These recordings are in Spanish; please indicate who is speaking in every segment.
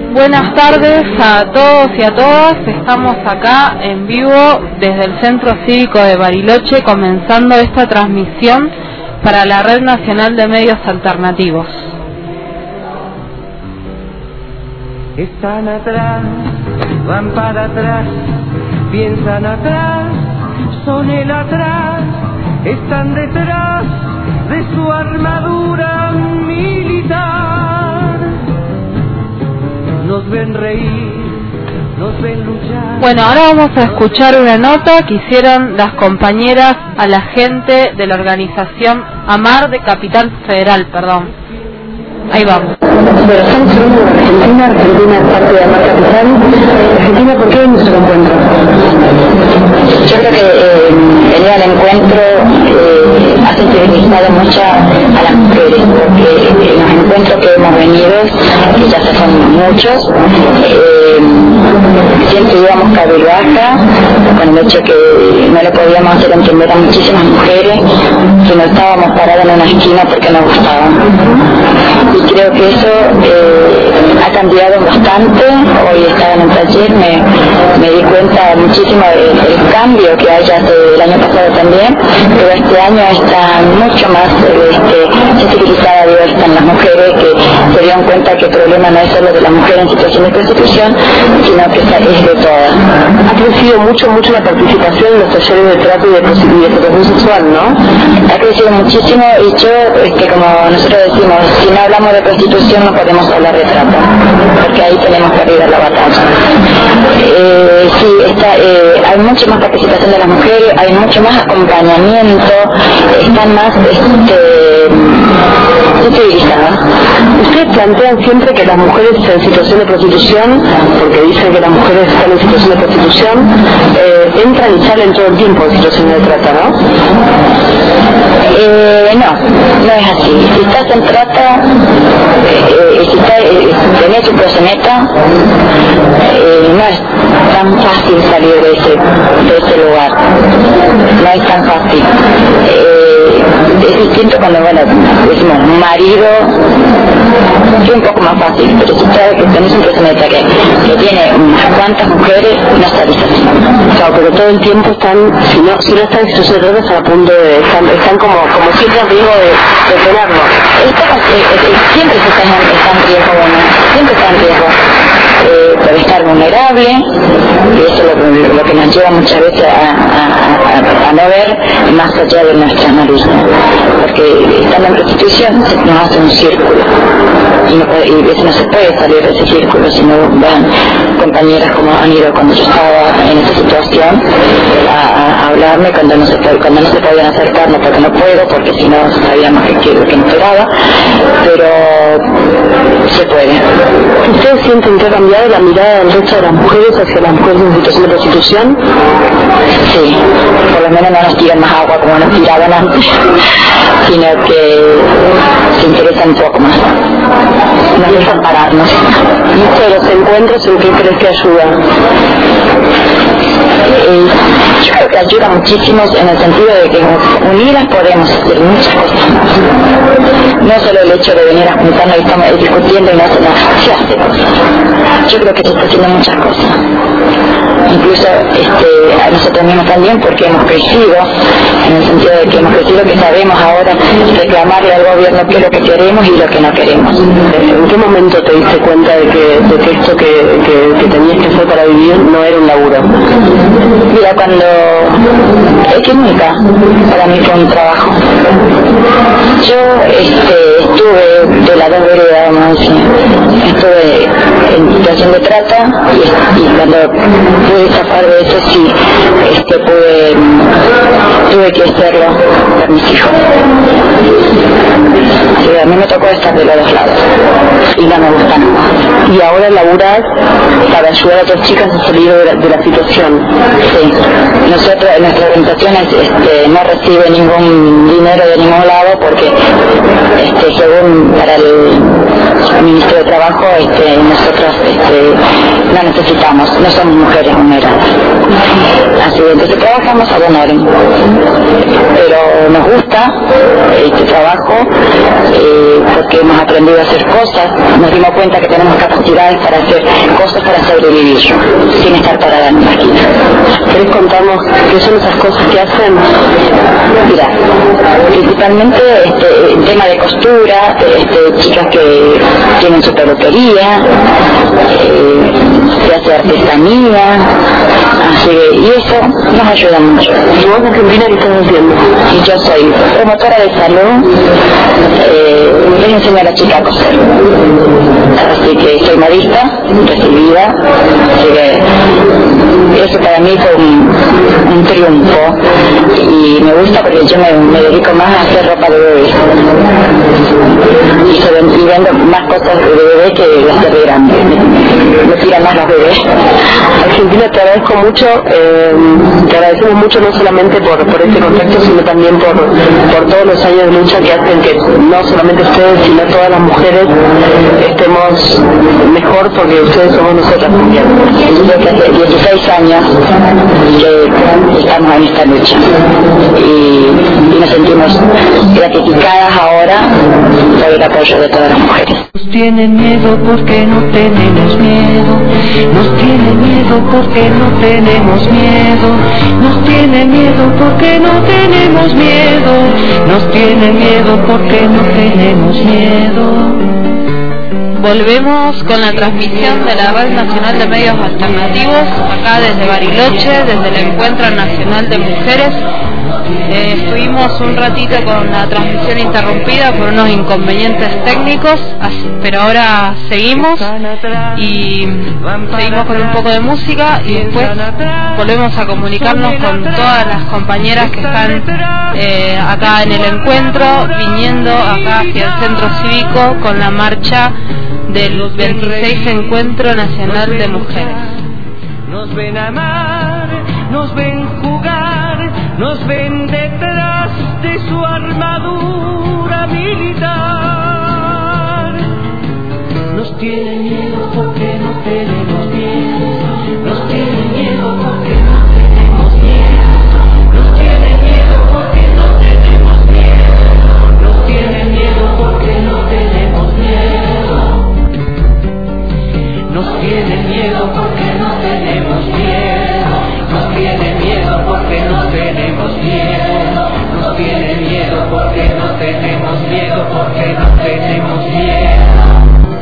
Speaker 1: Buenas tardes a todos y a todas. Estamos acá en vivo desde el Centro Cívico de Bariloche, comenzando esta transmisión para la Red Nacional de Medios Alternativos.
Speaker 2: Están atrás, van para atrás, piensan atrás, son el atrás, están detrás de su armadura militar. Nos ven reír, nos ven luchar.
Speaker 1: Bueno, ahora vamos a escuchar una nota que hicieron las compañeras a la gente de la organización AMAR de Capital Federal, Ahí vamos.
Speaker 3: Bueno, estamos hablando de Argentina. Argentina es parte de AMAR Capital. Argentina, ¿por qué nuestro encuentro?
Speaker 4: Yo creo que venir al encuentro ha sensibilizado mucho a las mujeres, porque en los encuentros que hemos venido, que ya se son muchos, siempre íbamos cabizbaja con el hecho que no le podíamos hacer entender a muchísimas mujeres que no estábamos paradas en una esquina porque nos gustaban. Y creo que eso ha cambiado bastante. Hoy estaba en un taller, me di cuenta muchísimo del cambio que hay ya desde el año pasado también, pero este año está mucho más sensibilizada, están las mujeres que se dieron cuenta que el problema no es solo de las mujeres en situación de prostitución, sino que es de todas.
Speaker 3: Ha crecido mucho la participación en los talleres de trato y de prostitución sexual, ¿no?
Speaker 4: Ha crecido muchísimo, y yo, como nosotros decimos, si no hablamos de prostitución no podemos hablar de trata, porque ahí tenemos que abrir la batalla. Hay mucha más participación de las mujeres, hay mucho más acompañamiento, están más sensibilizadas.
Speaker 3: Ustedes plantean siempre que las mujeres en situación de prostitución, porque dicen que las mujeres están en situación de prostitución, entran y salen todo el tiempo en situación de trata, ¿no?
Speaker 4: No es así. Si estás en trata, tenés tu proxeneta, no es tan fácil salir de ese lugar, no es tan fácil. Es distinto cuando, decimos marido, que es un poco más fácil, pero si sabes que tenés un proxeneta que tiene unas cuantas mujeres, no salís así.
Speaker 3: Claro, pero todo el tiempo están, si no están en situación de trata, están a punto de, están como siempre en riesgo de tenerlo.
Speaker 4: Siempre se está en riesgo, siempre está en riesgo. Puede estar vulnerable, y eso es lo que nos lleva muchas veces a no ver más allá de nuestra nariz, porque estando en prostitución nos hace un círculo, y eso no se puede salir de ese círculo. Si no van compañeras como han ido cuando yo estaba en esa situación a hablarme cuando no se podían acercarnos, porque no puedo, porque si no sabíamos que me esperaba, pero se puede.
Speaker 3: ¿Ustedes sienten que ha cambiado la mirada del resto de las mujeres hacia las mujeres en situación de prostitución?
Speaker 4: Sí, por lo menos no nos tiran más agua como nos tiraban antes, sino que se interesan un poco más, no dejan pararnos.
Speaker 3: ¿Y esto de los encuentros en qué crees que ayuda?
Speaker 4: Yo creo que ayuda muchísimo en el sentido de que unidas podemos hacer muchas cosas más. No solo el hecho de venir a juntarnos y estamos discutiendo y no hacer nada, se hace cosas. Yo creo que se está haciendo muchas cosas. Incluso a nosotros mismos también, porque hemos crecido, en el sentido de que hemos crecido, que sabemos ahora reclamarle al gobierno qué es lo que queremos y lo que no queremos.
Speaker 3: ¿En qué momento te diste cuenta de que esto que tenías que hacer para vivir no era un laburo?
Speaker 4: Mira, cuando es que nunca para mí fue un trabajo. Yo estuve de las dos veredas, vamos a decir. Estuve en situación de trata, y cuando pude zafar de eso, sí, tuve que hacerlo por mis hijos. Sí, a mí me tocó estar de los dos lados y no me gusta nada.
Speaker 3: Y ahora laburás para ayudar a otras chicas a salir de la situación.
Speaker 4: Sí, nuestra organización no recibe ningún dinero de ningún lado, porque según para el Ministerio de Trabajo, nosotros no necesitamos, no somos mujeres vulneradas. Así que entonces trabajamos a honoren, pero nos gusta este trabajo porque hemos aprendido a hacer cosas, nos dimos cuenta que tenemos capacidad capacidades para hacer cosas para sobrevivir, sin estar parada en una esquina.
Speaker 3: ¿Querés contarnos qué son esas cosas que hacen?
Speaker 4: Mira, principalmente el tema de costura, chicas que tienen su peluquería, se hace artesanía, así que, y eso nos ayuda mucho.
Speaker 3: ¿Y vos, Argentina, qué estás haciendo?
Speaker 4: Y yo soy promotora de salud, les enseño a la chica a coser. Así que soy modista, recibida, así que eso para mí fue un triunfo y me gusta porque yo me dedico más a hacer ropa de bebé y vendo más cosas de bebé que las de grande, me tiran más los bebés.
Speaker 3: Argentina, te agradezco mucho, te agradecemos mucho no solamente por este contacto, sino también por todos los años de lucha que hacen que no solamente ustedes, sino todas las mujeres estemos mejor, porque ustedes somos nosotras también.
Speaker 4: Yo que hace 16 años que estamos en esta lucha y nos sentimos gratificadas ahora por el apoyo de todas las mujeres.
Speaker 2: Nos tienen miedo porque no tenemos miedo, nos tienen miedo porque no tenemos miedo, nos tienen miedo porque no tenemos miedo, nos tienen miedo porque no tenemos miedo.
Speaker 1: Volvemos con la transmisión de la Red Nacional de Medios Alternativos, acá desde Bariloche, desde el Encuentro Nacional de Mujeres. Estuvimos un ratito con la transmisión interrumpida por unos inconvenientes técnicos, pero ahora seguimos y seguimos con un poco de música y después volvemos a comunicarnos con todas las compañeras que están acá en el encuentro, viniendo acá hacia el Centro Cívico con la marcha del 26 Encuentro Nacional de Mujeres.
Speaker 2: Nos ven amar, nos ven jugar, nos ven detrás de su armadura militar. Nos tienen miedo porque no tenemos miedo, nos tienen miedo porque no tenemos miedo, nos tienen miedo porque no tenemos miedo, nos tienen miedo porque no tenemos miedo. Nos tienen miedo porque no tenemos miedo, nos tienen miedo porque no tenemos miedo, nos tienen miedo porque no tenemos miedo, porque no tenemos miedo.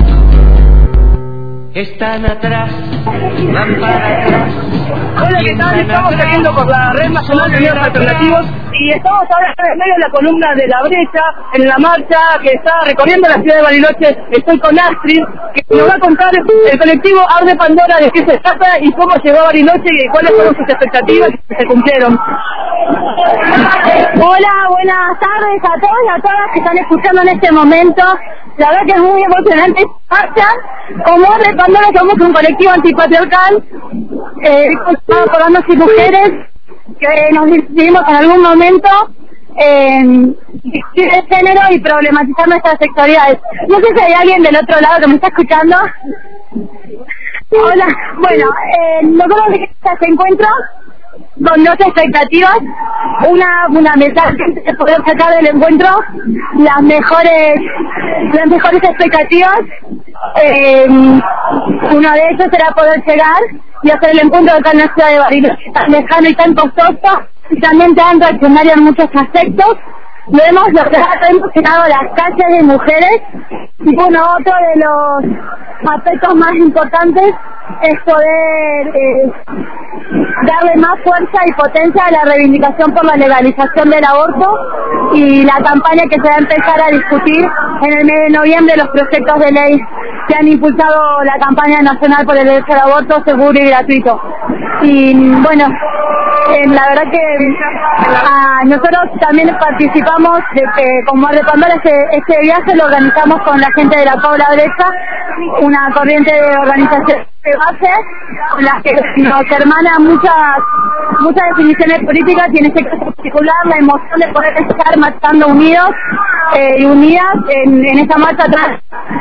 Speaker 2: Están atrás, van para atrás.
Speaker 5: Hola, ¿qué tal? Estamos saliendo por la Red Nacional de Medios Alternativos y estamos ahora en medio de la columna de La Brecha, en la marcha que está recorriendo la ciudad de Bariloche. Estoy con Astrid, que nos va a contar el colectivo Abre Pandora, de qué se trata y cómo llegó a Bariloche y cuáles fueron sus expectativas y se cumplieron.
Speaker 6: Hola, buenas tardes a todos y a todas que están escuchando en este momento. La verdad que es muy emocionante esta marcha. Como Abre Pandora somos un colectivo antipatriarcal, formado por hombres y mujeres que nos decidimos en algún momento discutir el género y problematizar nuestras sexualidades. No sé si hay alguien del otro lado que me está escuchando. Hola, bueno, nosotros de este encuentro con dos expectativas, una meta de poder sacar del encuentro las mejores expectativas. Uno de ellos será poder llegar y hacer el encuentro acá en la ciudad de Bariloche, tan lejano y tan costoso, y también tan reaccionario en muchos aspectos. Lo hemos logrado, hemos llegado a las calles de mujeres, y bueno, otro de los aspectos más importantes es poder darle más fuerza y potencia a la reivindicación por la legalización del aborto y la campaña que se va a empezar a discutir en el mes de noviembre, los proyectos de ley que han impulsado la campaña nacional por el derecho al aborto seguro y gratuito. Y bueno, la verdad que nosotros también participamos como Abre Pandora. Este viaje lo organizamos con la gente de la Paula Brecha, una corriente de organización de base con la que nos hermana muchas definiciones políticas, y en este caso particular la emoción de poder estar marchando unidos y unidas en esta marcha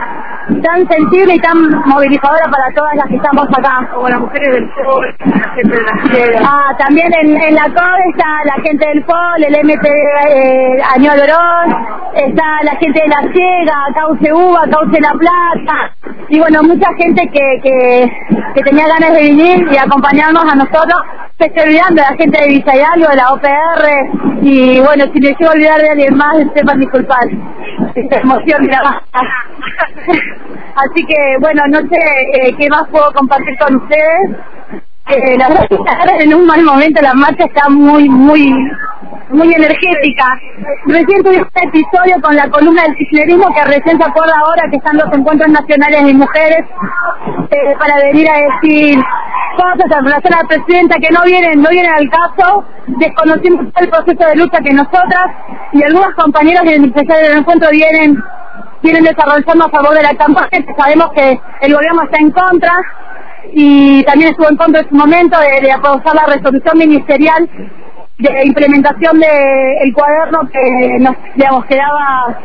Speaker 6: tan sensible y tan movilizadora para todas las que estamos acá.
Speaker 5: Como las mujeres del FOL, la gente de la ciega.
Speaker 6: También en la CODE está la gente del FOL, el MP Añol Orón, está la gente de la ciega, Cauce Uva, Cauce La Plata, y bueno, mucha gente que tenía ganas de venir y acompañarnos a nosotros. Se estoy olvidando de la gente de Villa Hidalgo, de la OPR, y bueno, si me llego a olvidar de alguien más, sepan disculpar. Esta emoción de la masa. Así que bueno, no sé qué más puedo compartir con ustedes. La verdad que en un mal momento la marcha está muy energética. Recién tuvimos un episodio con la columna del kirchnerismo que recién se acuerda ahora que están los encuentros nacionales de mujeres para venir a decir cosas en relación a la presidenta que no vienen al caso. Desconocimos el proceso de lucha que nosotras y algunas compañeras del encuentro vienen desarrollando a favor de la campaña. Sabemos que el gobierno está en contra y también estuvo en contra en su momento de aprobar la resolución ministerial de implementación del cuaderno que nos, digamos, quedaba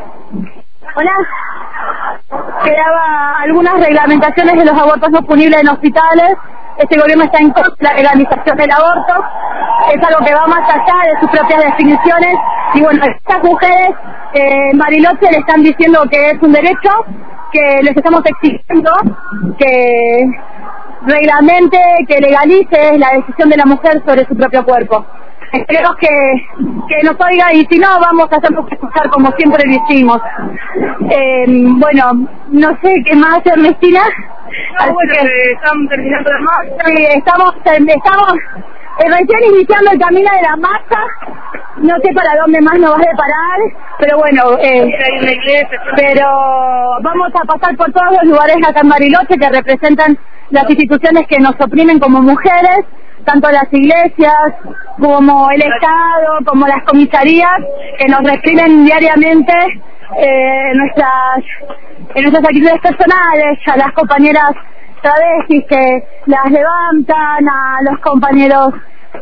Speaker 6: algunas reglamentaciones de los abortos no punibles en hospitales. Este gobierno está en contra de la legalización del aborto, es algo que va más allá de sus propias definiciones, y bueno, estas mujeres en Bariloche le están diciendo que es un derecho, que les estamos exigiendo que reglamente, que legalice la decisión de la mujer sobre su propio cuerpo. Esperemos que nos oiga y si no, vamos a hacernos escuchar como siempre lo hicimos. Bueno, no sé qué más, Ernestina.
Speaker 5: Estamos terminando la marcha.
Speaker 6: Sí, estamos recién iniciando el camino de la marcha. No sé para dónde más nos va a deparar, pero bueno, pero vamos a pasar por todos los lugares acá en Bariloche que representan las instituciones que nos oprimen como mujeres, tanto las iglesias como el Estado, como las comisarías que nos reprimen diariamente en nuestras actividades personales, a las compañeras travestis que las levantan, a los compañeros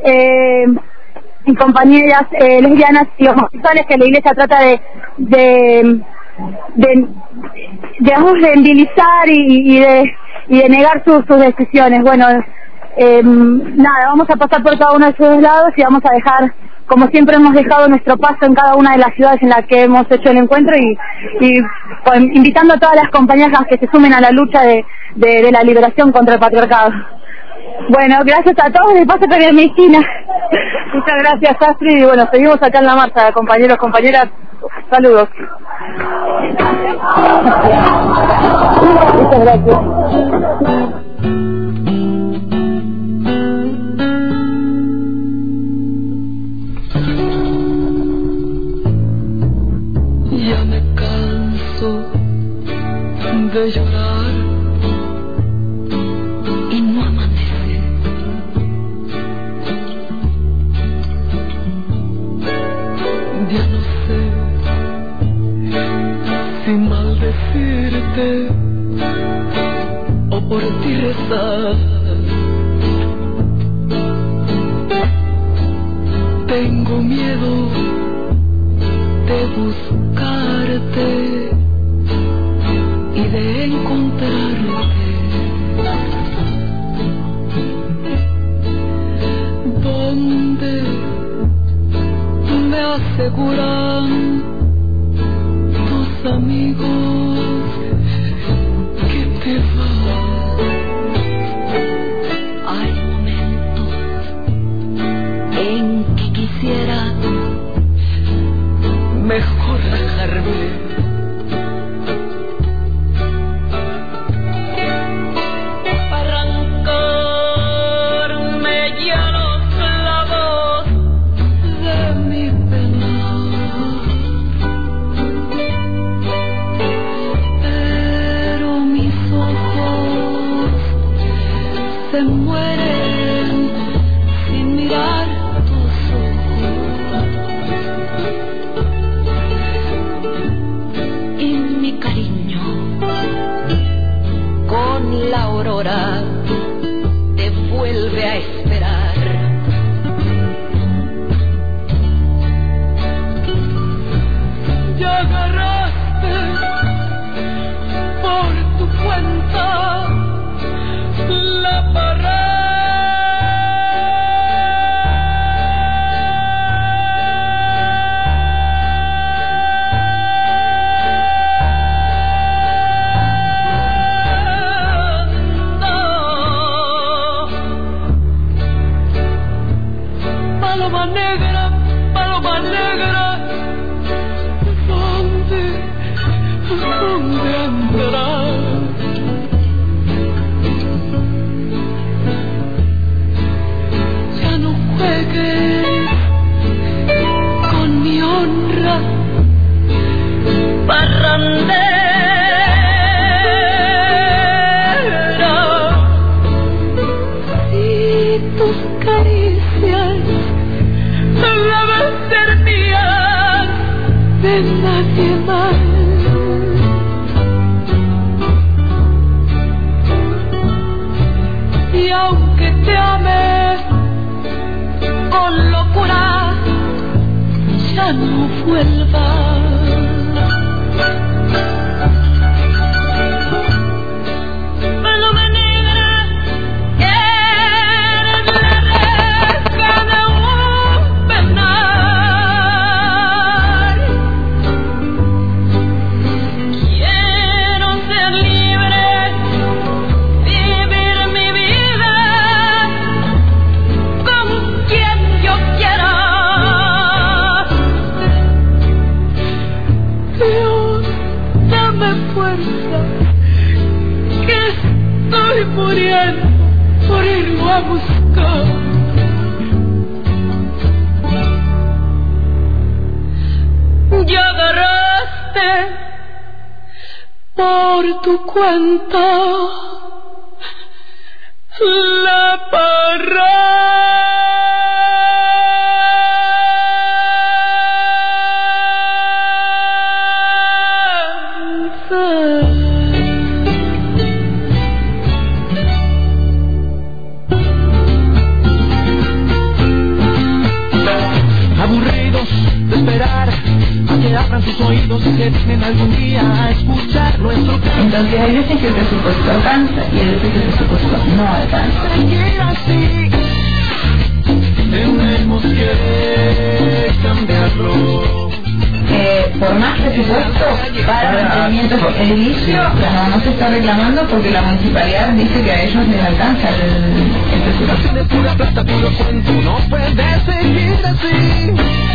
Speaker 6: y compañeras lesbianas y homosexuales que la iglesia trata de envilizar y de negar sus decisiones. Bueno, nada, vamos a pasar por cada uno de esos lados y vamos a dejar, como siempre hemos dejado, nuestro paso en cada una de las ciudades en las que hemos hecho el encuentro y pues, invitando a todas las compañeras que se sumen a la lucha de la liberación contra el patriarcado. Bueno, gracias a todos, de paso con Ernestina. Muchas gracias, Astrid, y bueno, seguimos acá en la marcha, compañeros, compañeras, saludos. Muchas gracias.
Speaker 2: Ya me canso de llorar y no amanece. Ya no sé si maldecirte o por ti rezar. Tengo miedo de buscarte y de encontrarte. Donde me aseguran tus amigos que te vas. Hay momentos en que quisiera mejor dejarme. Se mueren sin mirar tus ojos. Y mi cariño con la aurora te vuelve a esperar. Ya agarraste que te amé con locura, ya no vuelvas. Muriendo por irlo a buscar. Ya agarraste por tu cuenta la parra. Abran sus oídos y se dignen algún día a escuchar nuestro canto.
Speaker 4: Entonces hay veces que el presupuesto alcanza y hay veces que el presupuesto no alcanza.
Speaker 2: Seguir así, tenemos que cambiarlo.
Speaker 4: Por más presupuesto para mantenimiento edilicio, no se está reclamando porque la municipalidad dice que a ellos les alcanza el presupuesto.
Speaker 2: Tienes pura plata, puro cuento, no puedes seguir así.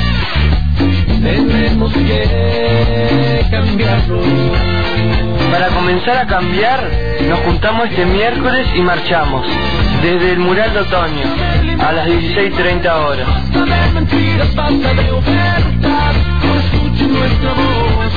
Speaker 2: Tenemos que cambiarlo.
Speaker 7: Para comenzar a cambiar, nos juntamos este miércoles y marchamos desde el mural de otoño a las 16:30 horas.
Speaker 2: Basta de mentiras, basta de ofertas, no escuchen nuestra voz.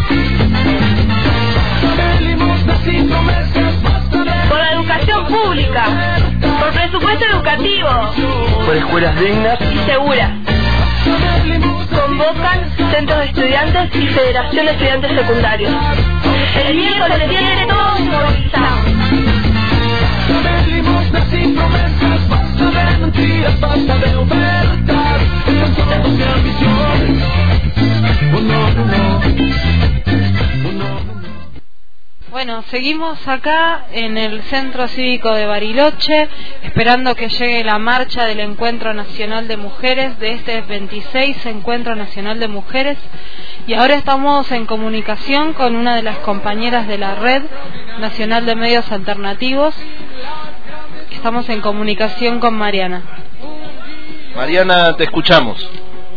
Speaker 2: Basta de limosnas sin promesas, basta de...
Speaker 8: Por la educación pública, por presupuesto educativo,
Speaker 7: por escuelas dignas
Speaker 8: y seguras. Convocan centros de estudiantes y federación de estudiantes secundarios. El miércoles tiene todos movilizados.
Speaker 2: Basta de limosnas sin promesas, basta de mentiras, basta de ofertas. Están todos de ambición. Oh, no, no, no. Oh, no, no.
Speaker 1: Bueno, seguimos acá en el Centro Cívico de Bariloche, esperando que llegue la marcha del Encuentro Nacional de Mujeres, de este 26 Encuentro Nacional de Mujeres, y ahora estamos en comunicación con una de las compañeras de la Red Nacional de Medios Alternativos. Estamos en comunicación con Mariana.
Speaker 9: Mariana, te escuchamos.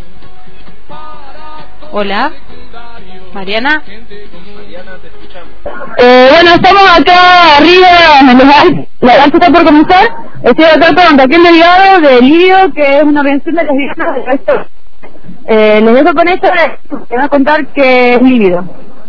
Speaker 1: Hola, Mariana.
Speaker 9: Mariana, te escuchamos.
Speaker 6: Bueno, estamos acá arriba, la danza está por comenzar. Estoy acá con Raquel Delgado de Lidio, que es una organización de lesbianas del resto. Les dejo con esto, que va a contar que es Lívido.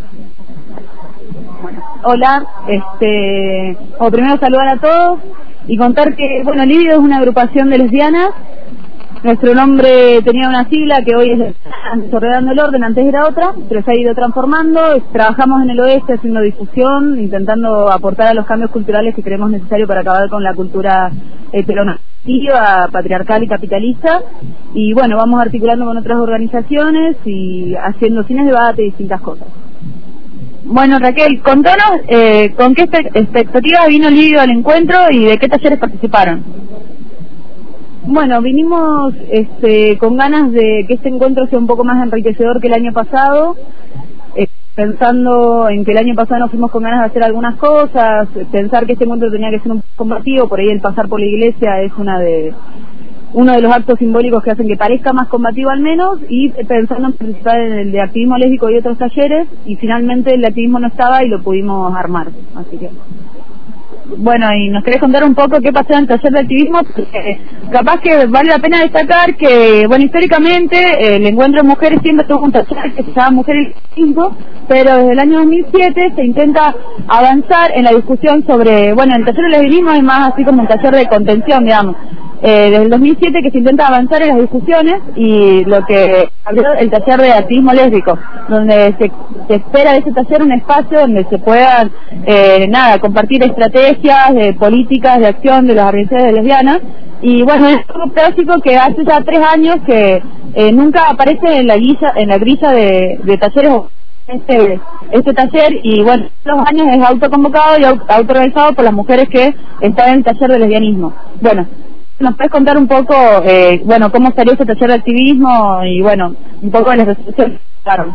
Speaker 6: Hola, primero saludar a todos y contar que, bueno, Lívido es una agrupación de lesbianas. Nuestro nombre tenía una sigla que hoy es Desordenando el Orden, antes era otra, pero se ha ido transformando. Trabajamos en el oeste haciendo difusión, intentando aportar a los cambios culturales que creemos necesarios para acabar con la cultura heteronormativa, patriarcal y capitalista. Y bueno, vamos articulando con otras organizaciones y haciendo cines, debate y distintas cosas. Bueno, Raquel, contanos con qué expectativa vino Lívido al encuentro y de qué talleres participaron. Bueno, vinimos con ganas de que este encuentro sea un poco más enriquecedor que el año pasado, pensando en que el año pasado nos fuimos con ganas de hacer algunas cosas, pensar que este encuentro tenía que ser un combativo, por ahí el pasar por la iglesia es uno de los actos simbólicos que hacen que parezca más combativo al menos, y pensando en participar en el de activismo lésbico y otros talleres, y finalmente el de activismo no estaba y lo pudimos armar, así que... Bueno, y nos querés contar un poco qué pasó en el taller de activismo, porque capaz que vale la pena destacar que, bueno, históricamente el encuentro de mujeres siempre tuvo un taller que se llama Mujeres y Activismo, pero desde el año 2007 se intenta avanzar en la discusión sobre, bueno, el taller del lesbianismo es más así como un taller de contención, digamos.
Speaker 10: desde el 2007 que se intenta avanzar en las discusiones, y lo que abrió el taller de activismo lésbico, donde se espera de ese taller un espacio donde se puedan compartir estrategias, políticas de acción de las organizaciones lesbianas. Y bueno, es algo práctico que hace ya 3 años que nunca aparece en la grilla de talleres este taller, y bueno, los años es autoconvocado y autoorganizado por las mujeres que están en el taller de lesbianismo. Bueno, ¿nos puedes contar un poco, cómo salió este taller de activismo y, bueno, un poco de las resoluciones que sacaron?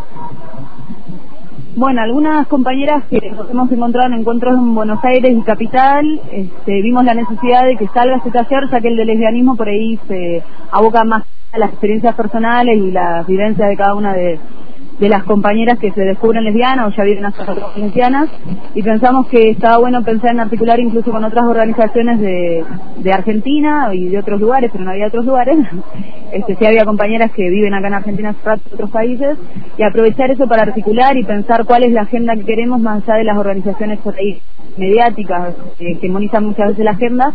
Speaker 10: Bueno, algunas compañeras que nos hemos encontrado en encuentros en Buenos Aires y Capital, vimos la necesidad de que salga este taller, ya que el de lesbianismo por ahí se aboca más a las experiencias personales y las vivencias de cada una de las compañeras que se descubren lesbianas o ya viven hasta otras lesbianas, y pensamos que estaba bueno pensar en articular incluso con otras organizaciones de Argentina y de otros lugares, pero no había otros lugares. Sí había compañeras que viven acá en Argentina, en otros países, y aprovechar eso para articular y pensar cuál es la agenda que queremos más allá de las organizaciones por ahí mediáticas que hegemonizan muchas veces la agenda.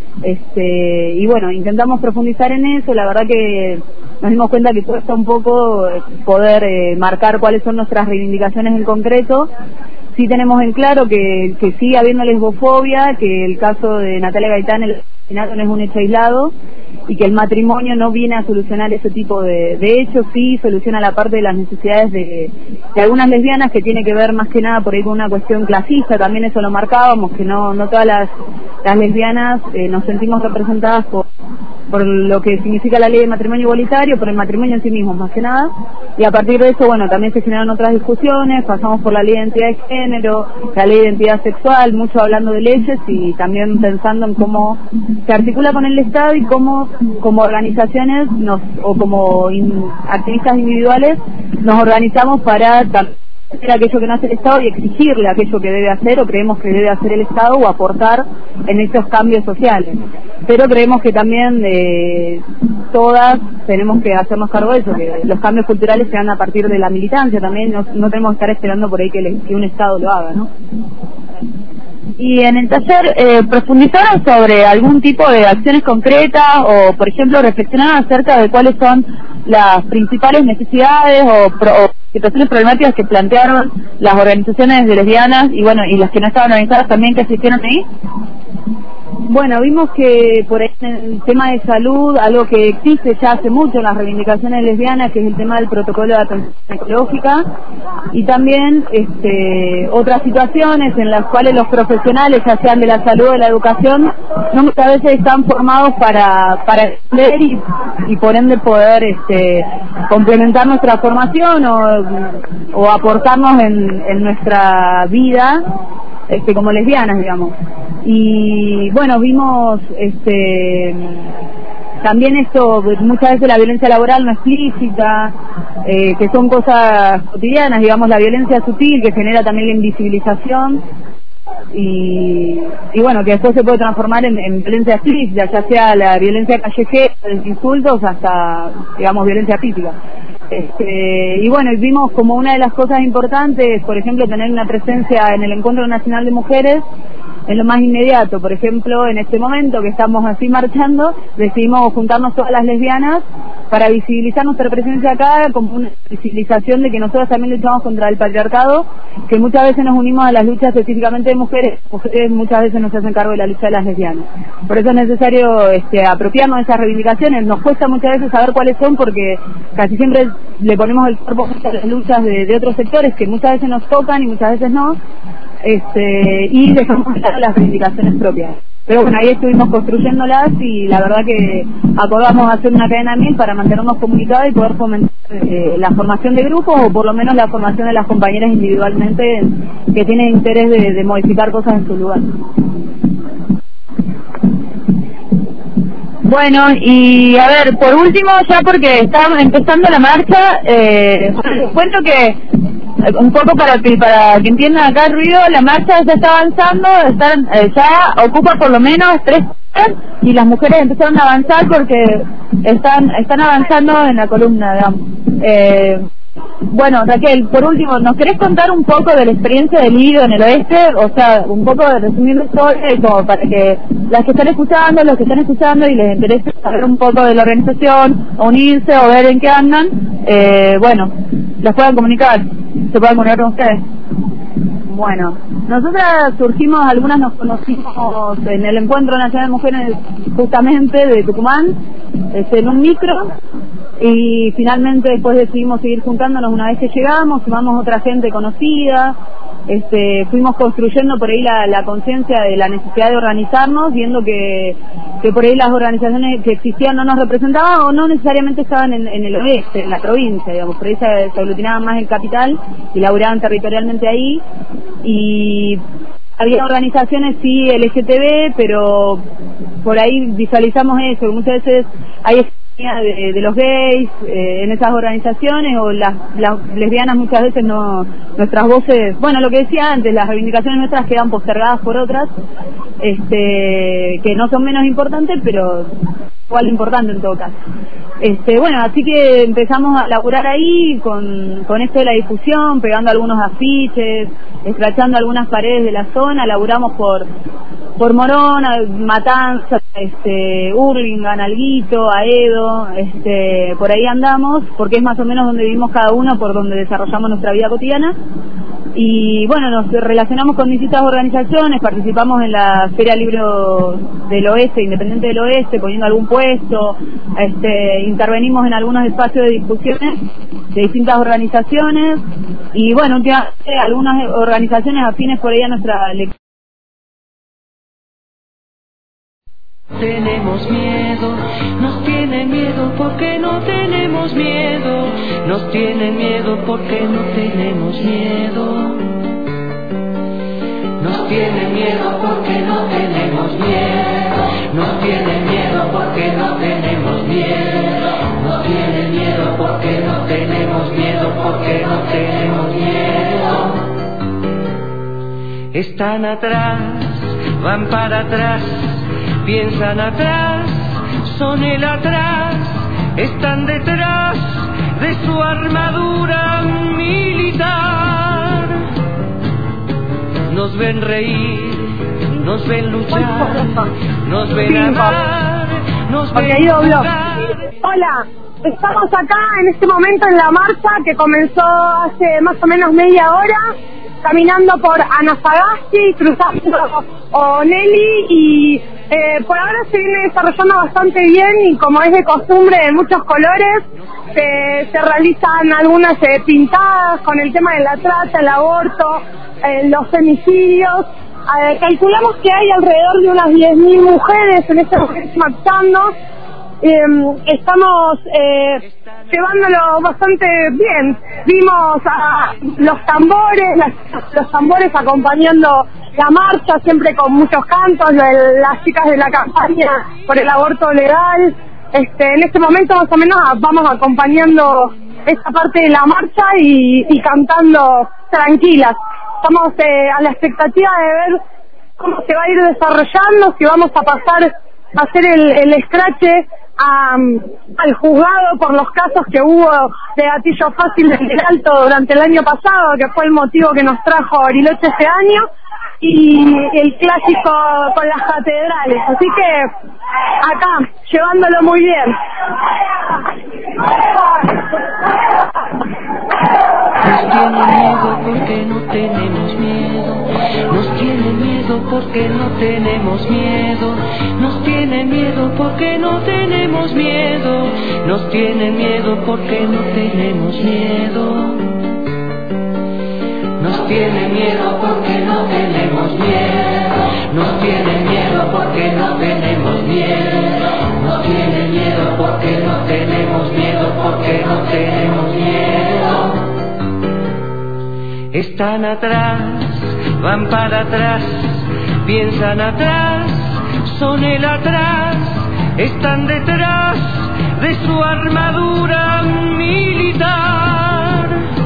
Speaker 10: Y bueno, intentamos profundizar en eso. La verdad que nos dimos cuenta que cuesta un poco poder marcar cuáles son nuestras reivindicaciones en concreto. Sí tenemos en claro que sigue habiendo lesbofobia, que el caso de Natalia Gaitán, el asesinato, no es un hecho aislado, y que el matrimonio no viene a solucionar ese tipo de hechos. Sí soluciona la parte de las necesidades de algunas lesbianas, que tiene que ver más que nada por ahí con una cuestión clasista. También eso lo marcábamos, que no todas las lesbianas nos sentimos representadas por lo que significa la ley de matrimonio igualitario, por el matrimonio en sí mismo más que nada. Y a partir de eso, bueno, también se generaron otras discusiones, pasamos por la ley de identidad de género, la ley de identidad sexual, mucho hablando de leyes y también pensando en cómo se articula con el Estado y cómo como organizaciones o como activistas individuales nos organizamos para hacer aquello que no hace el Estado y exigirle aquello que debe hacer o creemos que debe hacer el Estado o aportar en estos cambios sociales. Pero creemos que también todas tenemos que hacernos cargo de eso, que los cambios culturales se dan a partir de la militancia también, no tenemos que estar esperando por ahí que un Estado lo haga, ¿no? Y en el taller profundizaron sobre algún tipo de acciones concretas o, por ejemplo, reflexionaron acerca de cuáles son las principales necesidades o situaciones problemáticas que plantearon las organizaciones de lesbianas y, bueno, y las que no estaban organizadas también que asistieron ahí. Bueno, vimos que por ahí en el tema de salud, algo que existe ya hace mucho en las reivindicaciones lesbianas, que es el tema del protocolo de atención ecológica, y también otras situaciones en las cuales los profesionales, ya sean de la salud o de la educación, no muchas veces están formados para entender y por ende poder complementar nuestra formación o aportarnos en nuestra vida como lesbianas, digamos. Y bueno, vimos también esto, muchas veces la violencia laboral no explícita, que son cosas cotidianas, digamos, la violencia sutil que genera también la invisibilización y bueno, que después se puede transformar en violencia explícita, ya sea la violencia callejera, de insultos, hasta, digamos, violencia física. Y bueno, vimos como una de las cosas importantes, por ejemplo, tener una presencia en el Encuentro Nacional de Mujeres en lo más inmediato. Por ejemplo, en este momento que estamos así marchando, decidimos juntarnos todas las lesbianas para visibilizar nuestra presencia acá, como una visibilización de que nosotros también luchamos contra el patriarcado, que muchas veces nos unimos a las luchas específicamente de mujeres muchas veces nos hacen cargo de la lucha de las lesbianas. Por eso es necesario apropiarnos de esas reivindicaciones. Nos cuesta muchas veces saber cuáles son, porque casi siempre le ponemos el cuerpo a las luchas de otros sectores que muchas veces nos tocan y muchas veces no, y dejamos de las reivindicaciones propias. Pero bueno, ahí estuvimos construyéndolas y la verdad que acordamos hacer una cadena 1000 para mantenernos comunicados y poder fomentar la formación de grupos o por lo menos la formación de las compañeras individualmente que tienen interés de modificar cosas en su lugar.
Speaker 11: Bueno, y a ver, por último, ya porque está empezando la marcha, cuento que un poco para que entiendan acá el ruido, la marcha ya está avanzando, ya ocupa por lo menos 3 horas y las mujeres empezaron a avanzar porque están avanzando en la columna, digamos. Bueno, Raquel, por último, ¿nos querés contar un poco de la experiencia del Lido en el oeste? O sea, un poco de resumir la historia, como para que las que están escuchando, los que están escuchando y les interese saber un poco de la organización, o unirse o ver en qué andan, bueno, las puedan comunicar, se puedan comunicar con ustedes. Bueno, nosotras surgimos, algunas nos conocimos en el Encuentro Nacional de Mujeres justamente de Tucumán, en un micro, y finalmente después decidimos seguir juntándonos una vez que llegamos, sumamos otra gente conocida, fuimos construyendo por ahí la conciencia de la necesidad de organizarnos, viendo que por ahí las organizaciones que existían no nos representaban o no necesariamente estaban en el oeste, en la provincia, digamos, por ahí se aglutinaban más en capital y laburaban territorialmente ahí, y había organizaciones sí LGTB, pero por ahí visualizamos eso, que muchas veces hay de los gays en esas organizaciones, o las lesbianas muchas veces no, nuestras voces, bueno, lo que decía antes, las reivindicaciones nuestras quedan postergadas por otras, que no son menos importantes, pero igual importante en todo caso. Bueno, así que empezamos a laburar ahí con esto de la difusión, pegando algunos afiches, escrachando algunas paredes de la zona, laburamos por Morona, Matanza, Hurlingham, Alguito, Aedo, por ahí andamos, porque es más o menos donde vivimos cada uno, por donde desarrollamos nuestra vida cotidiana. Y bueno, nos relacionamos con distintas organizaciones, participamos en la Feria Libro del Oeste, Independiente del Oeste, poniendo algún puesto, intervenimos en algunos espacios de discusiones de distintas organizaciones, y bueno, algunas organizaciones afines por ahí a nuestra lectura.
Speaker 2: Tenemos miedo, nos tienen miedo porque no tenemos miedo, nos tienen miedo porque no tenemos miedo, nos tienen miedo porque no tenemos miedo, nos tienen miedo porque no tenemos miedo, nos tienen miedo porque no tenemos miedo, porque no tenemos miedo. Están atrás, van para atrás, piensan atrás, son el atrás, están detrás de su armadura militar. Nos ven reír, nos ven luchar, nos ven amar, nos ven jugar.
Speaker 6: Hola, estamos acá en este momento en la marcha que comenzó hace más o menos media hora, caminando por Anafagasti, cruzando Onelli, y por ahora se viene desarrollando bastante bien, y como es de costumbre de muchos colores, se realizan algunas pintadas con el tema de la trata, el aborto, los femicidios. Calculamos que hay alrededor de unas 10.000 mujeres en este momento marchando. Estamos llevándolo bastante bien. Vimos a los tambores acompañando la marcha, siempre con muchos cantos, las chicas de la campaña por el aborto legal. En este momento más o menos vamos acompañando esta parte de la marcha y cantando tranquilas. Estamos a la expectativa de ver cómo se va a ir desarrollando, si vamos a pasar a hacer el escrache al juzgado por los casos que hubo de gatillo fácil del Alto durante el año pasado, que fue el motivo que nos trajo a Bariloche este año, y el clásico con las catedrales. Así que acá, llevándolo muy bien.
Speaker 2: Nos tienen miedo porque no tenemos miedo, nos tienen miedo porque no tenemos miedo, nos tienen miedo porque no tenemos miedo, nos tienen miedo porque no tenemos miedo, nos tienen miedo porque no tenemos miedo, nos tienen miedo porque no tenemos miedo, nos tienen miedo porque no tenemos miedo, porque no tenemos miedo. Están atrás, van para atrás, piensan atrás, son el atrás, están detrás de su armadura militar.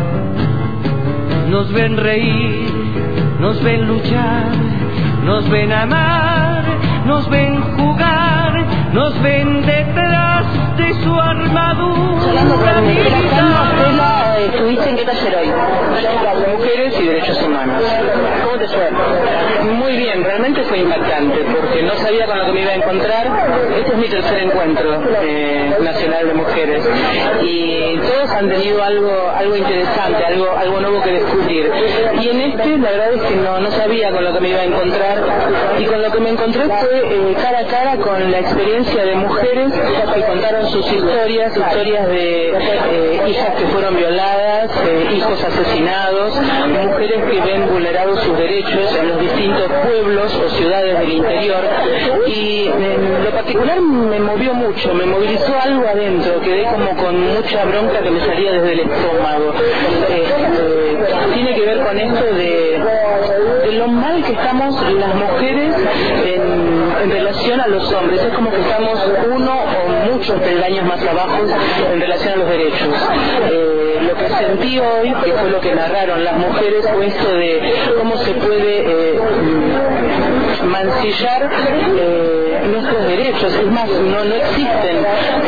Speaker 2: Nos ven reír, nos ven luchar, nos ven amar, nos ven jugar, nos ven detrás de su armadura.
Speaker 4: Hablando con Estela Cano, Estela, ¿estuviste en qué taller hoy?
Speaker 12: Mujeres y derechos humanos.
Speaker 4: ¿Cómo te fue?
Speaker 12: Muy bien, realmente fue impactante porque no sabía con lo que me iba a encontrar. Este es mi tercer encuentro nacional de mujeres y todos han tenido algo interesante, algo nuevo que descubrir. Y en este la verdad es que no sabía con lo que me iba a encontrar, y con lo que me encontré fue cara a cara con la experiencia de mujeres que contaron sus historias de hijas que fueron violadas, hijos asesinados, mujeres que ven vulnerados sus derechos en los distintos pueblos o ciudades del interior. Y en lo particular me movió mucho, me movilizó algo adentro, quedé como con mucha bronca que me salía desde el estómago. Tiene que ver con esto de lo mal que estamos las mujeres en relación a los hombres. Es como que estamos uno o muchos peldaños más abajo en relación a los derechos. Lo que sentí hoy, que fue lo que narraron las mujeres, fue esto de cómo se puede mancillar nuestros derechos. Es más, no existen.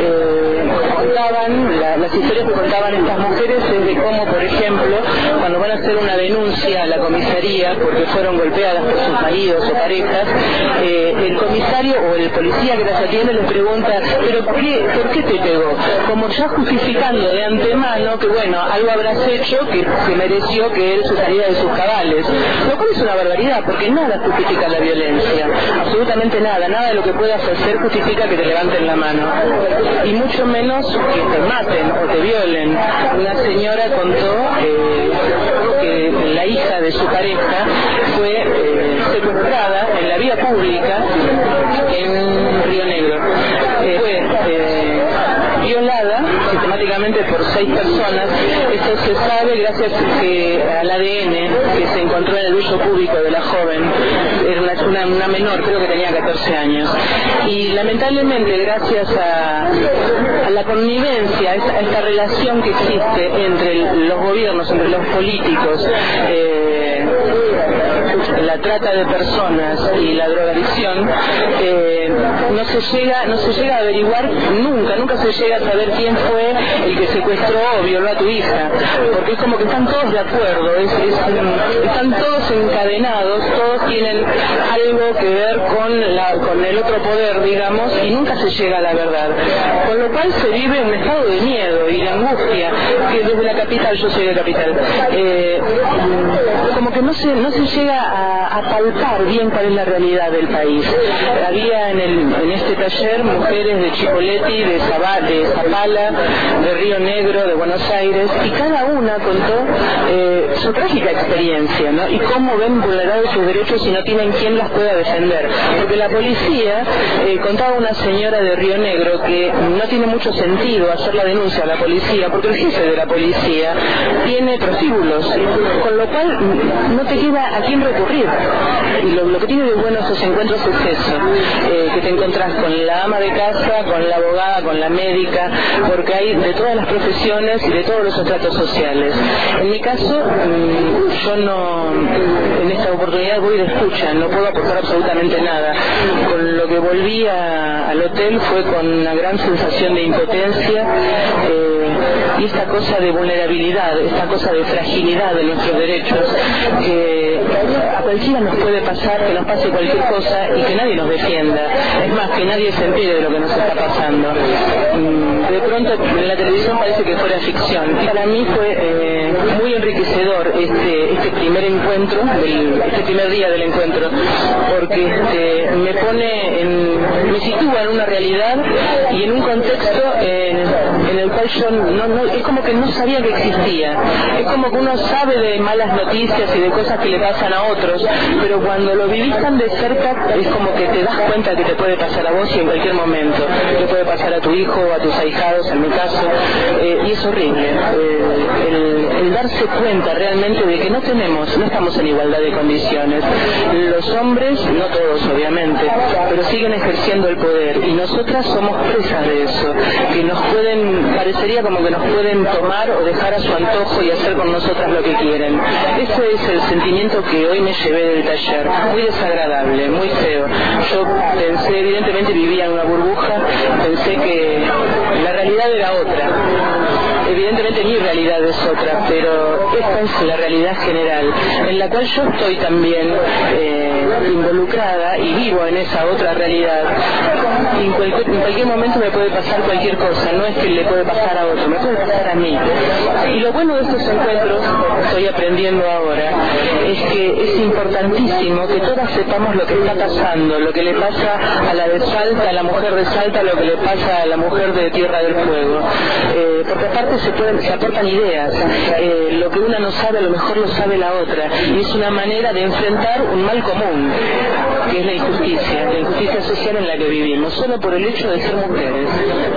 Speaker 12: Las historias que contaban estas mujeres es de cómo, por ejemplo, cuando van a hacer una denuncia a la comisaría porque fueron golpeadas por sus maridos o parejas, el comisario o el policía que las atiende les pregunta, ¿pero por qué te pegó? Como ya justificando de antemano que, bueno, algo habrás hecho que mereció que él se saliera de sus cabales. Lo cual es una barbaridad, porque nada justifica la violencia, absolutamente nada de lo que puedas hacer justifica que te levanten la mano, y mucho menos que te maten o te violen. Una señora contó que la hija de su pareja fue secuestrada en la vía pública en Río Negro. Fue violada sistemáticamente por 6 personas. Eso se sabe gracias al ADN que se encontró en el vello púbico de la joven. Era una menor, creo que tenía 14 años. Y lamentablemente, gracias a la connivencia, a esta relación que existe entre los gobiernos, entre los políticos, la trata de personas y la drogadicción, no se llega a averiguar nunca se llega a saber quién fue el que secuestró o violó a tu hija, porque es como que están todos de acuerdo, están todos encadenados, todos tienen algo que ver con el otro poder, digamos, y nunca se llega a la verdad, con lo cual se vive un estado de miedo y de angustia, que desde la capital, yo soy de capital, como que no se llega a palpar bien cuál es la realidad del país. Había en este taller mujeres de Chipoleti, de Zapala, de Río Negro, de Buenos Aires, y cada una contó su trágica experiencia, ¿no? Y cómo ven vulnerados sus derechos y no tienen quien las pueda defender. Porque la policía, contaba una señora de Río Negro que no tiene mucho sentido hacer la denuncia a la policía, porque el jefe de la policía tiene prostíbulos, con lo cual no te queda a quién recurrir. Y lo que tiene de bueno esos encuentros es eso, que te encontrás con la ama de casa, con la abogada, con la médica, porque hay de todas las profesiones y de todos los estratos sociales. En mi caso, yo en esta oportunidad voy de escucha, no puedo aportar absolutamente nada. Con lo que volví al hotel fue con una gran sensación de impotencia, y esta cosa de vulnerabilidad, esta cosa de fragilidad de nuestros derechos, que a cualquiera nos puede pasar, que nos pase cualquier cosa y que nadie nos defienda. Es más, que nadie se entere de lo que nos está pasando. De pronto en la televisión parece que fuera ficción. Para mí fue muy enriquecedor este primer encuentro, este primer día del encuentro, porque me sitúa en una realidad y en un contexto en el cual yo es como que no sabía que existía. Es como que uno sabe de malas noticias y de cosas que le pasan a otros, pero cuando lo vivís tan de cerca es como que te das cuenta que te puede pasar a vos y en cualquier momento. Te puede pasar a tu hijo o a tus ahijados, en mi caso, y es horrible. El darse cuenta realmente de que no estamos en igualdad de condiciones. Los hombres, no todos obviamente, pero siguen ejerciendo el poder y nosotras somos presas de eso, que nos pueden parecería como que nos pueden tomar o dejar a su antojo y hacer con nosotras lo que quieren. Ese es el sentimiento que hoy me llevé del taller, muy desagradable, muy feo. Yo pensé, evidentemente vivía en una burbuja, pensé que la realidad era otra. Evidentemente mi realidad es otra, pero esta es la realidad general, en la cual yo estoy también involucrada y vivo en esa otra realidad. Y en cualquier momento me puede pasar cualquier cosa, no es que le puede pasar a otro, me puede pasar a mí. Y lo bueno de estos encuentros, estoy aprendiendo ahora, es que es importantísimo que todas sepamos lo que está pasando, lo que le pasa a la de Salta, a la mujer de Salta, lo que le pasa a la mujer de Tierra del Fuego. Porque aparte se aportan ideas, lo que una no sabe a lo mejor lo sabe la otra, y es una manera de enfrentar un mal común, que es la injusticia social en la que vivimos, solo por el hecho de ser mujeres.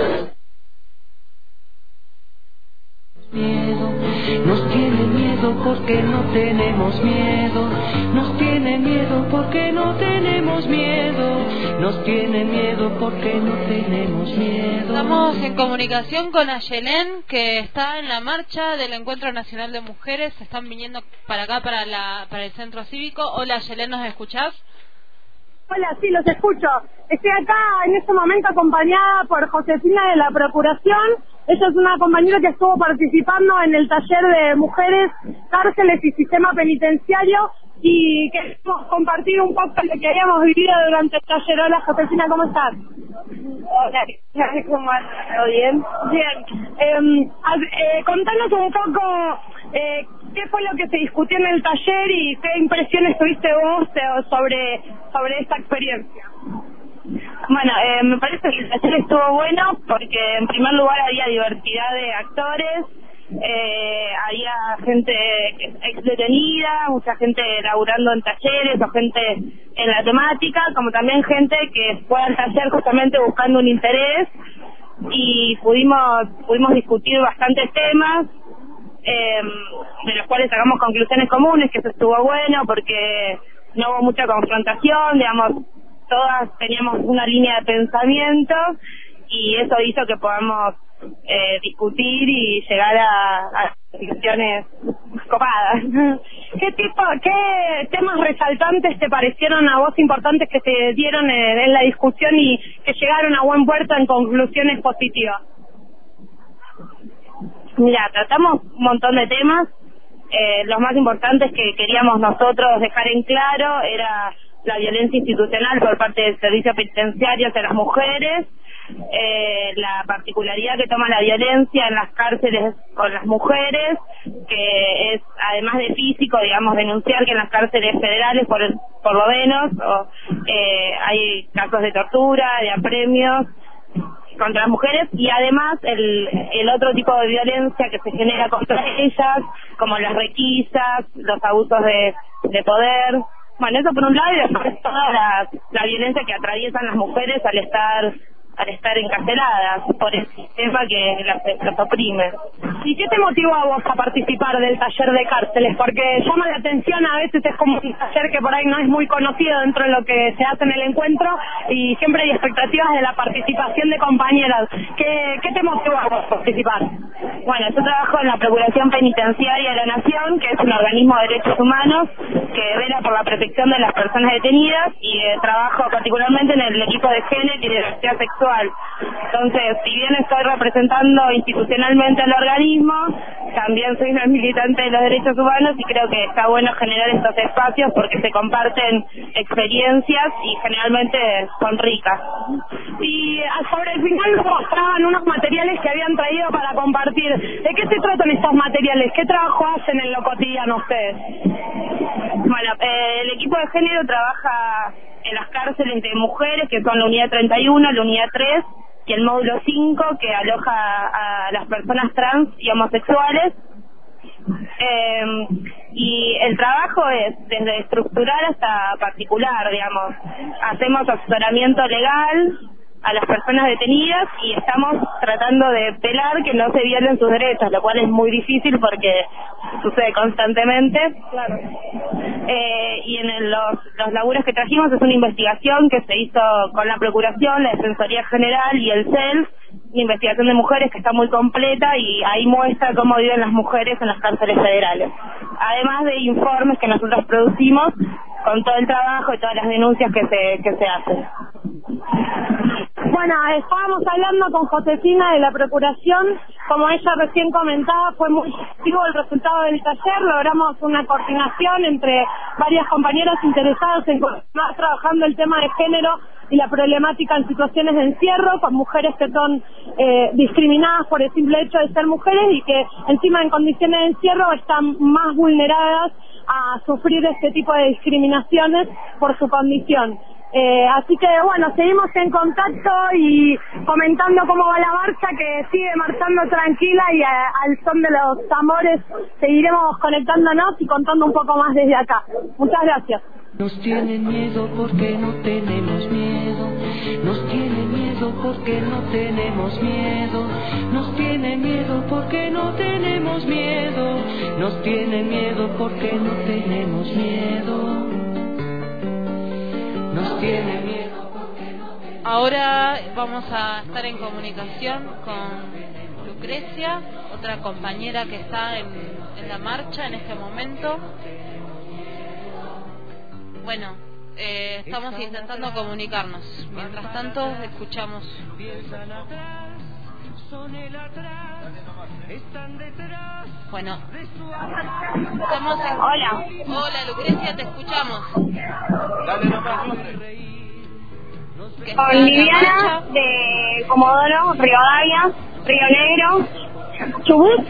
Speaker 2: Nos tiene miedo porque no tenemos miedo, nos tiene miedo porque no tenemos miedo, nos tiene miedo porque no tenemos miedo.
Speaker 1: Estamos en comunicación con Ayelén, que está en la marcha del Encuentro Nacional de Mujeres. Están viniendo para acá, para el Centro Cívico. Hola Ayelén, ¿nos escuchás?
Speaker 6: Hola, sí, los escucho. Estoy acá en este momento acompañada por Josefina de la Procuración. Ella es una compañera que estuvo participando en el taller de mujeres, cárceles y sistema penitenciario, y queremos compartir un poco lo que habíamos vivido durante el taller. Hola Josefina, ¿cómo estás? Hola, ¿cómo estás? ¿Todo bien? Bien. Contanos un poco qué fue lo que se discutió en el taller y qué impresiones tuviste vos sobre esta experiencia.
Speaker 11: Bueno, me parece que el taller estuvo bueno porque en primer lugar había diversidad de actores, había gente ex detenida, mucha gente laburando en talleres o gente en la temática, como también gente que fue al taller justamente buscando un interés, y pudimos discutir bastantes temas, de los cuales sacamos conclusiones comunes, que eso estuvo bueno porque no hubo mucha confrontación, digamos, todas teníamos una línea de pensamiento y eso hizo que podamos discutir y llegar a discusiones copadas. ¿Qué temas resaltantes te parecieron a vos importantes que se dieron en la discusión y que llegaron a buen puerto en conclusiones positivas? Mira, tratamos un montón de temas. Los más importantes que queríamos nosotros dejar en claro era la violencia institucional por parte del servicio penitenciario hacia las mujeres, la particularidad que toma la violencia en las cárceles con las mujeres, que es, además de físico, digamos, denunciar que en las cárceles federales, por lo menos, hay casos de tortura, de apremios contra las mujeres, y además el otro tipo de violencia que se genera contra ellas, como las requisas, los abusos de poder. Bueno, eso por un lado, y después toda la violencia que atraviesan las mujeres al estar encarceladas por el sistema que las oprime.
Speaker 6: ¿Y qué te motivó a vos a participar del taller de cárceles? Porque llama la atención, a veces es como un taller que por ahí no es muy conocido dentro de lo que se hace en el encuentro, y siempre hay expectativas de la participación de compañeras. ¿Qué te motivó a vos a participar?
Speaker 11: Bueno, yo trabajo en la Procuración Penitenciaria de la Nación, que es un organismo de derechos humanos que vela por la protección de las personas detenidas, y trabajo particularmente en el equipo de género y diversidad sexual. Entonces, si bien estoy representando institucionalmente al organismo, también soy una militante de los derechos humanos, y creo que está bueno generar estos espacios porque se comparten experiencias y generalmente son ricas.
Speaker 6: Y sobre el final mostraban unos materiales que habían traído para compartir. ¿De qué se tratan estos materiales? ¿Qué trabajo hacen en lo cotidiano ustedes?
Speaker 11: Bueno, el equipo de género trabaja en las cárceles de mujeres, que son la unidad 31, la unidad 3 y el módulo 5, que aloja a las personas trans y homosexuales. Y el trabajo es desde estructural hasta particular, digamos. Hacemos asesoramiento legal a las personas detenidas y estamos tratando de velar que no se violen sus derechos, lo cual es muy difícil porque sucede constantemente.
Speaker 6: Claro.
Speaker 11: Y en los laburos que trajimos es una investigación que se hizo con la Procuración, la Defensoría General y el CELF,
Speaker 13: una investigación de mujeres que está muy completa y ahí muestra cómo viven las mujeres en las cárceles federales. Además de informes que nosotros producimos con todo el trabajo y todas las denuncias que se hacen.
Speaker 14: Bueno, estábamos hablando con Josefina de la Procuración. Como ella recién comentaba, fue muy positivo el resultado del taller. Logramos una coordinación entre varias compañeras interesadas en continuar trabajando el tema de género y la problemática en situaciones de encierro, con mujeres que son discriminadas por el simple hecho de ser mujeres y que encima en condiciones de encierro están más vulneradas a sufrir este tipo de discriminaciones por su condición. Así que bueno, seguimos en contacto y comentando cómo va la marcha, que sigue marchando tranquila y al son de los tambores seguiremos conectándonos y contando un poco más desde acá. Muchas gracias.
Speaker 2: Nos tienen miedo porque no tenemos miedo, nos tienen miedo porque no tenemos miedo, nos tienen miedo porque no tenemos miedo, nos tienen miedo porque no tenemos miedo, nos tienen miedo porque no tenemos miedo.
Speaker 1: Ahora vamos a estar en comunicación con Lucrecia, otra compañera que está en la marcha en este momento. Bueno, estamos intentando comunicarnos. Mientras tanto, escuchamos. Bueno, estamos en...
Speaker 13: Hola.
Speaker 1: Hola, Lucrecia, te escuchamos.
Speaker 9: Dale nomás.
Speaker 13: Con Viviana de Comodoro, Rivadavia, Río Negro, Chubut.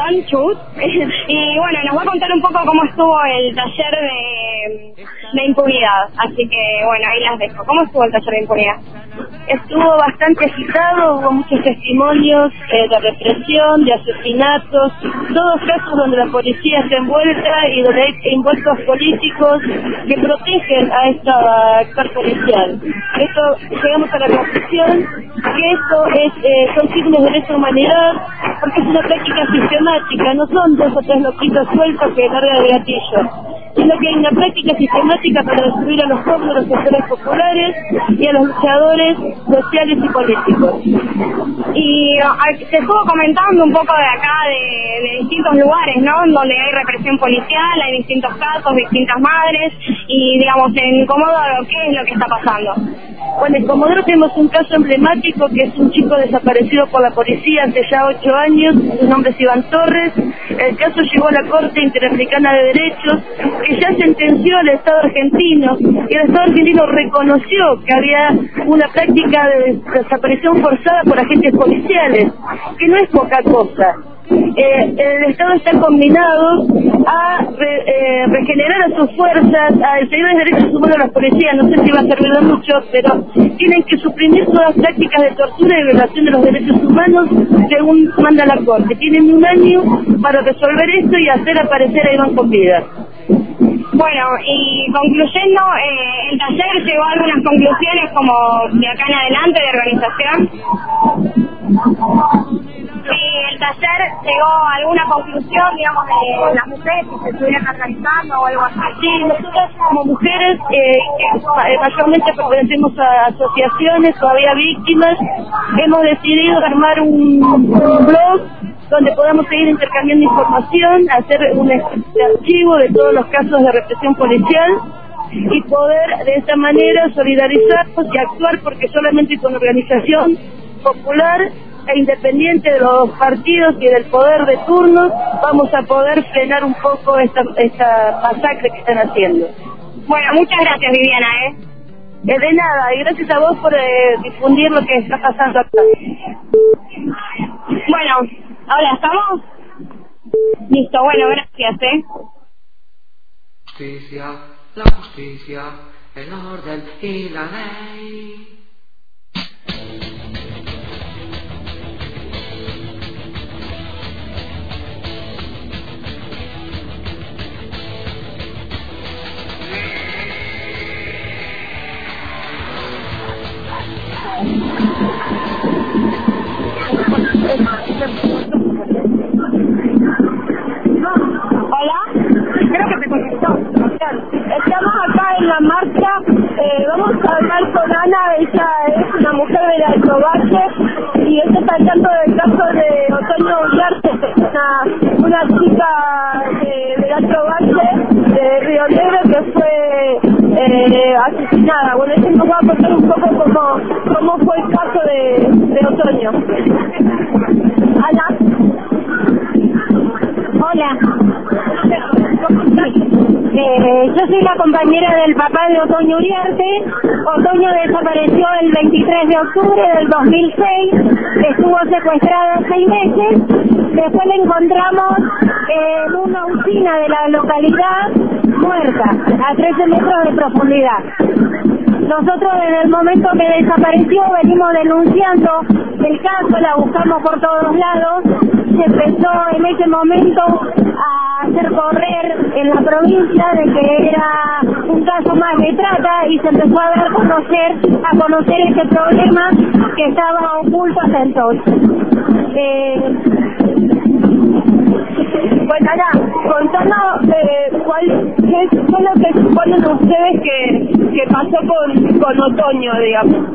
Speaker 13: Y bueno, nos va a contar un poco cómo estuvo el taller de impunidad. Así que bueno, ahí las dejo. ¿Cómo estuvo el taller de impunidad?
Speaker 3: Estuvo bastante agitado, hubo muchos testimonios de represión, de asesinatos, todos casos donde la policía está envuelta y donde hay envueltos políticos que protegen a esta actor policial. Llegamos a la conclusión que esto son crímenes de lesa humanidad, porque es una práctica sistemática, no son 2 o 3 loquitos sueltos que largan el gatillo, sino que hay una práctica sistemática para destruir a los pueblos, a los sectores populares y a los luchadores sociales y políticos.
Speaker 13: Y te estuvo comentando un poco de acá, de distintos lugares, ¿no? Donde hay represión policial, hay distintos casos, distintas madres, y digamos, en Comodoro, ¿qué es lo que está pasando?
Speaker 3: Bueno, en Comodoro tenemos un caso emblemático que es un chico desaparecido por la policía hace ya 8 años, su nombre es Iván Torres. El caso llegó a la Corte Interamericana de Derechos, que ya sentenció al Estado argentino, y el Estado argentino reconoció que había una práctica de desaparición forzada por agentes policiales, que no es poca cosa. El Estado está combinado a regenerar a sus fuerzas, a seguir los derechos humanos de las policías. No sé si va a servir de mucho, pero tienen que suprimir todas las prácticas de tortura y violación de los derechos humanos según manda la Corte. Tienen 1 año para resolver esto y hacer aparecer a Iván con vida.
Speaker 13: Bueno, y concluyendo, el taller llegó a algunas conclusiones como de acá en adelante de organización. Y el taller llegó a alguna conclusión, digamos, de las mujeres que se estuvieran organizando o algo así.
Speaker 3: Sí, nosotros como mujeres, mayormente pertenecemos a asociaciones, todavía víctimas, hemos decidido armar un blog donde podamos seguir intercambiando información, hacer un archivo de todos los casos de represión policial y poder de esta manera solidarizarnos y actuar, porque solamente con organización popular e independiente de los partidos y del poder de turno vamos a poder frenar un poco esta masacre que están haciendo.
Speaker 13: Bueno, muchas gracias, Viviana.
Speaker 3: De nada, y gracias a vos por difundir lo que está pasando acá.
Speaker 13: Bueno, ahora estamos. Listo, bueno, gracias.
Speaker 2: Justicia, la justicia, el orden y la ley.
Speaker 13: Hola,
Speaker 14: creo que te contestó. Estamos acá en la marcha, vamos a hablar con Ana, ella es una mujer del Alto Valle, y estoy sacando el caso de Otoño Uriarte, una chica de Alto Valle, de Río Negro, que fue asesinada. Bueno, ella nos va a contar un poco cómo fue el caso de Otoño.
Speaker 6: Hola. Yo soy la compañera del papá de Otoño Uriarte. Otoño desapareció el 23 de octubre del 2006, estuvo secuestrada 6 meses, después la encontramos en una usina de la localidad muerta, a 13 metros de profundidad. Nosotros desde el momento que desapareció venimos denunciando el caso, la buscamos por todos lados, se empezó en ese momento a hacer correr en la provincia de que era un caso más de trata y se empezó a dar a conocer este problema que estaba oculto hasta entonces.
Speaker 14: Bueno, ahora, contanos qué es lo que suponen ustedes que pasó con Otoño, digamos.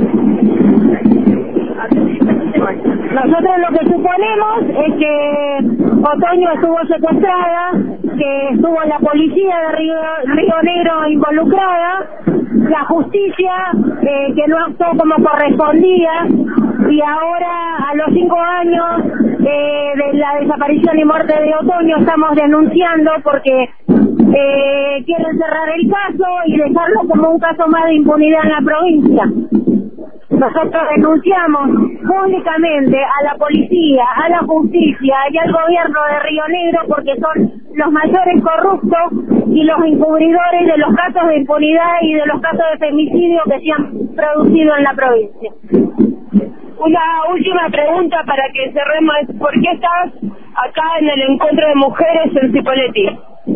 Speaker 6: Nosotros lo que suponemos es que Otoño estuvo secuestrada, que estuvo la policía de Río Negro involucrada, la justicia que no actuó como correspondía, y ahora a los 5 años de la desaparición y muerte de Otoño estamos denunciando porque quieren cerrar el caso y dejarlo como un caso más de impunidad en la provincia. Nosotros denunciamos públicamente a la policía, a la justicia y al gobierno de Río Negro porque son los mayores corruptos y los encubridores de los casos de impunidad y de los casos de femicidio que se han producido en la provincia.
Speaker 14: Una última pregunta para que cerremos. ¿Por qué estás acá en el encuentro de mujeres en Cipolletti?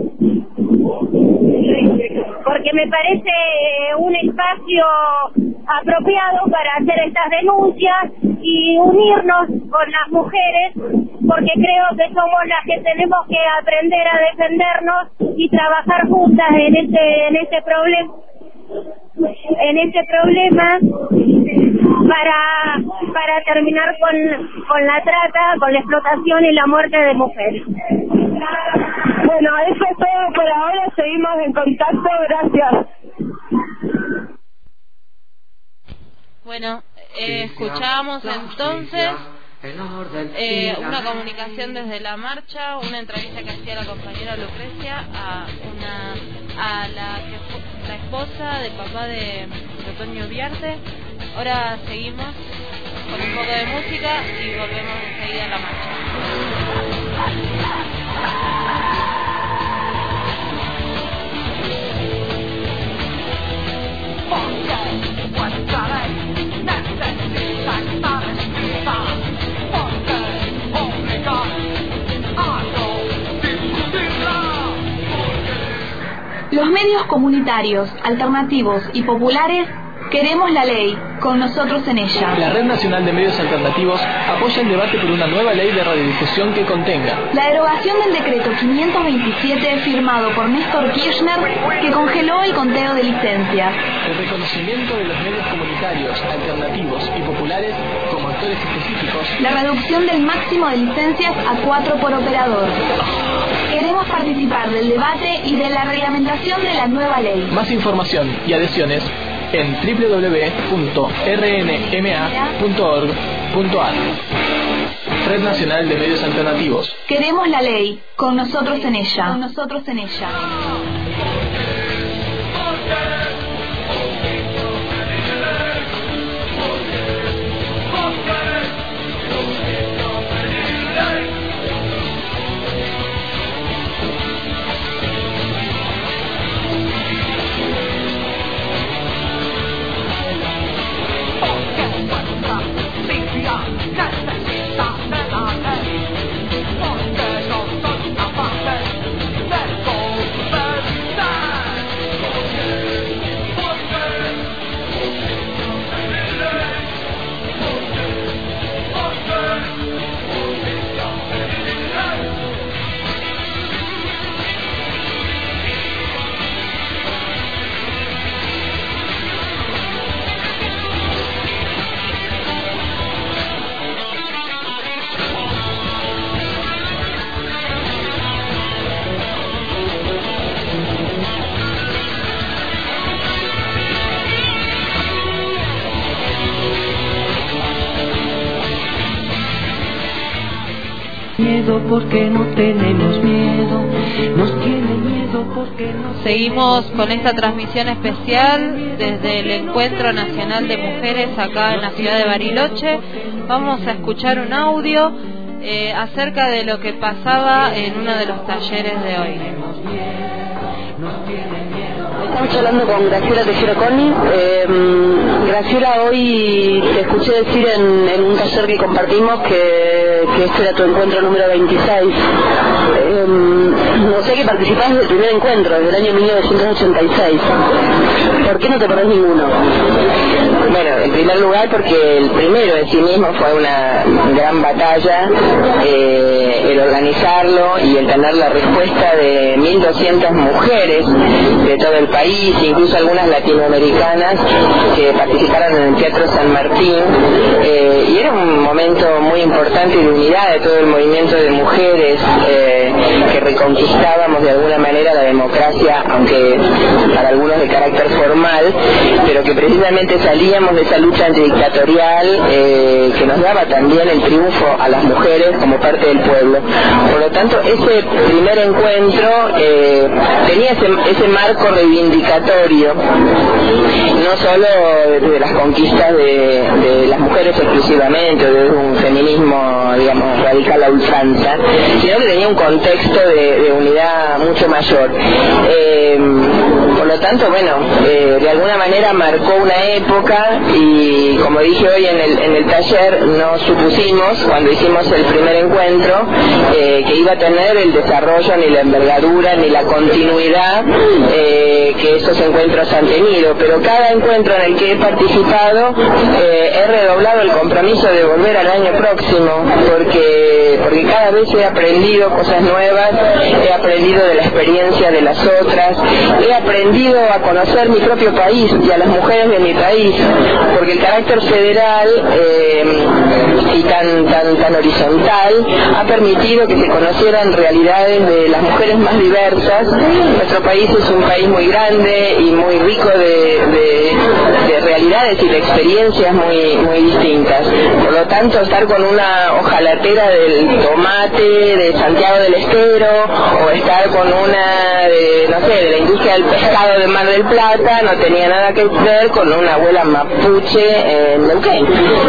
Speaker 6: Porque me parece un espacio apropiado para hacer estas denuncias y unirnos con las mujeres, porque creo que somos las que tenemos que aprender a defendernos y trabajar juntas en este problema para terminar con la trata, con la explotación y la muerte de mujeres.
Speaker 14: Bueno, eso es todo por ahora, seguimos en contacto, gracias.
Speaker 1: Bueno, escuchábamos entonces una comunicación desde la marcha, una entrevista que hacía la compañera Lucrecia a la esposa del papá de Otoño Uriarte. Ahora seguimos con un poco de música y volvemos enseguida a la marcha.
Speaker 15: Los medios comunitarios, alternativos y populares queremos la ley, con nosotros en ella.
Speaker 16: La Red Nacional de Medios Alternativos apoya el debate por una nueva ley de radiodifusión que contenga
Speaker 15: la derogación del decreto 527 firmado por Néstor Kirchner que congeló el conteo de licencias,
Speaker 16: el reconocimiento de los medios comunitarios, alternativos y populares como actores específicos,
Speaker 15: la reducción del máximo de licencias a 4 por operador. Queremos participar del debate y de la reglamentación de la nueva ley.
Speaker 16: Más información y adhesiones en www.rnma.org.ar. Red Nacional de Medios Alternativos.
Speaker 15: Queremos la ley, con nosotros en ella. Con nosotros en ella.
Speaker 2: miedo porque no tenemos miedo. Nos tienen miedo porque no.
Speaker 1: Seguimos con esta transmisión especial desde el Encuentro Nacional de Mujeres acá en la ciudad de Bariloche. Vamos a escuchar un audio acerca de lo que pasaba en uno de los talleres de hoy.
Speaker 3: Estamos hablando con Graciela Tejero Coni. Graciela, hoy te escuché decir en un taller que compartimos que este era tu encuentro número 26. No sé que participás del primer encuentro, desde el año 1986. ¿Por qué no te perdés ninguno?
Speaker 4: Bueno, en primer lugar porque el primero en sí mismo fue una gran batalla, el organizarlo y el tener la respuesta de 1.200 mujeres de todo el país, incluso algunas latinoamericanas que participaron en el Teatro San Martín, y era un momento muy importante de unidad de todo el movimiento de mujeres, que reconquistábamos de alguna manera la democracia, aunque para algunos de carácter formal, pero que precisamente salíamos de esa lucha antidictatorial que nos daba también el triunfo a las mujeres como parte del pueblo. Por lo tanto, ese primer encuentro tenía ese marco reivindicatorio, no solo de las conquistas de las mujeres exclusivamente, de un feminismo, digamos, radical a ultranza, sino que tenía un contexto de unidad mucho mayor. Por lo tanto, bueno, de alguna manera marcó una época y, como dije hoy en el taller, no supusimos, cuando hicimos el primer encuentro, que iba a tener el desarrollo, ni la envergadura, ni la continuidad que esos encuentros han tenido. Pero cada encuentro en el que he participado, he redoblado el compromiso de volver al año próximo, porque cada vez he aprendido cosas nuevas, he aprendido de la experiencia de las otras, he aprendido a conocer mi propio país y a las mujeres de mi país, porque el carácter federal y tan horizontal ha permitido que se conocieran realidades de las mujeres más diversas. Nuestro país es un país muy grande y muy rico de realidades y de experiencias muy distintas. Por lo tanto, estar con una hojalatera del tomate de Santiago del Estero, o estar con una de la industria del pescado de Mar del Plata, no tenía nada que ver con una abuela mapuche en Neuquén.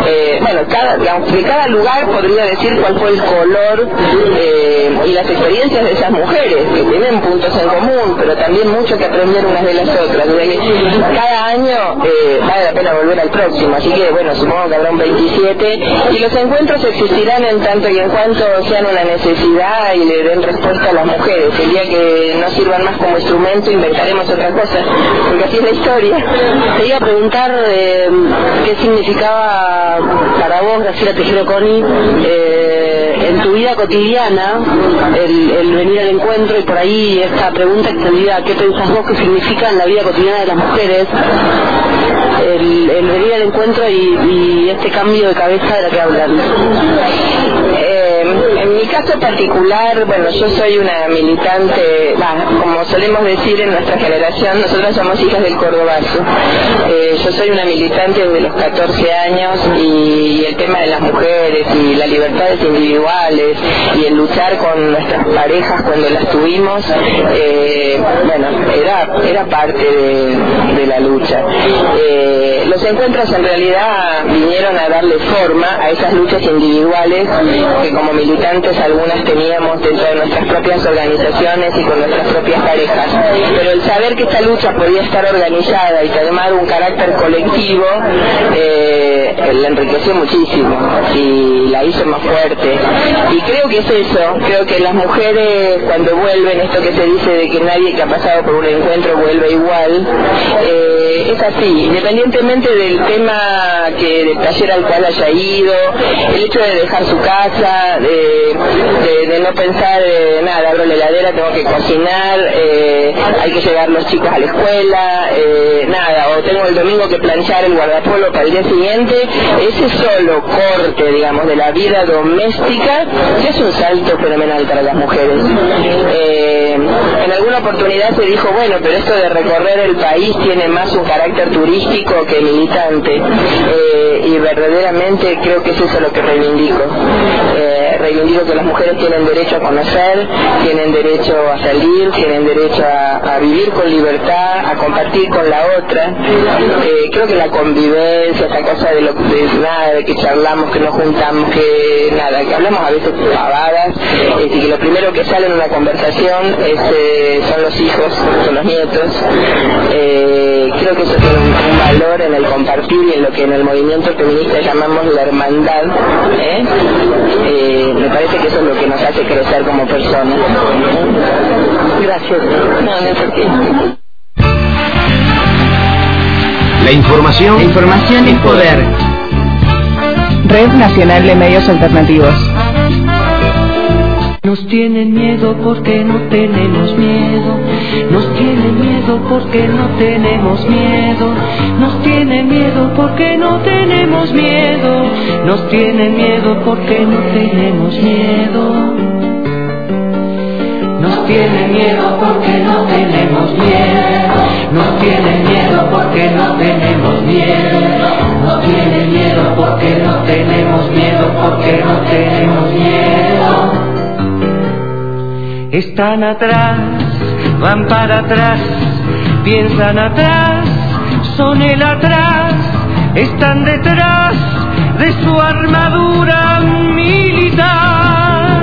Speaker 4: De cada lugar podría decir cuál fue el color y las experiencias de esas mujeres, que tienen puntos en común, pero también mucho que aprender unas de las otras. Cada año vale la pena volver al próximo, así que bueno, supongo que habrá un 27, y los encuentros existirán en tanto y en cuanto sean una necesidad y le den respuesta a las mujeres. El día que no sirvan más como instrumento, inventaremos otra cosa, porque así es la historia.
Speaker 3: Te iba a preguntar qué significaba para vos, Graciela Tejero Coni, en tu vida cotidiana el venir al encuentro, y por ahí esta pregunta extendida: ¿qué pensás vos que significa en la vida cotidiana de las mujeres el venir al encuentro y este cambio de cabeza de la que hablan?
Speaker 4: En mi caso particular, bueno, yo soy una militante, como solemos decir en nuestra generación, nosotros somos hijas del Cordobazo. Yo soy una militante desde los 14 años y el tema de las mujeres y las libertades individuales y el luchar con nuestras parejas cuando las tuvimos, era parte de la lucha. Los encuentros en realidad vinieron a darle forma a esas luchas individuales que como militantes algunas teníamos dentro de nuestras propias organizaciones y con nuestras propias parejas, pero el saber que esta lucha podía estar organizada y tomar un carácter colectivo la enriqueció muchísimo y la hizo más fuerte. Y creo que es eso, creo que las mujeres cuando vuelven, esto que se dice de que nadie que ha pasado por un encuentro vuelve igual, es así, independientemente del tema del taller al cual haya ido, el hecho de dejar su casa, de no pensar nada, abro la heladera, tengo que cocinar, hay que llevar los chicos a la escuela, o tengo el domingo que planchar el guardapolvo para el día siguiente. Ese solo corte, digamos, de la vida doméstica ya es un salto fenomenal para las mujeres. En alguna oportunidad se dijo, bueno, pero esto de recorrer el país tiene más un carácter turístico que militante, y verdaderamente creo que es eso lo que reivindico.
Speaker 12: reivindico que las mujeres tienen derecho a conocer, tienen derecho a salir, tienen derecho a vivir con libertad, a compartir con la otra. Creo que la convivencia, esta cosa de que charlamos, que nos juntamos, que nada, que hablamos a veces pavadas, y que lo primero que sale en una conversación son los hijos, son los nietos. Creo que eso tiene un valor en el compartir y en lo que en el movimiento feminista llamamos la hermandad. Me parece que eso es lo que nos hace crecer como personas. Gracias. No es por qué.
Speaker 17: La información es poder.
Speaker 18: Red Nacional de Medios Alternativos.
Speaker 2: Nos tienen miedo porque no tenemos miedo. Nos tienen miedo porque no tenemos miedo. Nos tienen miedo porque no tenemos miedo. Nos tienen miedo porque no tenemos miedo. Nos tienen miedo porque no tenemos miedo. Nos tienen miedo porque no tenemos miedo. Nos tienen miedo porque no tenemos miedo. Porque no tenemos miedo. Están atrás, van para atrás, piensan atrás, son el atrás, están detrás de su armadura militar.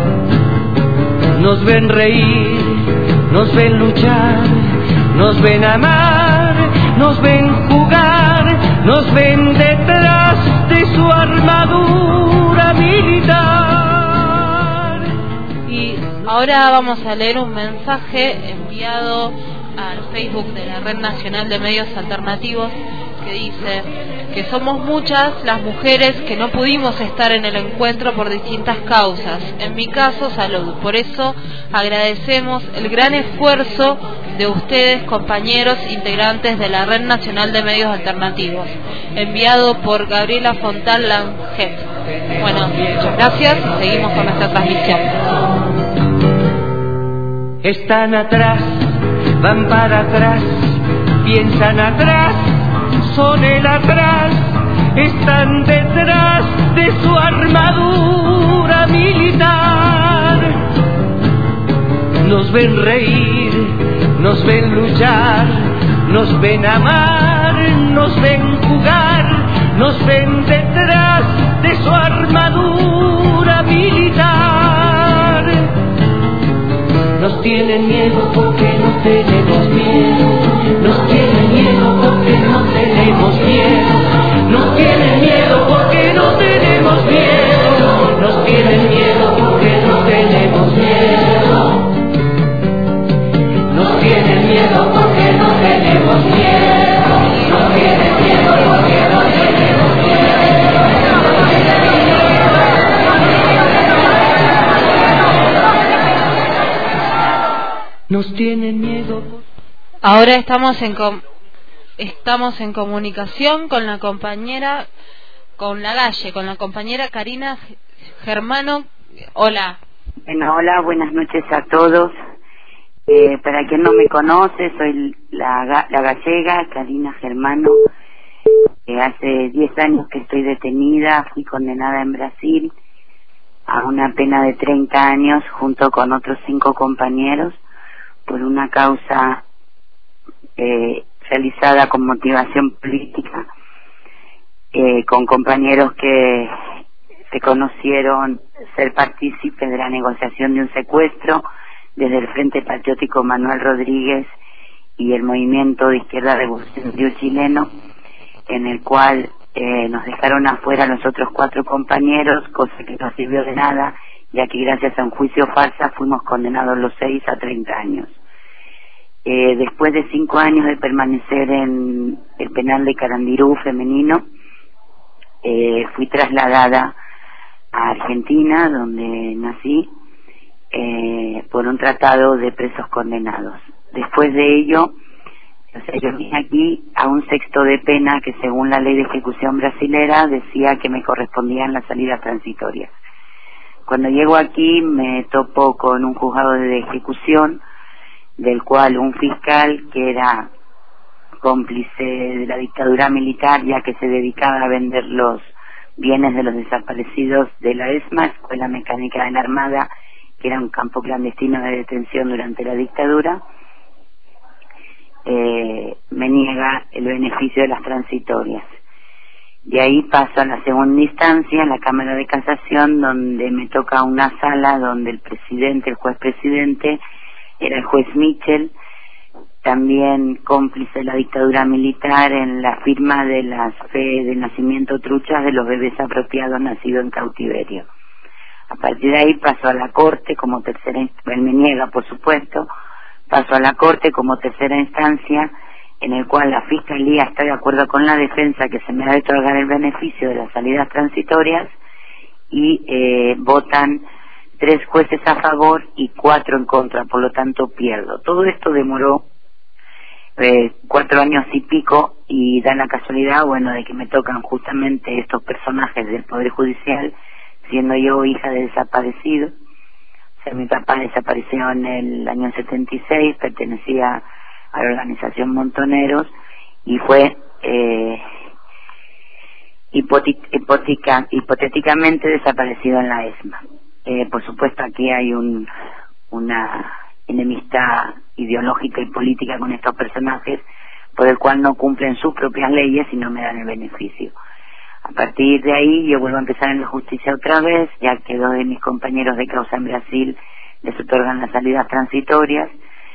Speaker 2: Nos ven reír, nos ven luchar, nos ven amar, nos ven jugar, nos ven detrás de su armadura militar.
Speaker 1: Ahora vamos a leer un mensaje enviado al Facebook de la Red Nacional de Medios Alternativos que dice que somos muchas las mujeres que no pudimos estar en el encuentro por distintas causas, en mi caso salud. Por eso agradecemos el gran esfuerzo de ustedes, compañeros integrantes de la Red Nacional de Medios Alternativos, enviado por Gabriela Fontal Langet. Bueno, muchas gracias y seguimos con nuestra transmisión.
Speaker 2: Están atrás, van para atrás, piensan atrás, son el atrás, están detrás de su armadura militar. Nos ven reír, nos ven luchar, nos ven amar, nos ven jugar, nos ven detrás de su armadura militar. Nos tienen miedo porque no tenemos miedo. Nos tienen miedo porque no tenemos miedo. Nos tienen miedo porque no tenemos miedo. Nos tienen miedo porque no tenemos miedo. Nos tienen miedo porque no tenemos miedo. Nos tienen miedo porque no tenemos miedo. Nos tienen miedo.
Speaker 1: Ahora estamos en comunicación con la compañera, con la compañera Karina Germano. Hola.
Speaker 19: Bueno, hola, buenas noches a todos. Para quien no me conoce, soy la gallega Karina Germano. Hace 10 años que estoy detenida, fui condenada en Brasil a una pena de 30 años junto con otros 5 compañeros por una causa realizada con motivación política, con compañeros que se conocieron ser partícipes de la negociación de un secuestro desde el Frente Patriótico Manuel Rodríguez y el Movimiento de Izquierda Revolucionario Chileno, en el cual nos dejaron afuera los otros 4 compañeros, cosa que no sirvió de nada, ya que gracias a un juicio farsa fuimos condenados los 6 a 30 años. Después de 5 años de permanecer en el penal de Carandirú femenino, fui trasladada a Argentina, donde nací, por un tratado de presos condenados. Después de ello, yo vine aquí a un sexto de pena que según la ley de ejecución brasilera decía que me correspondían las salidas transitorias. Cuando llego aquí me topo con un juzgado de ejecución, del cual un fiscal que era cómplice de la dictadura militar, ya que se dedicaba a vender los bienes de los desaparecidos de la ESMA, Escuela Mecánica de la Armada, que era un campo clandestino de detención durante la dictadura, me niega el beneficio de las transitorias. De ahí paso a la segunda instancia, la Cámara de Casación, donde me toca una sala donde el juez presidente, era el juez Mitchell, también cómplice de la dictadura militar en la firma de las fe de nacimiento truchas de los bebés apropiados nacidos en cautiverio. A partir de ahí paso a la Corte como tercera instancia, él me niega por supuesto, paso a la Corte como tercera instancia, en el cual la Fiscalía está de acuerdo con la defensa que se me ha de otorgar el beneficio de las salidas transitorias y votan 3 jueces a favor y 4 en contra, por lo tanto pierdo. Todo esto demoró 4 años y pico, y da la casualidad, bueno, de que me tocan justamente estos personajes del Poder Judicial, siendo yo hija de desaparecido. O sea, mi papá desapareció en el año 76, pertenecía a la organización Montoneros y fue hipotéticamente desaparecido en la ESMA. Por supuesto aquí hay una enemistad ideológica y política con estos personajes, por el cual no cumplen sus propias leyes y no me dan el beneficio. A partir de ahí yo vuelvo a empezar en la justicia otra vez, ya que 2 de mis compañeros de causa en Brasil les otorgan las salidas transitorias,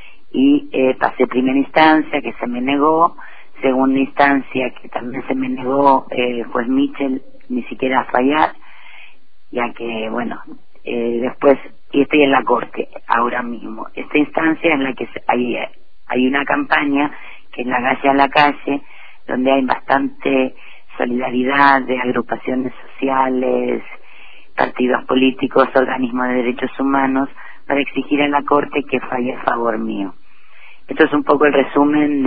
Speaker 19: y pasé primera instancia, que se me negó, segunda instancia, que también se me negó, juez Mitchell ni siquiera a fallar, ya que, bueno, después, y estoy en la Corte ahora mismo. Esta instancia en la que hay una campaña, que es la calle a la calle, donde hay bastante solidaridad de agrupaciones sociales, partidos políticos, organismos de derechos humanos, para exigir a la Corte que falle a favor mío. Esto es un poco el resumen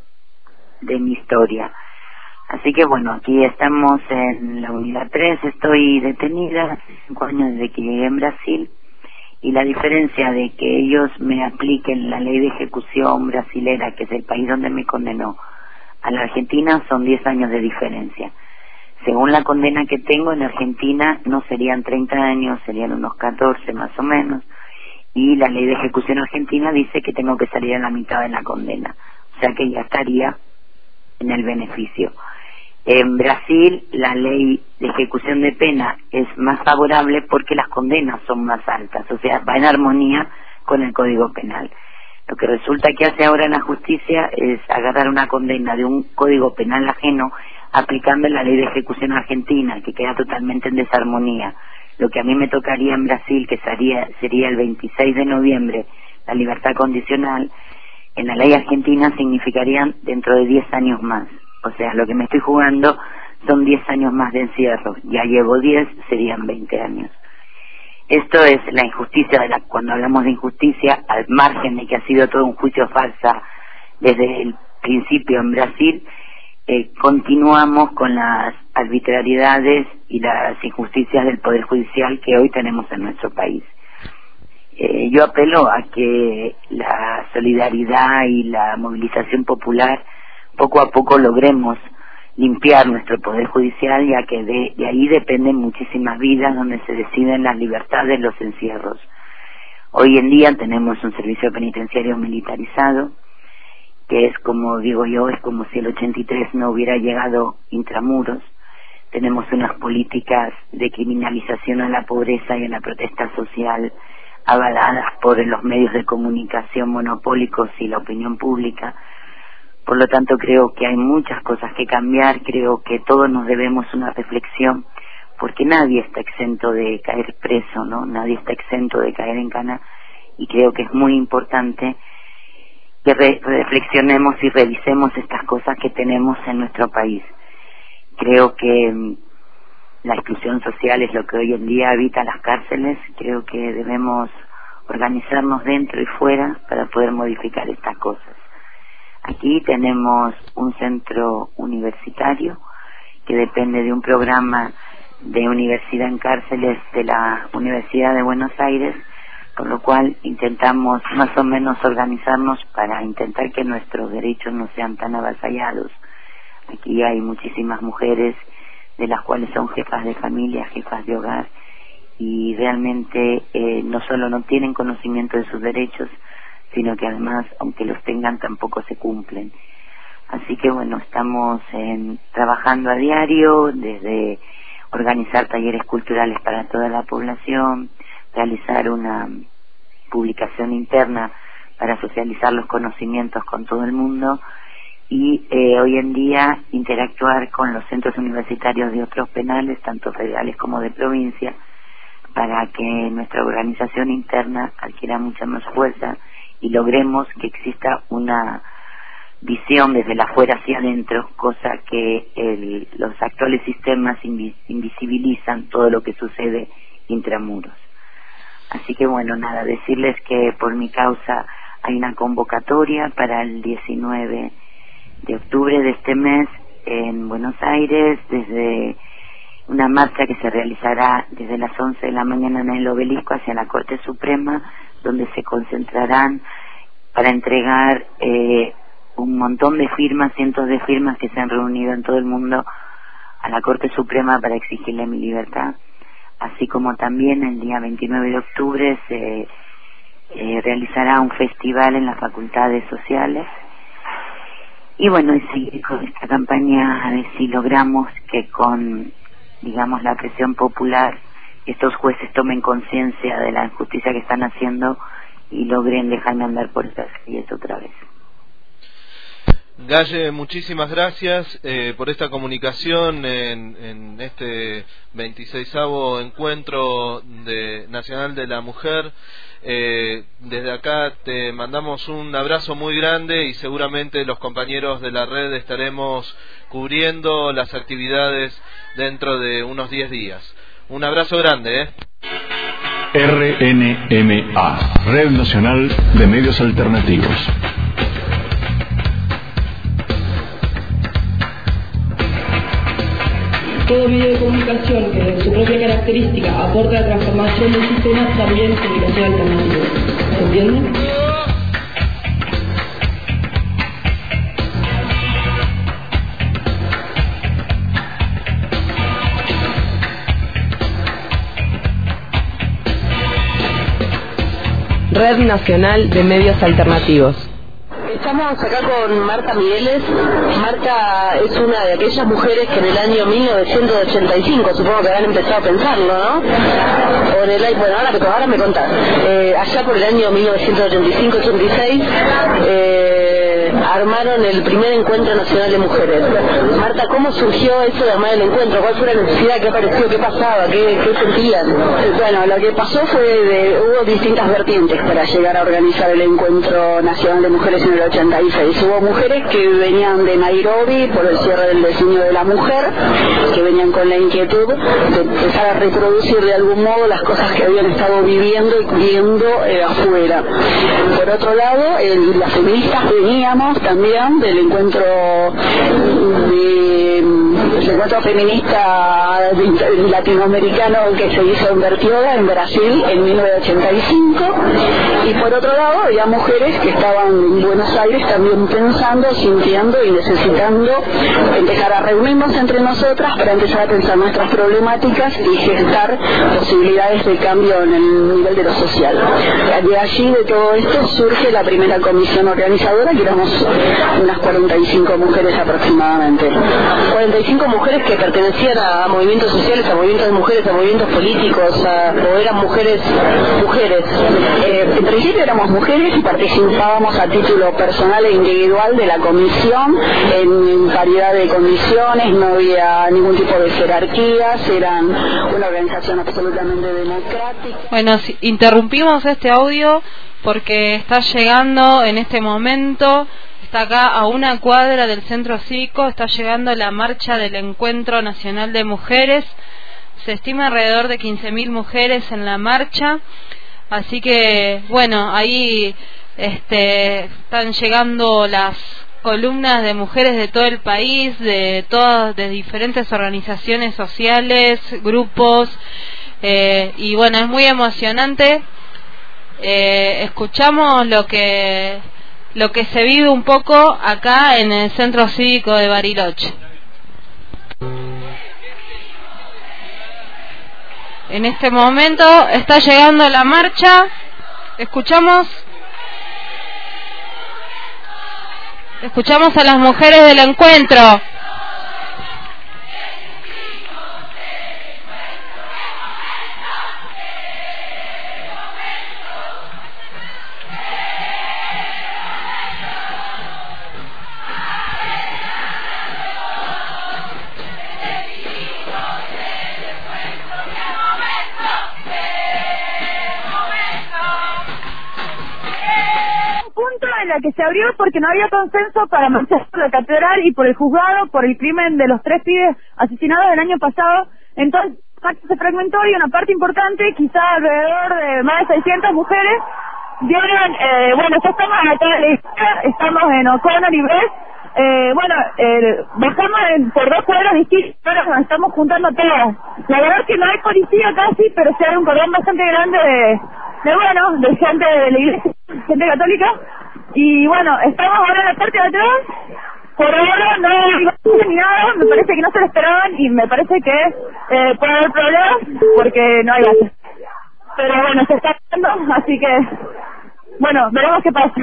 Speaker 19: de mi historia. Así que bueno, aquí estamos en la unidad 3, estoy detenida hace 5 años desde que llegué en Brasil, y la diferencia de que ellos me apliquen la ley de ejecución brasilera, que es el país donde me condenó, a la Argentina, son 10 años de diferencia. Según la condena que tengo en Argentina, no serían 30 años, serían unos 14 más o menos, y la ley de ejecución argentina dice que tengo que salir a la mitad de la condena, o sea que ya estaría en el beneficio. En Brasil la ley de ejecución de pena es más favorable porque las condenas son más altas, o sea, va en armonía con el Código Penal. Lo que resulta que hace ahora la justicia es agarrar una condena de un Código Penal ajeno, aplicando la ley de ejecución argentina, que queda totalmente en desarmonía. Lo que a mí me tocaría en Brasil, que sería el 26 de noviembre, la libertad condicional, en la ley argentina significarían dentro de 10 años más. O sea, lo que me estoy jugando son 10 años más de encierro. Ya llevo 10, serían 20 años. Esto es la injusticia, cuando hablamos de injusticia, al margen de que ha sido todo un juicio farsa desde el principio en Brasil, continuamos con las arbitrariedades y las injusticias del Poder Judicial que hoy tenemos en nuestro país. Yo apelo a que la solidaridad y la movilización popular poco a poco logremos limpiar nuestro Poder Judicial, ya que de ahí dependen muchísimas vidas donde se deciden las libertades, los encierros. Hoy en día tenemos un servicio penitenciario militarizado, que es, como digo yo, es como si el 83 no hubiera llegado intramuros. Tenemos unas políticas de criminalización a la pobreza y a la protesta social avaladas por los medios de comunicación monopólicos y la opinión pública. Por lo tanto, creo que hay muchas cosas que cambiar, creo que todos nos debemos una reflexión, porque nadie está exento de caer preso, ¿no? Nadie está exento de caer en cana, y creo que es muy importante que reflexionemos y revisemos estas cosas que tenemos en nuestro país. Creo que la exclusión social es lo que hoy en día habita las cárceles. Creo que debemos organizarnos dentro y fuera para poder modificar estas cosas. Aquí tenemos un centro universitario que depende de un programa de universidad en cárceles de la Universidad de Buenos Aires, con lo cual intentamos más o menos organizarnos para intentar que nuestros derechos no sean tan avasallados. Aquí hay muchísimas mujeres de las cuales son jefas de familia, jefas de hogar, y realmente no solo no tienen conocimiento de sus derechos, sino que además, aunque los tengan, tampoco se cumplen. Así que bueno, estamos trabajando a diario, desde organizar talleres culturales para toda la población, realizar una publicación interna para socializar los conocimientos con todo el mundo, y hoy en día interactuar con los centros universitarios de otros penales, tanto federales como de provincia, para que nuestra organización interna adquiera mucha más fuerza y logremos que exista una visión desde la afuera hacia adentro, cosa que los actuales sistemas invisibilizan todo lo que sucede intramuros. Así que bueno, nada, decirles que por mi causa hay una convocatoria para el 19 de octubre de este mes en Buenos Aires, desde una marcha que se realizará desde las 11 de la mañana en el Obelisco hacia la Corte Suprema, donde se concentrarán para entregar un montón de firmas, cientos de firmas que se han reunido en todo el mundo a la Corte Suprema para exigirle mi libertad. Así como también el día 29 de octubre se realizará un festival en las facultades sociales. Y bueno, y seguir con esta campaña, a ver si logramos que con, digamos, la presión popular, estos jueces tomen conciencia de la injusticia que están haciendo y logren dejarme andar por estas calles otra vez.
Speaker 9: Galle, muchísimas gracias por esta comunicación en este 26º encuentro nacional de la mujer. Desde acá te mandamos un abrazo muy grande y seguramente los compañeros de la red estaremos cubriendo las actividades dentro de unos 10 días. Un abrazo grande,
Speaker 20: RNMA, Red Nacional de Medios Alternativos.
Speaker 21: Todo medio de comunicación que de su propia característica aporta la transformación del sistema también es comunicación alternativa. ¿Se entiende?
Speaker 22: Red Nacional de Medios Alternativos.
Speaker 3: Estamos acá con Marta Migueles. Marta es una de aquellas mujeres que en el año 1985, supongo que habrán empezado a pensarlo, ¿no? O en el, bueno, ahora me contás. Allá por el año 1985-86 armaron el primer encuentro nacional de mujeres. Marta, ¿cómo surgió eso de armar el encuentro? ¿Cuál fue la necesidad? ¿Qué apareció? ¿Qué pasaba? ¿Qué sentían?
Speaker 23: Bueno, lo que pasó fue hubo distintas vertientes para llegar a organizar el encuentro nacional de mujeres en el 86. Hubo mujeres que venían de Nairobi por el cierre del designio de la mujer, que venían con la inquietud de empezar a reproducir de algún modo las cosas que habían estado viviendo y viendo afuera. Por otro lado, las feministas veníamos también del encuentro feminista latinoamericano que se hizo en Bertioga, en Brasil, en 1985, y por otro lado había mujeres que estaban en Buenos Aires también pensando, sintiendo y necesitando empezar a reunirnos entre nosotras para empezar a pensar nuestras problemáticas y gestar posibilidades de cambio en el nivel de lo social. De allí, de todo esto, surge la primera comisión organizadora, que éramos unas 45 mujeres aproximadamente.
Speaker 3: 45 mujeres que pertenecían a movimientos sociales, a movimientos de mujeres, a movimientos políticos, o eran mujeres.
Speaker 23: En principio éramos mujeres y participábamos a título personal e individual de la comisión en variedad de condiciones, no había ningún tipo de jerarquías, eran una organización absolutamente democrática.
Speaker 1: Bueno, interrumpimos este audio porque está llegando en este momento, está acá a una cuadra del Centro Cívico, está llegando la marcha del Encuentro Nacional de Mujeres. Se estima alrededor de 15.000 mujeres en la marcha, así que bueno, ahí están llegando las columnas de mujeres de todo el país, de diferentes organizaciones sociales, grupos, y bueno, es muy emocionante. Escuchamos lo que se vive un poco acá en el Centro Cívico de Bariloche. En este momento está llegando la marcha. Escuchamos a las mujeres del encuentro.
Speaker 11: Que se abrió porque no había consenso para marchar por la catedral y por el juzgado por el crimen de los 3 pibes asesinados el año pasado. Entonces se fragmentó y una parte importante, quizá alrededor de más de 600 mujeres, dieron, ya estamos acá, estamos en O'Connor y Brest, bajamos por 2 cuadras distintas, pero nos estamos juntando todas. La verdad es que no hay policía casi, pero se hay un cordón bastante grande de gente de la iglesia, gente católica. Y bueno, estamos ahora en la parte de atrás. Por ahora no hay ni nada, me parece que no se lo esperaban y me parece que puede haber problemas porque no hay gases. Pero bueno, se está haciendo, así que bueno, veremos qué pasa.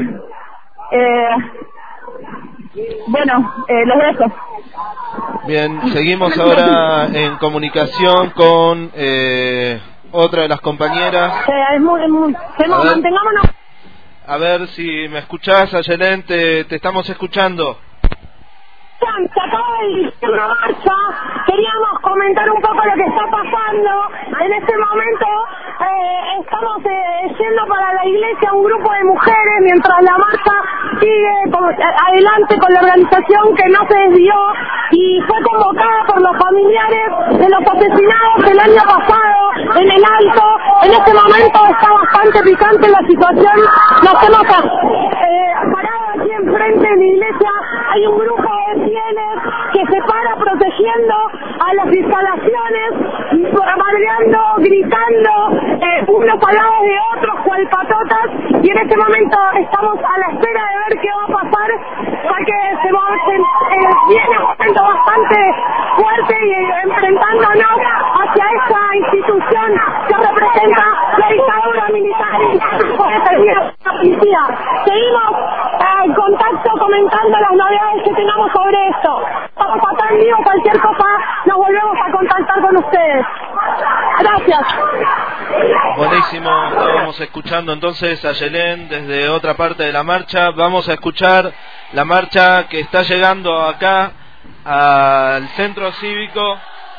Speaker 11: Los dejo.
Speaker 9: Bien, seguimos ahora en comunicación con otra de las compañeras.
Speaker 11: Mantengámonos.
Speaker 9: A ver si me escuchás, Ayelén, te estamos escuchando.
Speaker 14: Se acaba de dirigir una marcha, queríamos comentar un poco lo que está pasando. En este momento estamos yendo para la iglesia un grupo de mujeres mientras la marcha sigue adelante con la organización que no se desvió y fue convocada por los familiares de los asesinados el año pasado en el Alto. En este momento está bastante picante la situación. Nos hemos parado aquí enfrente de la iglesia. Hay un grupo de fieles que se para protegiendo a las instalaciones, madreando, gritando, unos al lado de otros, cual patotas, y en este momento estamos a la espera de ver qué va a pasar, porque viene un momento bastante fuerte y enfrentándonos hacia esta institución que representa la dictadura militar y la policía. Seguimos en contacto comentando las novedades que tengamos sobre esto. Para pasar en vivo cualquier cosa, nos volvemos a contactar con ustedes. Gracias.
Speaker 9: Buenísimo, estábamos escuchando entonces a Ayelén desde otra parte de la marcha. Vamos a escuchar la marcha que está llegando acá al centro cívico.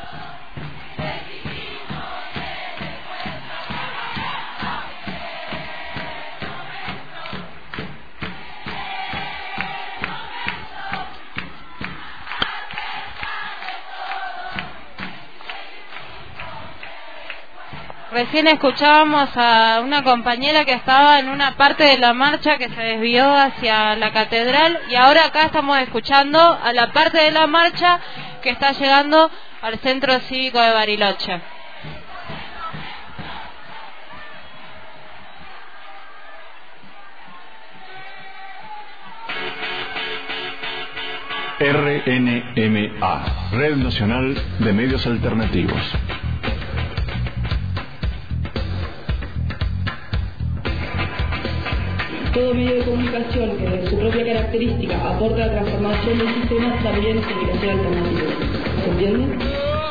Speaker 1: Recién escuchábamos a una compañera que estaba en una parte de la marcha que se desvió hacia la catedral y ahora acá estamos escuchando a la parte de la marcha que está llegando al centro cívico de Bariloche.
Speaker 20: RNMA, Red Nacional de Medios Alternativos.
Speaker 21: Todo medio de comunicación que de su propia característica aporta la transformación del sistema también es comunicación alternativa. ¿Se entiende?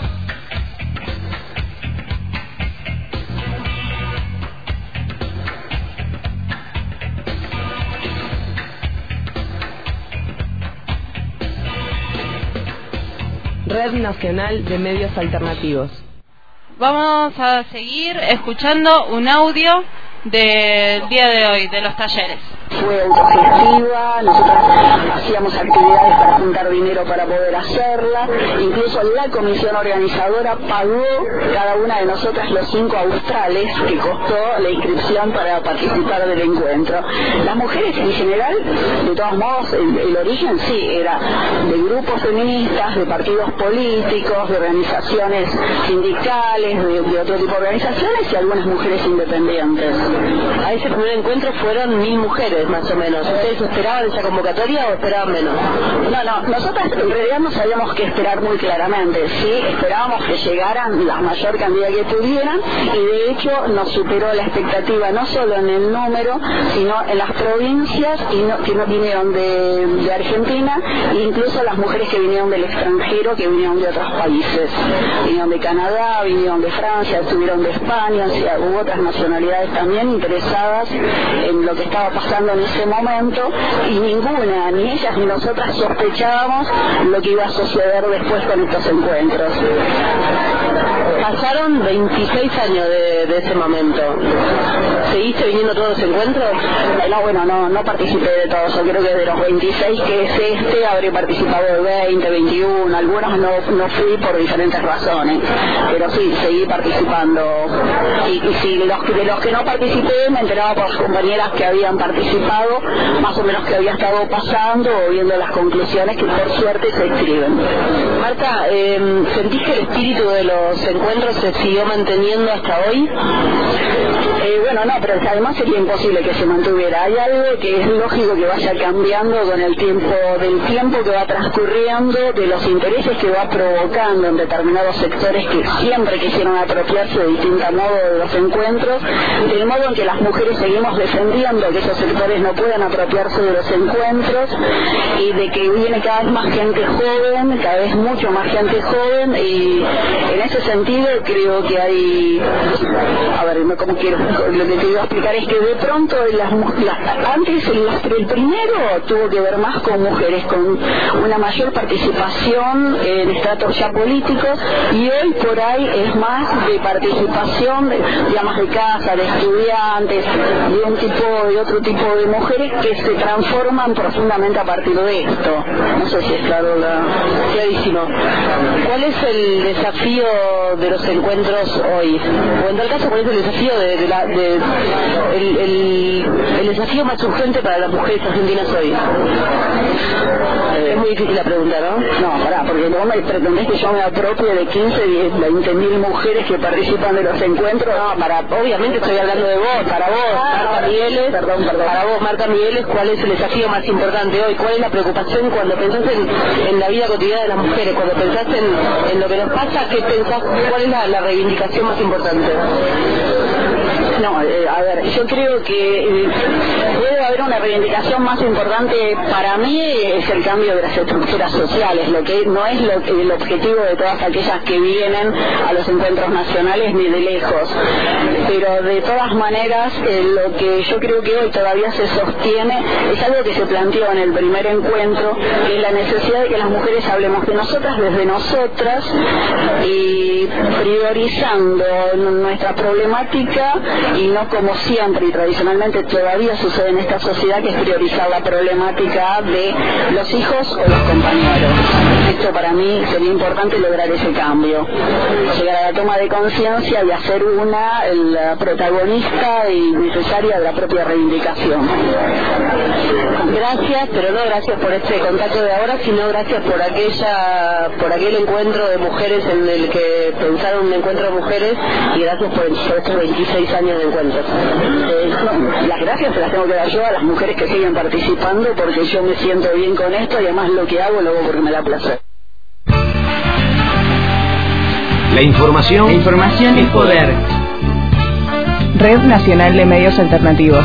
Speaker 22: Red Nacional de Medios Alternativos.
Speaker 1: Vamos a seguir escuchando un audio del día de hoy, de los talleres.
Speaker 23: Fue autogestiva, nosotros hacíamos actividades para juntar dinero para poder hacerla, incluso la comisión organizadora pagó cada una de nosotras los 5 australes que costó la inscripción para participar del encuentro. Las mujeres en general, de todos modos, el origen sí era de grupos feministas, de partidos políticos, de organizaciones sindicales, de otro tipo de organizaciones y algunas mujeres independientes.
Speaker 3: A ese primer encuentro fueron 1000 mujeres, más o menos. ¿Ustedes esperaban esa convocatoria o esperaban menos?
Speaker 23: No, nosotras en realidad no sabíamos qué esperar muy claramente. Sí, esperábamos que llegaran la mayor cantidad que pudieran, y de hecho nos superó la expectativa, no solo en el número, sino en las provincias que no vinieron de Argentina, e incluso las mujeres que vinieron del extranjero, que vinieron de otros países. Vinieron de Canadá, vinieron de Francia, estuvieron de España, o sea, hubo otras nacionalidades también interesadas en lo que estaba pasando en ese momento, y ninguna, ni ellas ni nosotras sospechábamos lo que iba a suceder después con estos encuentros.
Speaker 3: Pasaron 26 años de ese momento. ¿Seguiste viniendo a todos los encuentros?
Speaker 23: No participé de todos. Yo creo que de los 26 que es habré participado de 20, 21. Algunos no fui por diferentes razones, pero sí, seguí participando. Y si de los que no participé me enteraba por las compañeras que habían participado, más o menos que había estado pasando, o viendo las conclusiones que por suerte se escriben.
Speaker 3: Marta, ¿sentís que el espíritu de los encuentros se siguió manteniendo hasta hoy?
Speaker 23: Pero además sería imposible que se mantuviera. Hay algo que es lógico que vaya cambiando con el tiempo, del tiempo que va transcurriendo, de los intereses que va provocando en determinados sectores que siempre quisieron apropiarse de distinto modo de los encuentros, del modo en que las mujeres seguimos defendiendo que esos sectores no puedan apropiarse de los encuentros, y de que viene cada vez más gente joven, cada vez mucho más gente joven, y en ese sentido creo que hay, lo que te iba a explicar es que de pronto antes el primero tuvo que ver más con mujeres, con una mayor participación en estratos ya políticos, y hoy por ahí es más de participación de amas de casa, de estudiantes, de otro tipo de mujeres que se transforman profundamente a partir de esto. No sé si es clarísimo.
Speaker 3: ¿Cuál es el desafío de los encuentros hoy? O en tal caso, ¿cuál es el desafío el desafío más urgente para las mujeres argentinas hoy? Es muy difícil la pregunta, ¿no?
Speaker 23: Porque no me pretendés que yo me apropie de 15, 10, 20.000 mujeres que participan de los encuentros.
Speaker 3: Obviamente estoy hablando de vos, para vos, Marta Migueles.
Speaker 23: Perdón.
Speaker 3: Para vos, Marta Migueles, ¿cuál es el desafío más importante hoy? ¿Cuál es la preocupación cuando pensás en la vida cotidiana de las mujeres? Cuando pensás en lo que nos pasa, ¿qué pensás? ¿Cuál es la reivindicación más importante?
Speaker 23: Yo creo que puede haber una reivindicación más importante. Para mí es el cambio de las estructuras sociales, lo que no es el objetivo de todas aquellas que vienen a los encuentros nacionales ni de lejos, pero de todas maneras lo que yo creo que hoy todavía se sostiene es algo que se planteó en el primer encuentro, que es la necesidad de que las mujeres hablemos de nosotras desde nosotras, y priorizando nuestra problemática, y no como siempre y tradicionalmente todavía sucede en esta sociedad, que es priorizar la problemática de los hijos o los compañeros. Esto para mí sería importante lograr ese cambio, llegar a la toma de conciencia y hacer la protagonista y necesaria de la propia reivindicación.
Speaker 3: Gracias, pero no gracias por este contacto de ahora, sino gracias por aquel encuentro de mujeres en el que pensaron un encuentro de mujeres, y gracias por estos 26 años de encuentros.
Speaker 23: Las gracias se las tengo que dar yo a las mujeres que siguen participando, porque yo me siento bien con esto, y además lo que hago lo hago porque me da placer.
Speaker 17: La información es poder.
Speaker 18: Red Nacional de Medios Alternativos.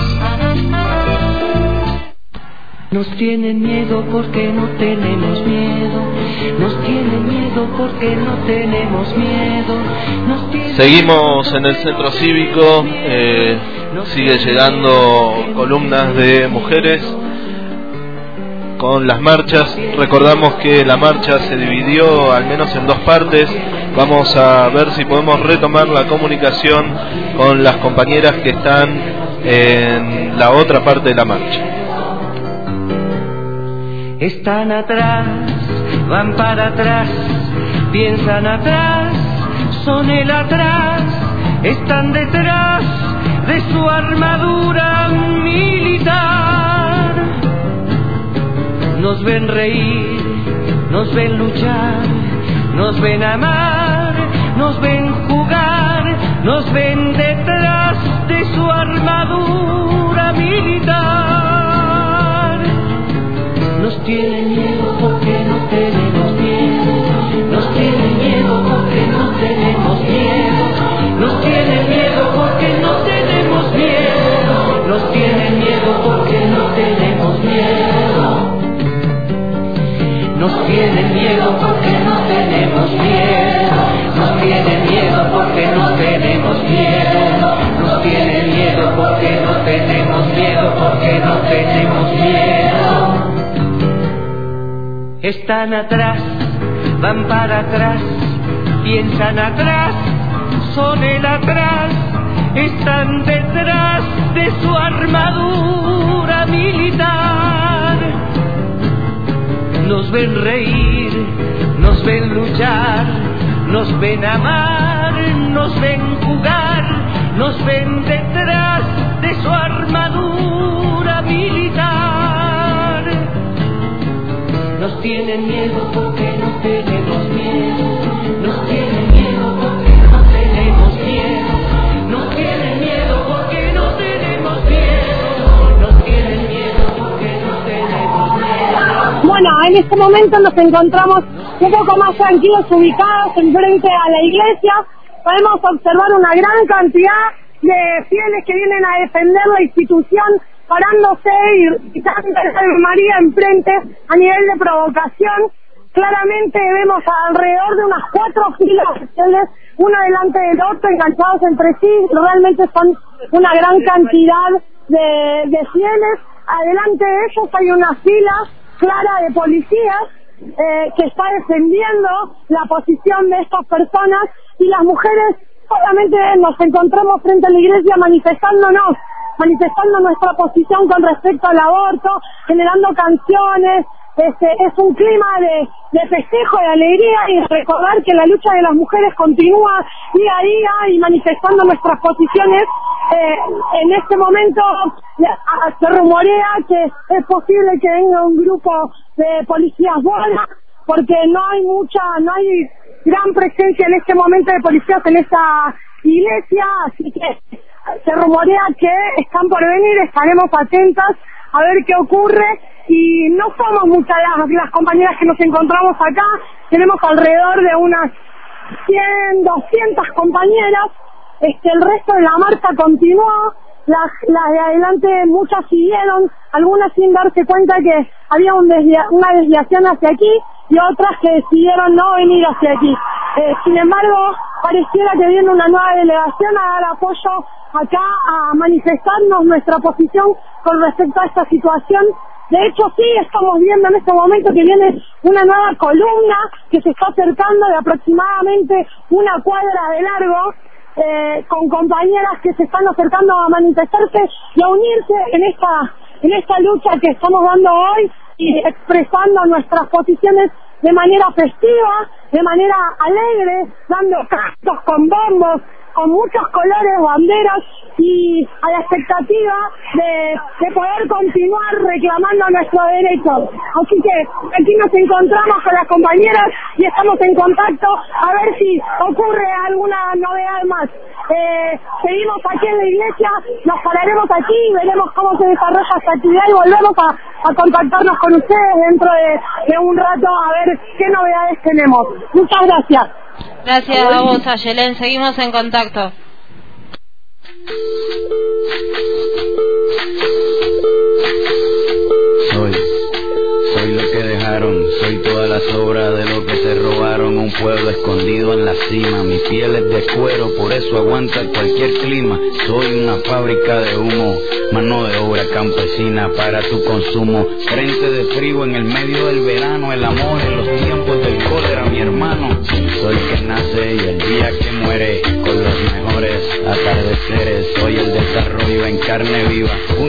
Speaker 2: Nos tienen miedo porque no tenemos miedo. Nos tienen miedo porque no tenemos miedo.
Speaker 9: Seguimos en el centro cívico. Sigue llegando columnas de mujeres con las marchas. Recordamos que la marcha se dividió al menos en dos partes. Vamos a ver si podemos retomar la comunicación con las compañeras que están en la otra parte de la marcha.
Speaker 2: Están atrás, van para atrás, piensan atrás, son el atrás, están detrás de su armadura militar. Nos ven reír, nos ven luchar, nos ven amar, nos ven jugar, nos ven detrás de su armadura militar. Nos tienen miedo porque no tenemos miedo, nos tienen miedo porque no tenemos miedo, nos tienen miedo porque no tenemos miedo, nos tienen miedo porque no tenemos miedo. Nos tienen miedo porque no tenemos miedo, nos tienen miedo porque no tenemos miedo, nos tienen miedo porque no tenemos miedo, porque no tenemos miedo. Están atrás, van para atrás, piensan atrás, son el atrás, están detrás de su armadura militar. Nos ven reír, nos ven luchar, nos ven amar, nos ven jugar, nos ven detrás de su armadura militar. Nos tienen miedo porque no tenemos miedo, nos tienen miedo porque no tenemos miedo, nos tienen miedo porque no tenemos miedo, nos tienen miedo porque no tenemos miedo.
Speaker 14: Bueno, en este momento nos encontramos un poco más tranquilos, ubicados enfrente a la iglesia. Podemos observar una gran cantidad de fieles que vienen a defender la institución, parándose y gritando Ave María enfrente a nivel de provocación. Claramente vemos alrededor de unas 4 filas de fieles, uno delante del otro, enganchados entre sí. Realmente son una gran cantidad de fieles. Adelante de ellos hay una fila clara de policías que está defendiendo la posición de estas personas, y las mujeres obviamente nos encontramos frente a la iglesia manifestando nuestra posición con respecto al aborto, generando canciones. Es un clima de festejo, de alegría, y recordar que la lucha de las mujeres continúa día a día y manifestando nuestras posiciones. En este momento se rumorea que es posible que venga un grupo de policías buenas, porque no hay gran presencia en este momento de policías en esta iglesia, así que se rumorea que están por venir. Estaremos atentas a ver qué ocurre, y no somos muchas las compañeras que nos encontramos acá, tenemos alrededor de unas 100, 200 compañeras. El resto de la marcha continuó, las de adelante muchas siguieron, algunas sin darse cuenta que había una desviación hacia aquí, y otras que decidieron no venir hacia aquí. Sin embargo, pareciera que viene una nueva delegación a dar apoyo acá, a manifestarnos nuestra posición con respecto a esta situación. De hecho, sí, estamos viendo en este momento que viene una nueva columna que se está acercando de aproximadamente 1 cuadra de largo, con compañeras que se están acercando a manifestarse y a unirse en esta lucha que estamos dando hoy, y expresando nuestras posiciones de manera festiva, de manera alegre, dando cantos con bombos, con muchos colores, banderas, y a la expectativa de poder continuar reclamando nuestros derechos. Así que aquí nos encontramos con las compañeras y estamos en contacto a ver si ocurre alguna novedad más. Seguimos aquí en la iglesia, nos pararemos aquí y veremos cómo se desarrolla esta actividad, y volvemos a contactarnos con ustedes dentro de un rato a ver qué novedades tenemos. Muchas gracias.
Speaker 1: Gracias a vos, Ayelén. Seguimos en contacto.
Speaker 5: Soy lo que dejaron, soy toda la sobra de lo que se robaron. Un pueblo escondido en la cima, mi piel es de cuero, por eso aguanta cualquier clima. Soy una fábrica de humo, mano de obra campesina para tu consumo. Frente de frío en el medio del verano, el amor en los tiempos del cólera, mi hermano. Soy que nace y el día que muere, con los mejores atardeceres. Soy el desarrollo en carne viva, un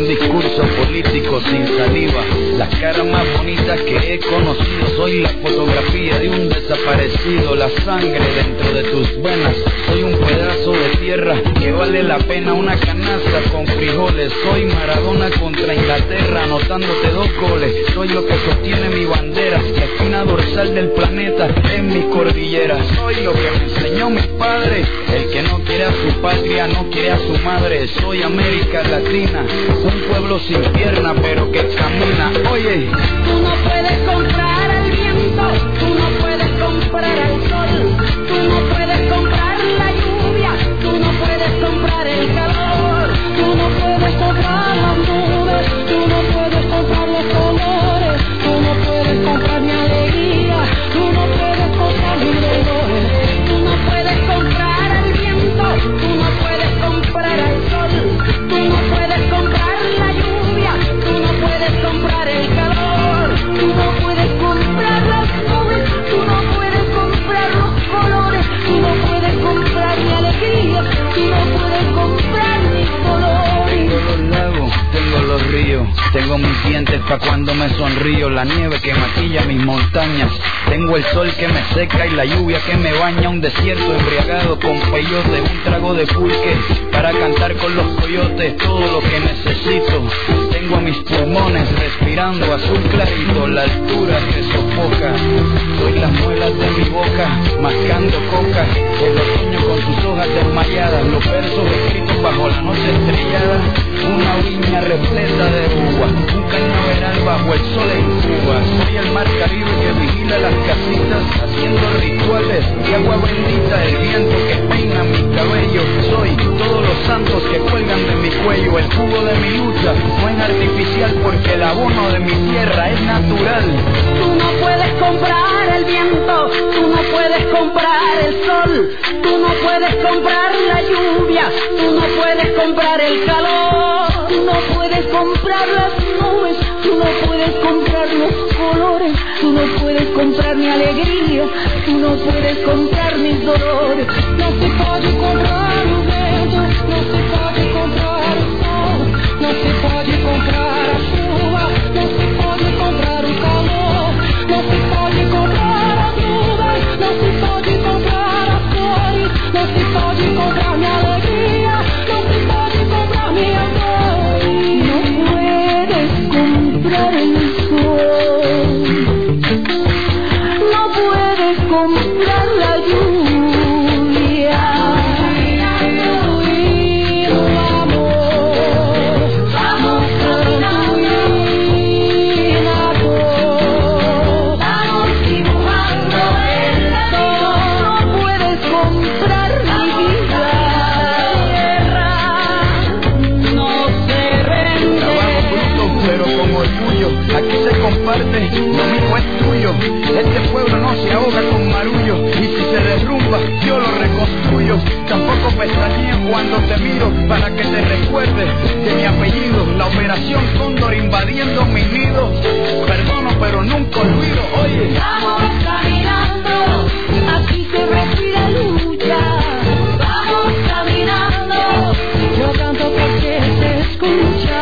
Speaker 5: un discurso político sin saliva. Las caras más bonitas que he conocido, soy la fotografía de un desaparecido, la sangre dentro de tus venas. Soy un pedazo de tierra que vale la pena una canasta con frijoles. Soy Maradona contra Inglaterra, anotándote 2 goles. Soy lo que sostiene mi bandera, la espina dorsal del planeta en mis cordilleras. Soy lo que me enseñó mi padre, el que no quiere a su patria, no quiere a su madre. Soy América Latina, un pueblo sin pierna pero que camina. Oye,
Speaker 2: tú no puedes comprar el viento, tú no puedes comprar el sol, tú no puedes comprar la lluvia, tú no puedes comprar el calor, tú no puedes comprar las nubes, tú no puedes comprar los colores, tú no puedes comprar mi alegría, tú no puedes comprar mis dolores, tú no puedes comprar el viento, tú no puedes comprar el sol, tú no puedes comprar la lluvia, tú no puedes comprar el calor, tú no puedes comprar las nubes, tú no puedes comprar los colores, tú no puedes comprar mi alegría, tú no puedes comprar mis dolores.
Speaker 5: tengo los lagos, tengo los ríos, tengo mis dientes pa' cuando me sonrío, la nieve que maquilla mis montañas, tengo el sol que me seca y la lluvia que me baña, un desierto embriagado con peyote, un trago de pulque para cantar con los coyotes, todo lo que necesito. Tengo a mis pulmones respirando azul clarito, la altura que sofoca. Soy las muelas de mi boca, mascando coca, el otoño con sus hojas desmayadas, los versos escritos bajo la noche estrellada, una viña repleta de uvas, un cañaveral bajo el sol en Cuba. Soy el mar Caribe que vigila las casitas, haciendo rituales de agua bendita, el viento que peina mi cabello. Soy todos los santos que cuelgan de mi cuello, el jugo de mi lucha no es artificial porque el abono de mi tierra es natural.
Speaker 2: Tú no puedes comprar el viento, tú no puedes comprar el sol, tú no puedes comprar la lluvia, tú no puedes comprar el calor, tú no puedes comprar las nubes, tú no puedes comprar los colores, tú no puedes comprar mi alegría, tú no puedes comprar mis dolores. No se puede comprar el viento, no se puede comprar el sol, no se puede comprar la chuva, no se puede comprar el calor, no se puede comprar las nubes, no se puede comprar las flores, no se puede comprar mi alegría, no se puede comprar mi amor. No puedes comprar el sol, no puedes comprar la lluvia.
Speaker 5: Aquí se comparte, lo mismo es tuyo. Este pueblo no se ahoga con marullo, y si se derrumba, yo lo reconstruyo. Tampoco pestañeo cuando te miro, para que te recuerdes de mi apellido. La operación Cóndor invadiendo mi nido. Perdono, pero nunca olvido. Oye,
Speaker 2: vamos caminando, aquí se respira lucha. Vamos caminando, yo canto porque se escucha.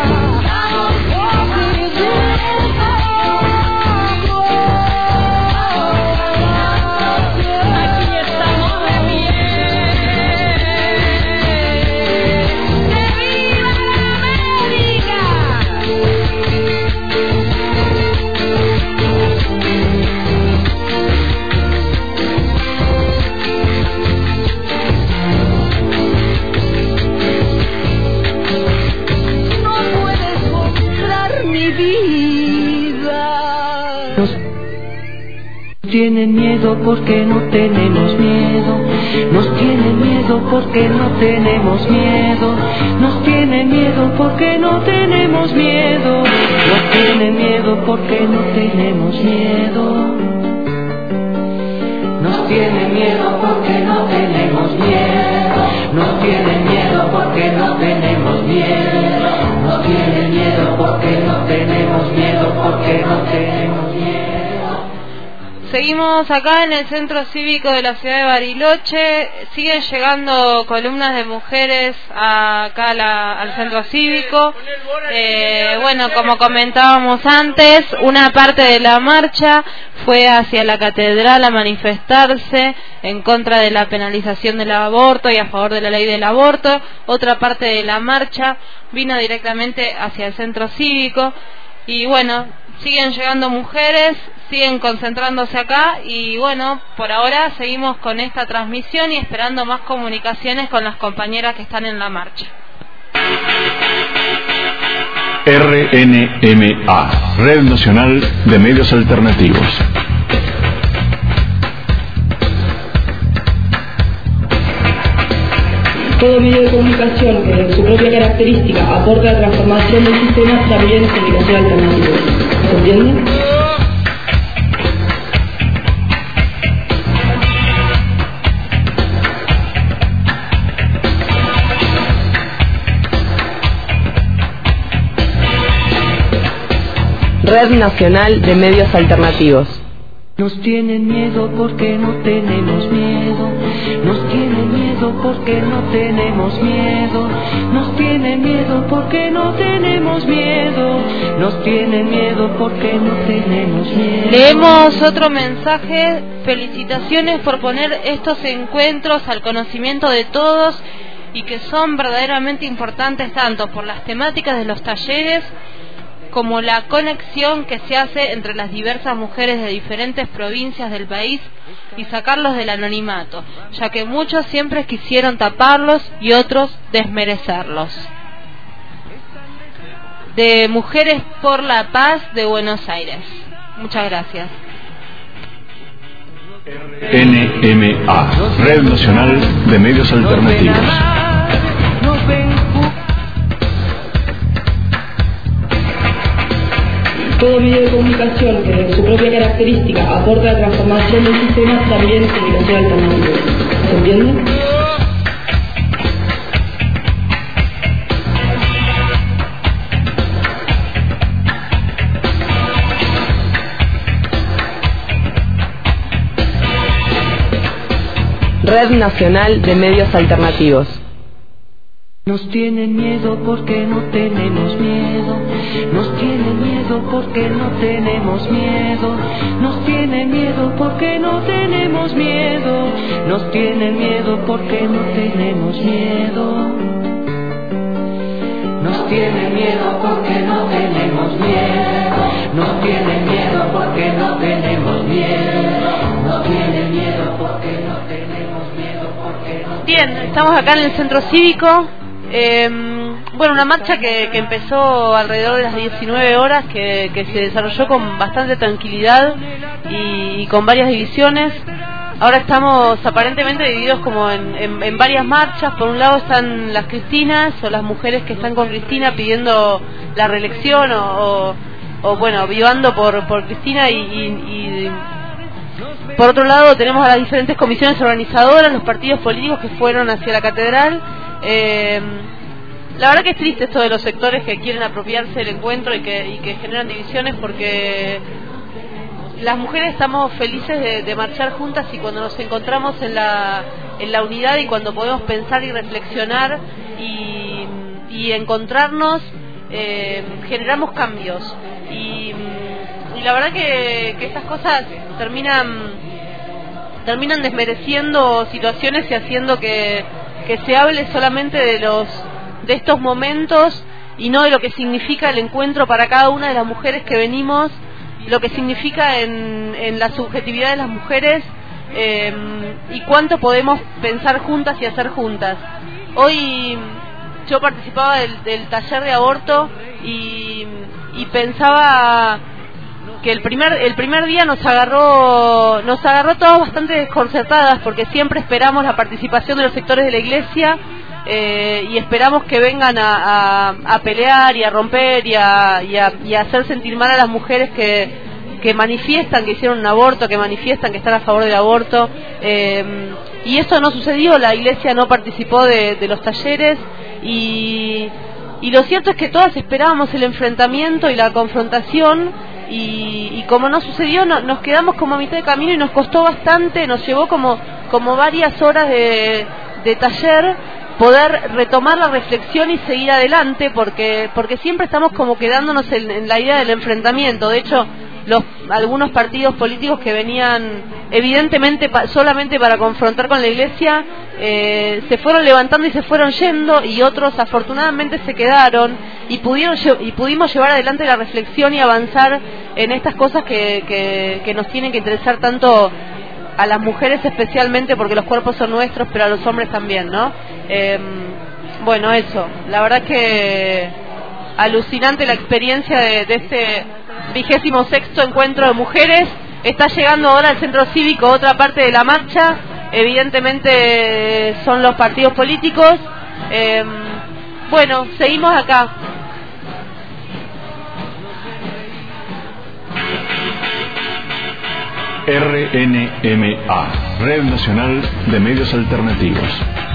Speaker 7: Tienen miedo porque no tenemos miedo, nos tienen miedo porque no tenemos miedo, nos tienen miedo porque no tenemos miedo, nos tienen miedo porque no tenemos miedo, nos tienen miedo porque no tenemos miedo, nos tienen miedo porque no tenemos miedo, nos tienen miedo porque no tenemos miedo, porque no tenemos miedo.
Speaker 1: Seguimos acá en el Centro Cívico de la ciudad de Bariloche. Siguen llegando columnas de mujeres acá al Centro Cívico. Bueno, como comentábamos antes, una parte de la marcha fue hacia la catedral a manifestarse en contra de la penalización del aborto y a favor de la ley del aborto. Otra parte de la marcha vino directamente hacia el Centro Cívico. Y bueno, siguen llegando mujeres, siguen concentrándose acá y bueno, por ahora seguimos con esta transmisión y esperando más comunicaciones con las compañeras que están en la marcha.
Speaker 20: RNMA, Red Nacional de Medios Alternativos.
Speaker 21: Todo medio de comunicación que en su propia característica aporta la transformación del sistema también es comunicación alternativa. ¿Se entiende?
Speaker 22: Red Nacional de Medios Alternativos.
Speaker 7: Nos tienen miedo porque no tenemos miedo. Nos tienen miedo porque no tenemos miedo. Nos tienen miedo porque no tenemos miedo. Nos tienen miedo porque no tenemos miedo.
Speaker 1: Leemos otro mensaje. Felicitaciones por poner estos encuentros al conocimiento de todos y que son verdaderamente importantes tanto por las temáticas de los talleres como la conexión que se hace entre las diversas mujeres de diferentes provincias del país y sacarlos del anonimato, ya que muchos siempre quisieron taparlos y otros desmerecerlos. De Mujeres por la Paz de Buenos Aires. Muchas gracias.
Speaker 20: NMA, Red Nacional de Medios Alternativos.
Speaker 21: Todo medio de comunicación que en su propia característica aporta la transformación del sistema también es comunicación alternativa. ¿Se entiende?
Speaker 22: Red Nacional de Medios Alternativos.
Speaker 7: Nos tienen miedo porque no tenemos miedo. Nos tienen miedo porque no tenemos miedo. Nos tienen miedo porque no tenemos miedo. Nos tienen miedo porque no tenemos miedo. Nos tienen miedo porque no tenemos miedo. Nos tienen miedo porque no tenemos miedo. Nos tienen miedo porque no tenemos miedo.
Speaker 1: Bien, estamos acá en el Centro Cívico. Bueno, una marcha que empezó alrededor de las 19 horas, que se desarrolló con bastante tranquilidad y con varias divisiones. Ahora estamos aparentemente divididos como en varias marchas. Por un lado están las Cristinas o las mujeres que están con Cristina pidiendo la reelección o bueno, vivando por Cristina y por otro lado tenemos a las diferentes comisiones organizadoras, los partidos políticos que fueron hacia la catedral. La verdad que es triste esto de los sectores que quieren apropiarse del encuentro y que generan divisiones, porque las mujeres estamos felices de marchar juntas y cuando nos encontramos en la unidad y cuando podemos pensar y reflexionar y encontrarnos, generamos cambios y la verdad que estas cosas terminan desmereciendo situaciones y haciendo que se hable solamente de estos momentos y no de lo que significa el encuentro para cada una de las mujeres que venimos, lo que significa en la subjetividad de las mujeres y cuánto podemos pensar juntas y hacer juntas. Hoy yo participaba del taller de aborto y pensaba que el primer día nos agarró todas bastante desconcertadas, porque siempre esperamos la participación de los sectores de la iglesia y esperamos que vengan a pelear y a romper y a hacer sentir mal a las mujeres que manifiestan que hicieron un aborto, que manifiestan que están a favor del aborto, y esto no sucedió. La iglesia no participó de los talleres y lo cierto es que todas esperábamos el enfrentamiento y la confrontación y como no sucedió, nos quedamos como a mitad de camino y nos costó bastante, nos llevó como varias horas de taller poder retomar la reflexión y seguir adelante, porque siempre estamos como quedándonos en la idea del enfrentamiento. De hecho, algunos partidos políticos que venían evidentemente solamente para confrontar con la Iglesia se fueron levantando y se fueron yendo, y otros afortunadamente se quedaron y pudimos llevar adelante la reflexión y avanzar en estas cosas que nos tienen que interesar tanto a las mujeres, especialmente porque los cuerpos son nuestros, pero a los hombres también, ¿no? Bueno, eso, la verdad que alucinante la experiencia de este 26º encuentro de mujeres. Está llegando ahora al centro cívico otra parte de la marcha, evidentemente son los partidos políticos. Bueno, seguimos acá.
Speaker 20: RNMA, Red Nacional de Medios Alternativos.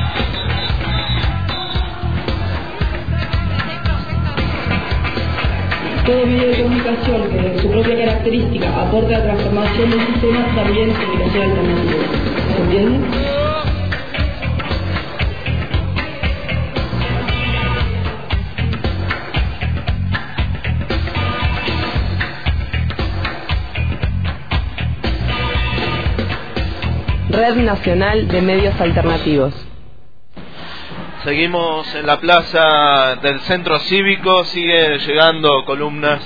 Speaker 21: Todo medio de comunicación que en su propia característica aporte a transformación del sistema también es comunicación alternativa. ¿Se entiende?
Speaker 22: Red Nacional de Medios Alternativos.
Speaker 9: Seguimos en la plaza del centro cívico, sigue llegando columnas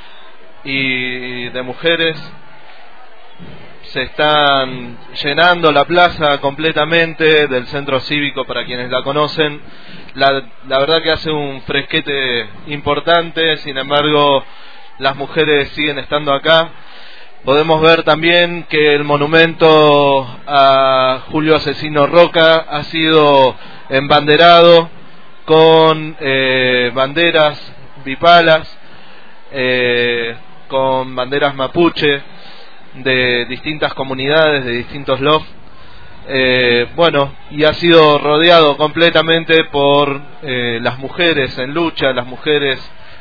Speaker 9: y de mujeres, se están llenando la plaza completamente del centro cívico para quienes la conocen. La verdad que hace un fresquete importante, sin embargo las mujeres siguen estando acá. Podemos ver también que el monumento a Julio Asesino Roca ha sido embanderado con banderas bipalas, con banderas mapuche de distintas comunidades, de distintos LOF. Bueno, y ha sido rodeado completamente por las mujeres en lucha, las mujeres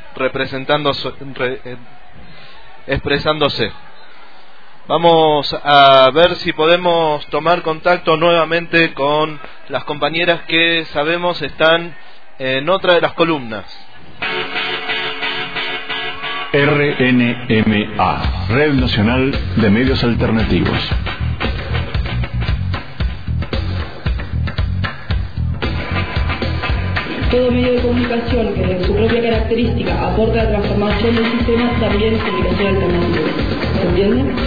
Speaker 9: expresándose. Vamos a ver si podemos tomar contacto nuevamente con las compañeras que sabemos están en otra de las columnas.
Speaker 20: RNMA, Red Nacional de Medios Alternativos.
Speaker 21: Todo medio de comunicación que en su propia característica aporte a la transformación del sistema también es comunicación alternativa. ¿Se entiende?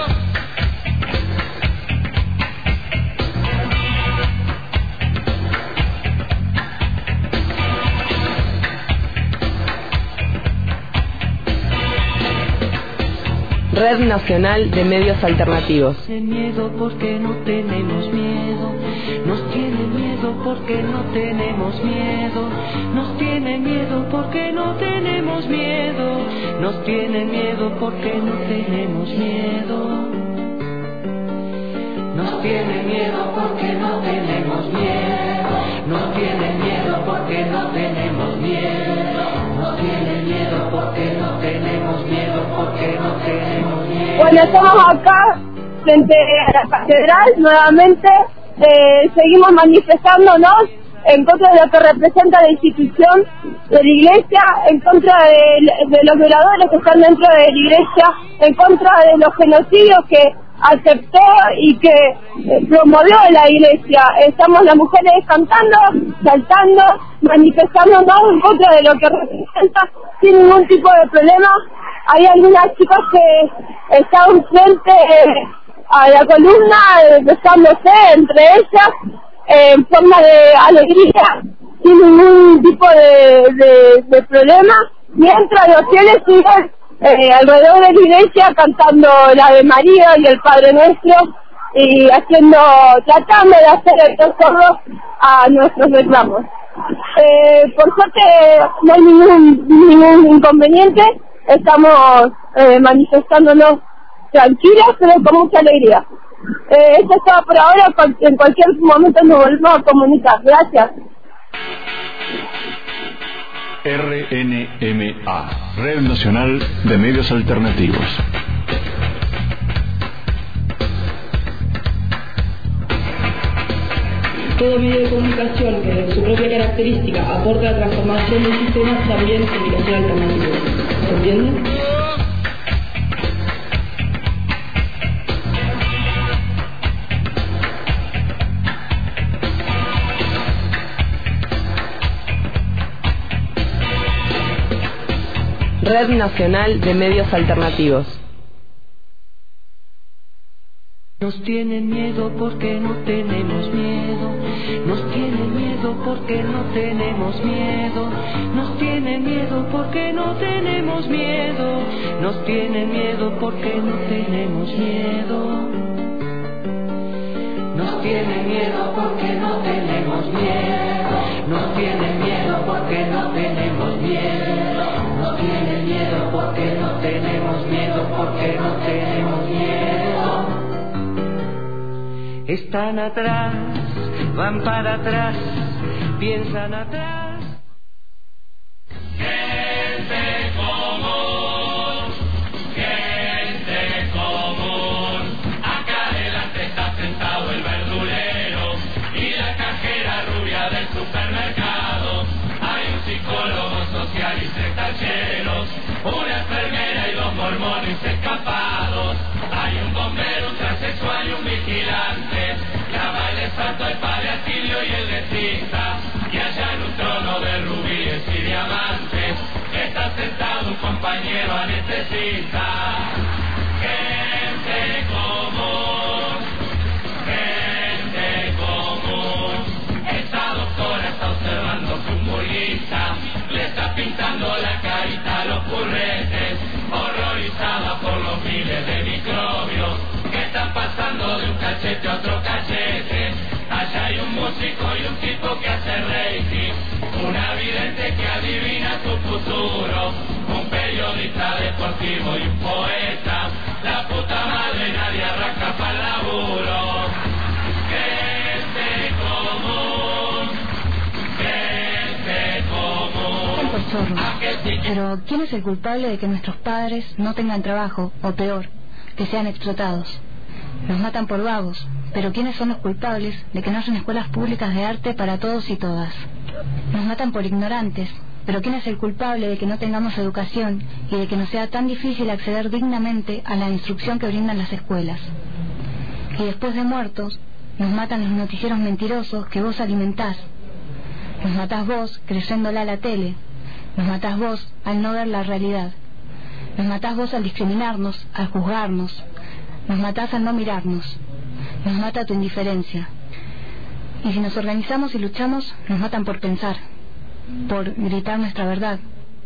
Speaker 22: Red Nacional de Medios Alternativos.
Speaker 7: Miedo porque no tenemos miedo, nos tiene miedo porque no tenemos miedo, nos tiene miedo porque no tenemos miedo, nos tiene miedo porque no tenemos miedo, nos tiene miedo porque no tenemos miedo, nos tiene miedo porque no tenemos miedo, nos tiene miedo porque no tenemos miedo, porque no tenemos miedo.
Speaker 6: Bueno, estamos acá frente a la catedral nuevamente, seguimos manifestándonos en contra de lo que representa la institución de la Iglesia, en contra de los violadores que están dentro de la Iglesia, en contra de los genocidios que aceptó y que promovió la Iglesia. Estamos las mujeres cantando, saltando, manifestándonos en contra de lo que representa sin ningún tipo de problema. Hay algunas chicas que están frente a la columna, besándose entre ellas en forma de alegría, sin ningún tipo de problema, mientras los fieles siguen alrededor de la iglesia cantando la Ave María y el Padre Nuestro y tratando de hacer el sordo a nuestros reclamos. Por suerte no hay ningún inconveniente, estamos manifestándonos tranquilas pero con mucha alegría. Esto es todo por ahora, en cualquier momento nos volvemos a comunicar. Gracias.
Speaker 20: RNMA, Red Nacional de Medios Alternativos.
Speaker 21: Todo medio de comunicación que desde su propia característica aporta la transformación del sistema también es comunicación alternativa. ¿Se entiende?
Speaker 22: Red Nacional de Medios Alternativos.
Speaker 7: Nos tienen miedo porque no tenemos miedo. Nos tienen miedo porque no tenemos miedo. Nos tienen miedo porque no tenemos miedo. Nos tienen miedo porque no tenemos miedo. Nos tienen miedo porque no tenemos miedo. Nos tienen miedo porque no tenemos miedo. Nos tienen miedo porque no tenemos miedo. Porque no tenemos miedo. Están atrás, van para atrás, piensan atrás.
Speaker 2: Gente común, gente común. Acá adelante está sentado el verdulero y la cajera rubia del supermercado. Hay un psicólogo social y 3 talleros, una enfermera y 2 mormones escapados. Hay un bombero, un transexual y un vigilante. Clama el santo, el padre Atilio y el dentista. Y allá en un trono de rubíes y diamantes está sentado un compañero anestesista. Gente común, gente común. Esa doctora está observando su murguita, le está pintando la carita a los curretes, horrorizada por los miles de microbios que están pasando de un cachete a otro cachete. Allá hay un músico y un tipo que hace reiki, una vidente que adivina su futuro, un periodista deportivo y un poeta. La puta madre, nadie arranca para el laburo. Gente común, gente común.
Speaker 8: Por chorro. Pero ¿quién es el culpable de que nuestros padres no tengan trabajo, o peor, que sean explotados? Nos matan por vagos, pero ¿quiénes son los culpables de que no hayan escuelas públicas de arte para todos y todas? Nos matan por ignorantes, pero ¿quién es el culpable de que no tengamos educación y de que nos sea tan difícil acceder dignamente a la instrucción que brindan las escuelas? Y después de muertos, nos matan los noticieros mentirosos que vos alimentás. Nos matás vos creyéndola a la tele. Nos matás vos al no ver la realidad. Nos matás vos al discriminarnos, al juzgarnos. Nos matás al no mirarnos. Nos mata tu indiferencia. Y si nos organizamos y luchamos, nos matan por pensar, por gritar nuestra verdad.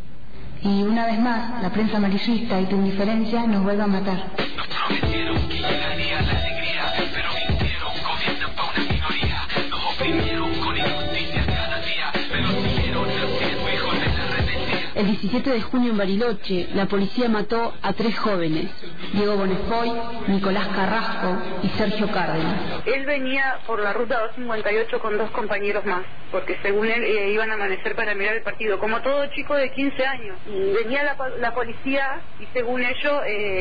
Speaker 8: Y una vez más, la prensa amarillista y tu indiferencia nos vuelve a matar.
Speaker 2: Nos prometieron que llegaría la alegría, pero mintieron, gobiernan pa' una minoría. Nos oprimieron con injusticias cada día, pero siguieron haciendo hijos de la rebeldía.
Speaker 10: El 17 de junio en Bariloche, la policía mató a 3 jóvenes, Diego Bonefoy, Nicolás Carrasco y Sergio Cárdenas.
Speaker 13: Él venía por la ruta 258 con 2 compañeros más, porque según él iban a amanecer para mirar el partido, como todo chico de 15 años. Y venía la policía y según ellos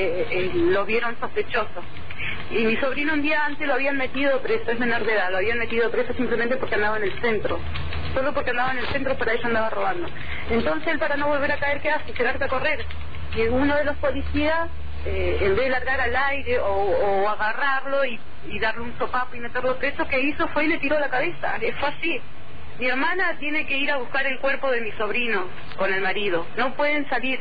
Speaker 13: lo vieron sospechoso. Y mi sobrino un día antes lo habían metido preso, es menor de edad, lo habían metido preso simplemente porque andaba en el centro. Solo porque andaba en el centro, para ello andaba robando. Entonces él, para no volver a caer, ¿qué hace? Se larga a correr. Y uno de los policías, en vez de largar al aire o agarrarlo y darle un sopapo y meterlo preso, que hizo fue y le tiró la cabeza. Fue así. Mi hermana tiene que ir a buscar el cuerpo de mi sobrino con el marido. No pueden salir.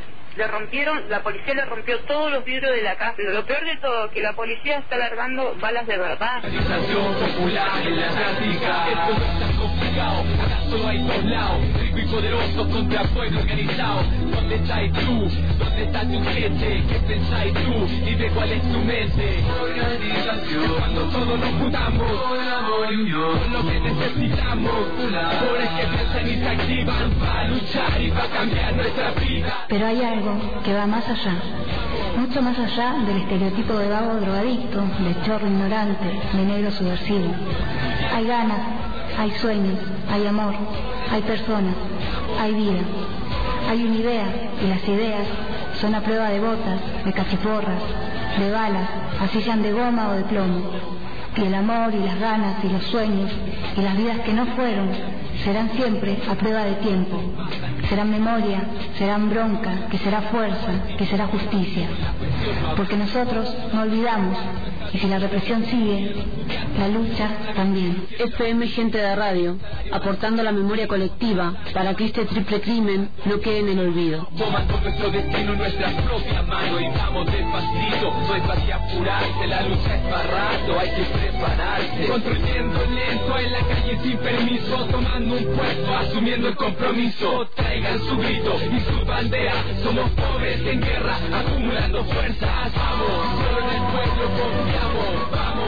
Speaker 13: La policía le rompió todos los vidrios de la casa. Pero lo peor de todo, que la policía está largando balas de verdad.
Speaker 2: Popular en la práctica. Esto no es tan complicado, acá solo hay 2 lados, rico y poderoso contra pueblo organizado. ¿Dónde estás tú? ¿Dónde está tu gente? ¿Qué pensáis tú? Dime cuál es tu mente. Organización, cuando todos nos juntamos, con amor y unión, lo que necesitamos. Pobres que piensan y se activan para luchar y para cambiar nuestra vida.
Speaker 8: Pero hay algo que va más allá, mucho más allá del estereotipo de vago drogadicto, de chorro ignorante, de negro subversivo. Hay ganas, hay sueños, hay amor, hay personas, hay vida. hay una idea, y las ideas son a prueba de botas, de cachiporras, de balas, así sean de goma o de plomo. Y el amor y las ganas y los sueños y las vidas que no fueron serán siempre a prueba de tiempo. Serán memoria, serán bronca, que será fuerza, que será justicia. Porque nosotros no olvidamos, y si la represión sigue, la lucha también.
Speaker 22: FM Gente de Radio, aportando la memoria colectiva para que este triple crimen no quede en el olvido.
Speaker 2: Tomando nuestro destino en nuestra propia mano y vamos despacito, no es fácil apurarse, la lucha es para rato, hay que prepararse. Construyendo lento en la calle sin permiso, tomando un puesto, asumiendo el compromiso. Traigan su grito y su bandera, somos pobres en guerra, acumulando fuerzas. Vamos, solo en el pueblo confiamos, vamos.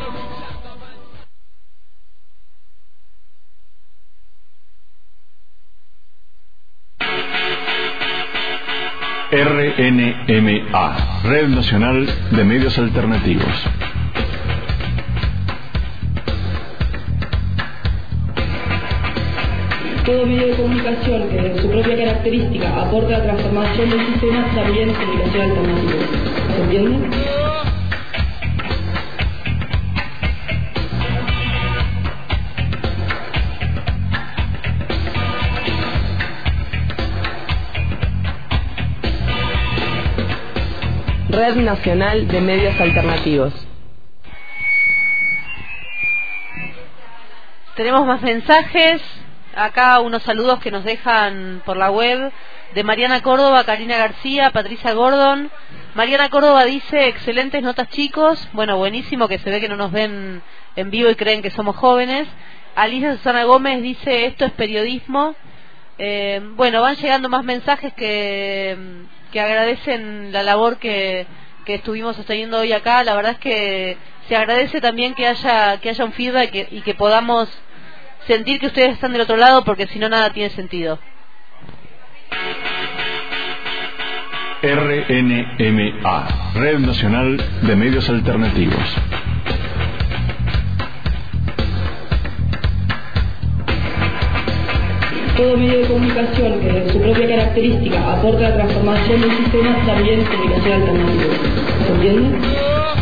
Speaker 20: RNMA, Red Nacional de Medios Alternativos.
Speaker 21: Todo medio de comunicación que en su propia característica aporta la transformación del sistema también es comunicación alternativa. ¿Se entiende?
Speaker 22: Red Nacional de Medios Alternativos.
Speaker 4: Tenemos más mensajes. Acá unos saludos que nos dejan por la web de Mariana Córdoba, Karina García, Patricia Gordon. Mariana Córdoba dice: excelentes notas, chicos. Bueno, buenísimo, que se ve que no nos ven en vivo y creen que somos jóvenes. Alicia Susana Gómez dice: esto es periodismo. Bueno, van llegando más mensajes que agradecen la labor que estuvimos sosteniendo hoy acá. La verdad es que se agradece también que haya un feedback y que podamos sentir que ustedes están del otro lado, porque si no, nada tiene sentido.
Speaker 20: RNMA, Red Nacional de Medios Alternativos.
Speaker 21: Todo medio de comunicación que en su propia característica aporta la transformación del sistema también es comunicación alternativa. ¿Se entiende?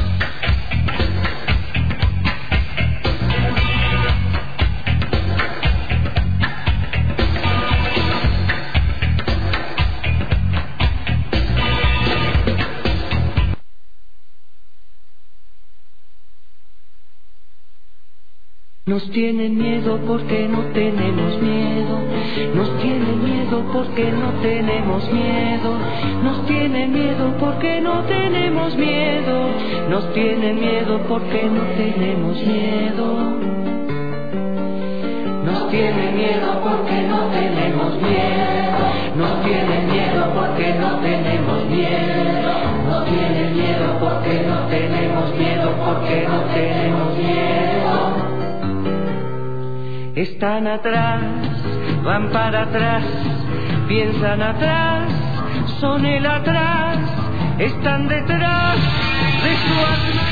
Speaker 7: Nos tienen miedo porque no tenemos miedo. Nos tienen miedo porque no tenemos miedo. Nos tienen miedo porque no tenemos miedo. Nos tienen miedo porque no tenemos miedo. Nos tienen miedo porque no tenemos miedo. Nos tienen miedo porque no tenemos miedo. Nos tienen miedo porque no tenemos miedo. Porque no tenemos miedo. Están atrás, van para atrás, piensan atrás, son el atrás, están detrás de su alma.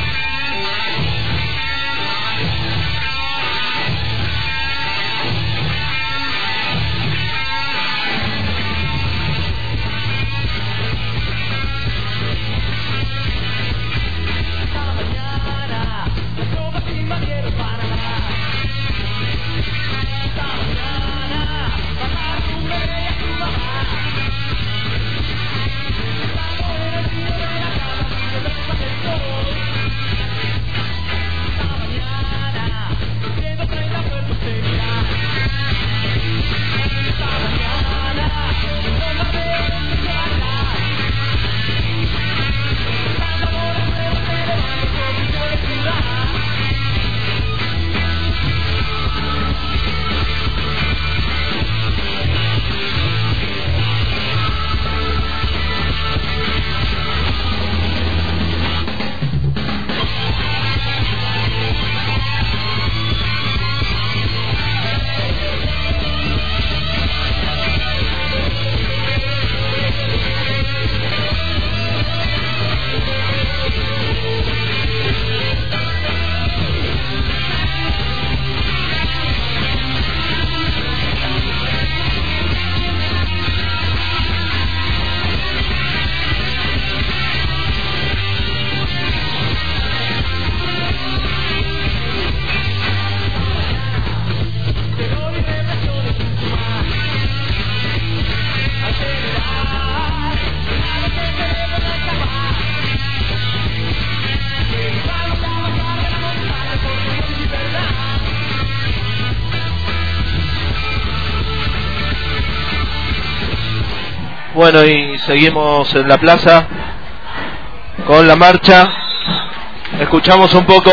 Speaker 9: Bueno, y seguimos en la plaza con la marcha. Escuchamos un poco.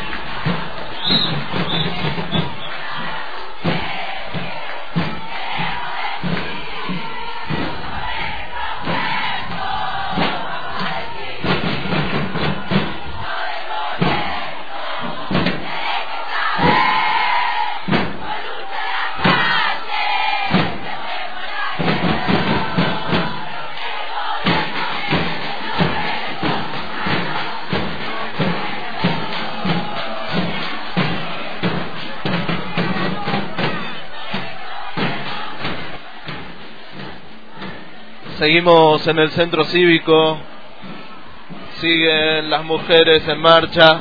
Speaker 9: Seguimos en el centro cívico, siguen las mujeres en marcha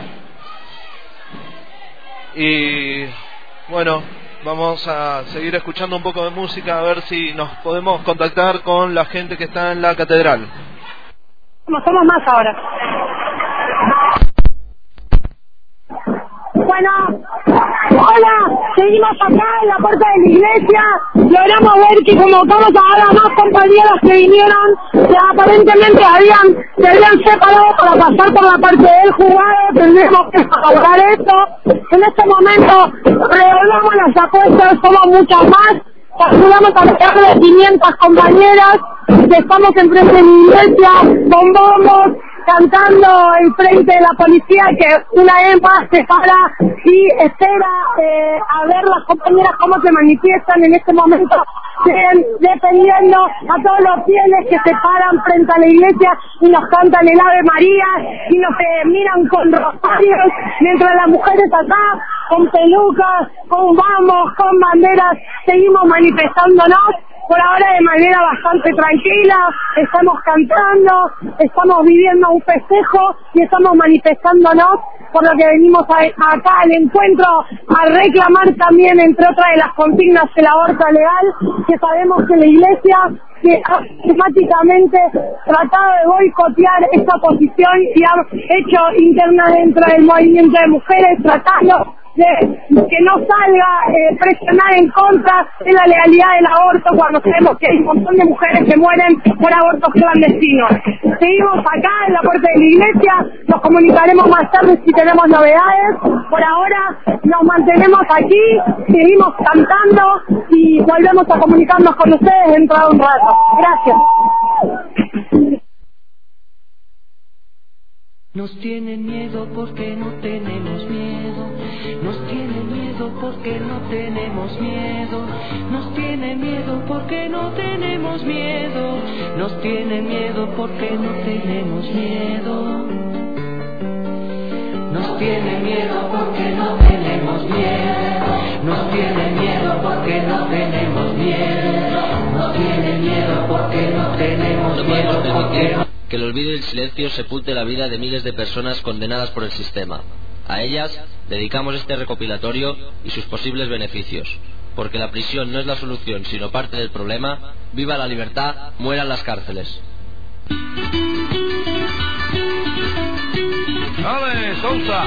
Speaker 9: y bueno, vamos a seguir escuchando un poco de música a ver si nos podemos contactar con la gente que está en la catedral.
Speaker 14: Somos más ahora. Bueno, hola, seguimos acá en la puerta de la iglesia. Logramos ver que convocamos ahora a más compañeras que vinieron, que aparentemente se habían separado para pasar por la parte del juzgado. Tendremos que corroborar esto. En este momento redoblamos las apuestas, somos muchas más. Calculamos alrededor de 500 compañeras que estamos enfrente de la iglesia, con bombos, cantando en frente de la policía, que una vez más se para y espera a ver las compañeras cómo se manifiestan en este momento, defendiendo a todos los fieles que se paran frente a la iglesia y nos cantan el Ave María y nos miran con rosarios, mientras las mujeres acá con pelucas, con vamos, con banderas, seguimos manifestándonos. Por ahora de manera bastante tranquila, estamos cantando, estamos viviendo un festejo y estamos manifestándonos, por lo que venimos acá al encuentro a reclamar también, entre otras de las consignas, el aborto legal, que sabemos que la iglesia que ha sistemáticamente tratado de boicotear esta posición y ha hecho interna dentro del movimiento de mujeres, tratando de que no salga presionar en contra de la legalidad del aborto, cuando sabemos que hay un montón de mujeres que mueren por abortos clandestinos. Seguimos acá en la puerta de la iglesia, nos comunicaremos más tarde si tenemos novedades. Por ahora nos mantenemos aquí, seguimos cantando y volvemos a comunicarnos con ustedes dentro de un rato. Gracias.
Speaker 7: Nos tienen miedo porque no tenemos miedo. Nos tienen miedo porque no tenemos miedo. Nos tienen miedo porque no tenemos miedo. Nos tienen miedo porque no tenemos miedo. Nos tienen miedo porque no tenemos miedo. Nos tienen miedo porque no tenemos miedo. Nos tienen miedo porque no tenemos miedo. Porque no...
Speaker 12: Que el olvido y el silencio sepulte la vida de miles de personas condenadas por el sistema. A ellas dedicamos este recopilatorio y sus posibles beneficios. Porque la prisión no es la solución, sino parte del problema. Viva la libertad, mueran las cárceles.
Speaker 15: ¡Ale, Sousa!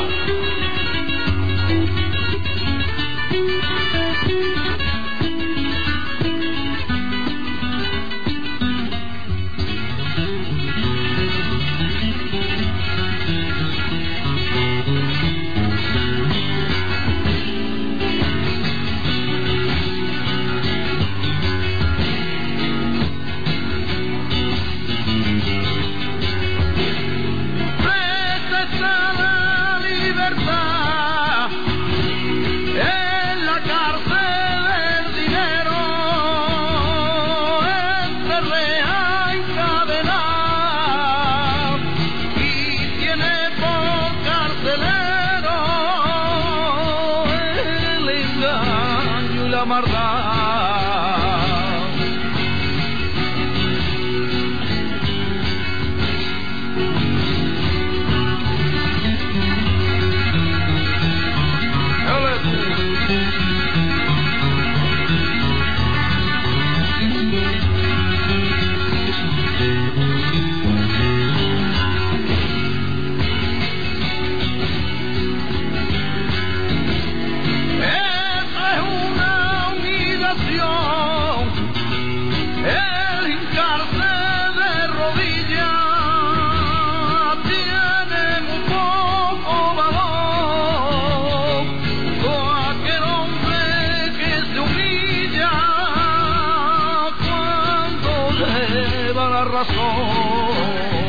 Speaker 2: razón.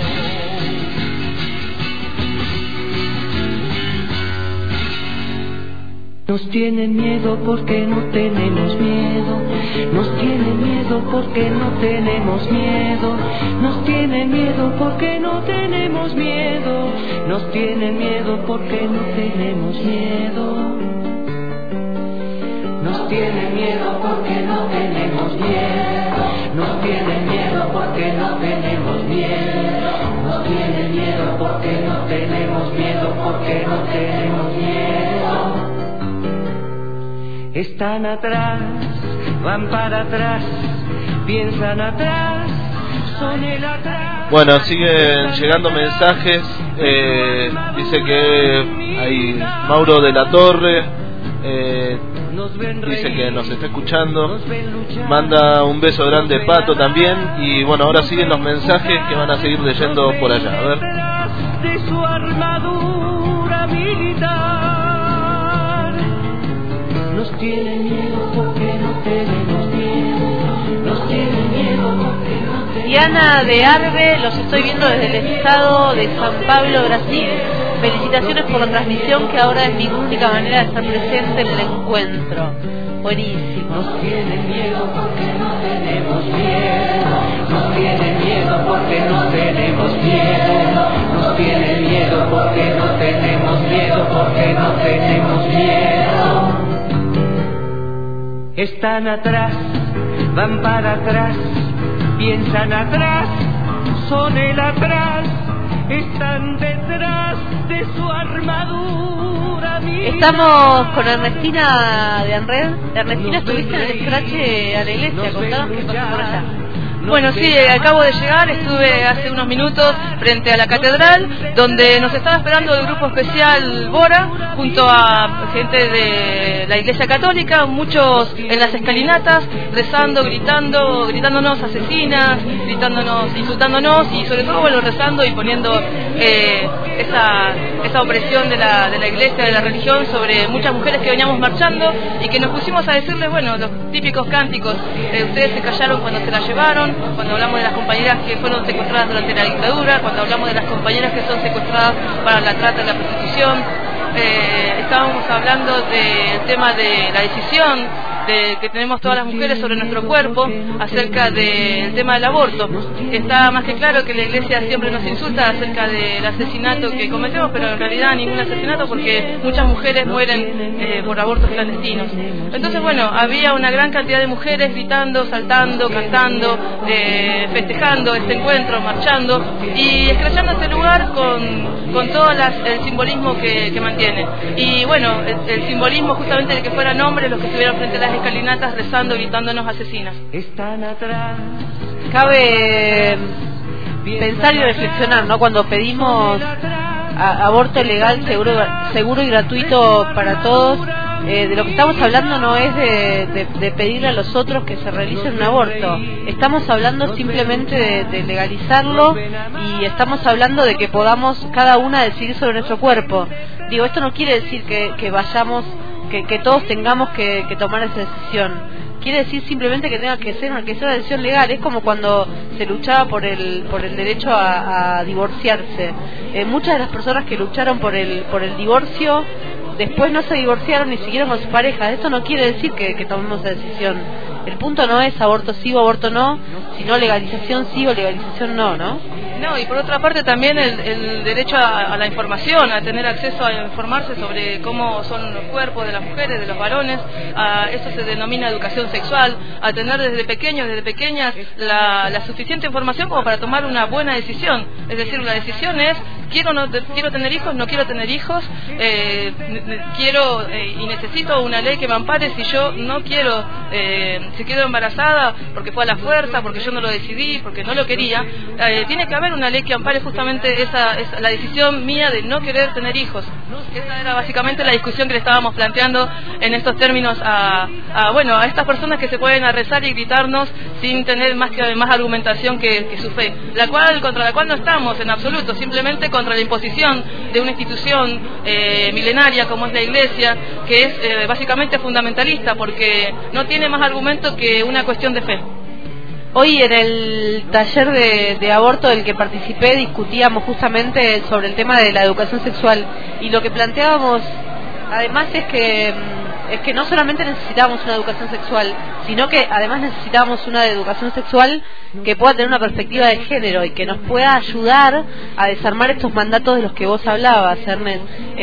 Speaker 7: Nos tiene miedo porque no tenemos miedo. Nos tiene miedo porque no tenemos miedo. Nos tiene miedo porque no tenemos miedo. Nos tiene miedo porque no tenemos miedo. Nos tiene miedo porque no tenemos miedo. Nos tiene miedo porque no tenemos miedo. Nos tiene miedo porque no tenemos miedo. Porque no tenemos miedo. Están atrás, van para atrás, piensan atrás, son el atrás.
Speaker 9: Bueno, siguen llegando mensajes. Dice que hay Mauro de la Torre. Dice que nos está escuchando. Manda un beso grande Pato también. Y bueno, ahora siguen los mensajes que van a seguir leyendo por allá. A ver.
Speaker 7: De su armadura militar. Nos tiene miedo porque no tenemos miedo. Nos tiene miedo porque no tenemos.
Speaker 4: Diana de Arbe, los estoy viendo desde el estado de San Pablo, Brasil. Felicitaciones por la transmisión, que ahora es mi única manera de estar presente en el encuentro. Buenísimo.
Speaker 7: Nos tiene miedo porque no tenemos miedo. Nos tiene miedo porque no tenemos miedo. Nos tiene miedo porque no tenemos miedo. Porque no tenemos miedo. Están atrás, van para atrás, piensan atrás, son el atrás, están detrás de su armadura.
Speaker 4: Estamos con Ernestina de Anred. Ernestina, estuviste en el escrache a la iglesia, contanos qué pasó por allá.
Speaker 15: Bueno, sí, acabo de llegar, estuve hace unos minutos frente a la catedral, donde nos estaba esperando el grupo especial Bora, junto a gente de la Iglesia Católica, muchos en las escalinatas, rezando, gritándonos asesinas, gritándonos, insultándonos y sobre todo, bueno, rezando y poniendo esa opresión de la Iglesia, de la religión sobre muchas mujeres que veníamos marchando y que nos pusimos a decirles, bueno, los típicos cánticos, ustedes se callaron cuando se la llevaron, cuando hablamos de las compañeras que fueron secuestradas durante la dictadura, cuando hablamos de las compañeras que son secuestradas para la trata y la prostitución. Estábamos hablando del tema de la decisión que tenemos todas las mujeres sobre nuestro cuerpo, acerca del tema del aborto. Está más que claro que la Iglesia siempre nos insulta acerca del asesinato que cometemos, pero en realidad ningún asesinato, porque muchas mujeres mueren por abortos clandestinos. Entonces, bueno, había una gran cantidad de mujeres gritando, saltando, cantando, festejando este encuentro, marchando y escrachando este lugar con todo el simbolismo que mantiene. Y bueno, el simbolismo justamente de que fueran hombres los que estuvieron frente a las escalinatas rezando, gritándonos asesinas.
Speaker 7: Están atrás.
Speaker 4: Cabe pensar y reflexionar, ¿no? Cuando pedimos aborto legal, seguro y gratuito para todos, de lo que estamos hablando no es de pedirle a los otros que se realicen un aborto. Estamos hablando simplemente de legalizarlo, y estamos hablando de que podamos cada una decidir sobre nuestro cuerpo. Digo, esto no quiere decir que vayamos, que todos tengamos que tomar esa decisión. Quiere decir simplemente que tenga que ser una decisión legal. Es como cuando se luchaba por el derecho a divorciarse. Muchas de las personas que lucharon por el divorcio después no se divorciaron ni siguieron con su pareja. Esto no quiere decir que tomemos esa decisión. El punto no es aborto sí o aborto no, sino legalización sí o legalización no, ¿no?
Speaker 15: No, y por otra parte también el derecho a la información, a tener acceso a informarse sobre cómo son los cuerpos de las mujeres, de los varones. Eso se denomina educación sexual, a tener desde pequeñas la suficiente información como para tomar una buena decisión. Es decir, la decisión es quiero tener hijos, no quiero tener hijos, quiero y necesito una ley que me ampare si yo no quiero, si quedo embarazada porque fue a la fuerza, porque yo no lo decidí, porque no lo quería. Tiene que haber una ley que ampare justamente la decisión mía de no querer tener hijos. Esa era básicamente la discusión que le estábamos planteando en estos términos a estas personas que se pueden rezar y gritarnos sin tener más argumentación que su fe, contra la cual no estamos en absoluto, simplemente contra la imposición de una institución milenaria como es la Iglesia, que es básicamente fundamentalista, porque no tiene más argumento que una cuestión de fe.
Speaker 4: Hoy en el taller de aborto del que participé discutíamos justamente sobre el tema de la educación sexual, y lo que planteábamos además es que no solamente necesitábamos una educación sexual, sino que además necesitábamos una educación sexual que pueda tener una perspectiva de género y que nos pueda ayudar a desarmar estos mandatos de los que vos hablabas, Ernest.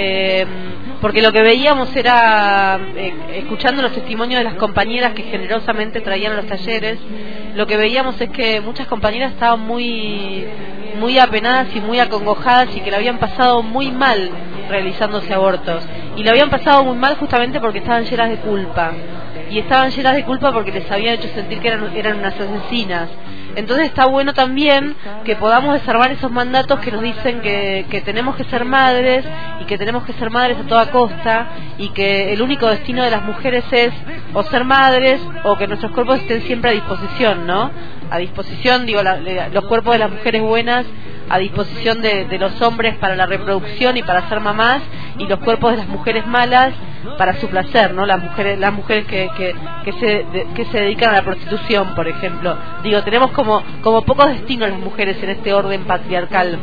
Speaker 4: Porque lo que veíamos era, escuchando los testimonios de las compañeras que generosamente traían a los talleres, lo que veíamos es que muchas compañeras estaban muy apenadas y muy acongojadas, y que la habían pasado muy mal realizándose abortos, y la habían pasado muy mal justamente porque estaban llenas de culpa, y estaban llenas de culpa porque les habían hecho sentir que eran unas asesinas. Entonces está bueno también que podamos desarmar esos mandatos que nos dicen que tenemos que ser madres, y que tenemos que ser madres a toda costa, y que el único destino de las mujeres es o ser madres o que nuestros cuerpos estén siempre a disposición, ¿no? A disposición, digo, los cuerpos de las mujeres buenas a disposición de los hombres para la reproducción y para ser mamás, y los cuerpos de las mujeres malas para su placer, ¿no? Las mujeres que se dedican a la prostitución, por ejemplo. Digo, tenemos como pocos destinos las mujeres en este orden patriarcal.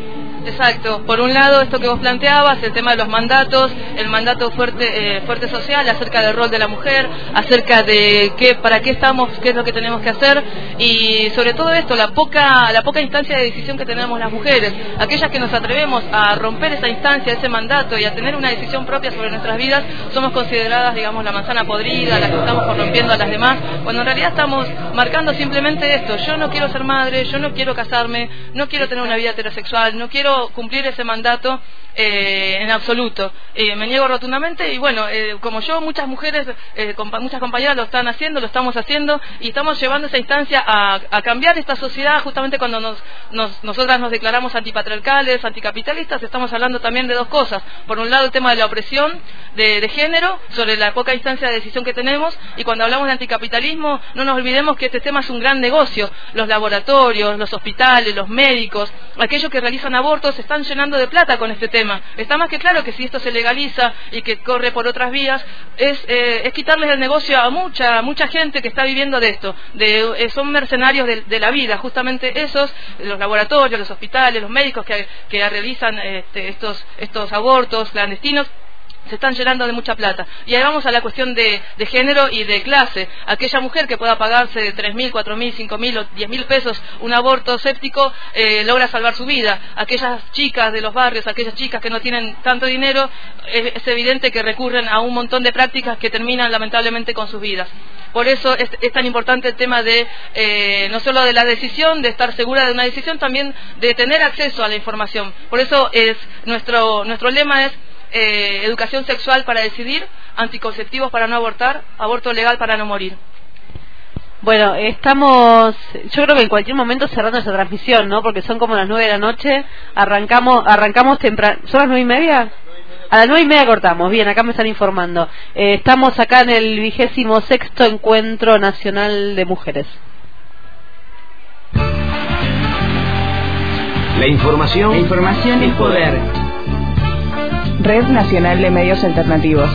Speaker 15: Exacto. Por un lado, esto que vos planteabas, el tema de los mandatos, el mandato fuerte social acerca del rol de la mujer, acerca de para qué estamos, qué es lo que tenemos que hacer, y sobre todo esto, la poca instancia de decisión que tenemos las mujeres, aquellas que nos atrevemos a romper esa instancia, ese mandato, y a tener una decisión propia sobre nuestras vidas, somos consideradas, digamos, la manzana podrida, la que estamos corrompiendo a las demás, cuando en realidad estamos marcando simplemente esto: yo no quiero ser madre, yo no quiero casarme, no quiero tener una vida heterosexual, no quiero cumplir ese mandato en absoluto. Me niego rotundamente, y bueno, como yo, muchas mujeres, muchas compañeras lo están haciendo, lo estamos haciendo, y estamos llevando esa instancia a cambiar esta sociedad. Justamente cuando nosotras nos declaramos antipatriarcales, anticapitalistas, estamos hablando también de dos cosas. Por un lado, el tema de la opresión de género, sobre la poca instancia de decisión que tenemos, y cuando hablamos de anticapitalismo, no nos olvidemos que este tema es un gran negocio. Los laboratorios, los hospitales, los médicos, aquellos que realizan abortos, se están llenando de plata con este tema. Está más que claro que si esto se legaliza y que corre por otras vías, es quitarles el negocio a mucha gente que está viviendo de esto. Son mercenarios de la vida, justamente esos, los laboratorios, los hospitales, los médicos que realizan estos abortos clandestinos. Se están llenando de mucha plata. Y ahí vamos a la cuestión de género y de clase. Aquella mujer que pueda pagarse 3.000, 4.000, 5.000 o 10.000 pesos un aborto séptico, logra salvar su vida. Aquellas chicas de los barrios, aquellas chicas que no tienen tanto dinero, es evidente que recurren a un montón de prácticas que terminan lamentablemente con sus vidas. Por eso es tan importante el tema de no solo de la decisión, de estar segura de una decisión, también de tener acceso a la información. Por eso nuestro lema es educación sexual para decidir, anticonceptivos para no abortar, aborto legal para no morir.
Speaker 4: Bueno, estamos, yo creo que en cualquier momento cerrando esta transmisión, ¿no? Porque son como las 9 de la noche, arrancamos temprano. ¿Son las 9:30? A las 9:30 cortamos. Bien, acá me están informando. Estamos acá en el 26º Encuentro Nacional de Mujeres.
Speaker 17: La información es poder.
Speaker 18: Red Nacional de Medios Alternativos.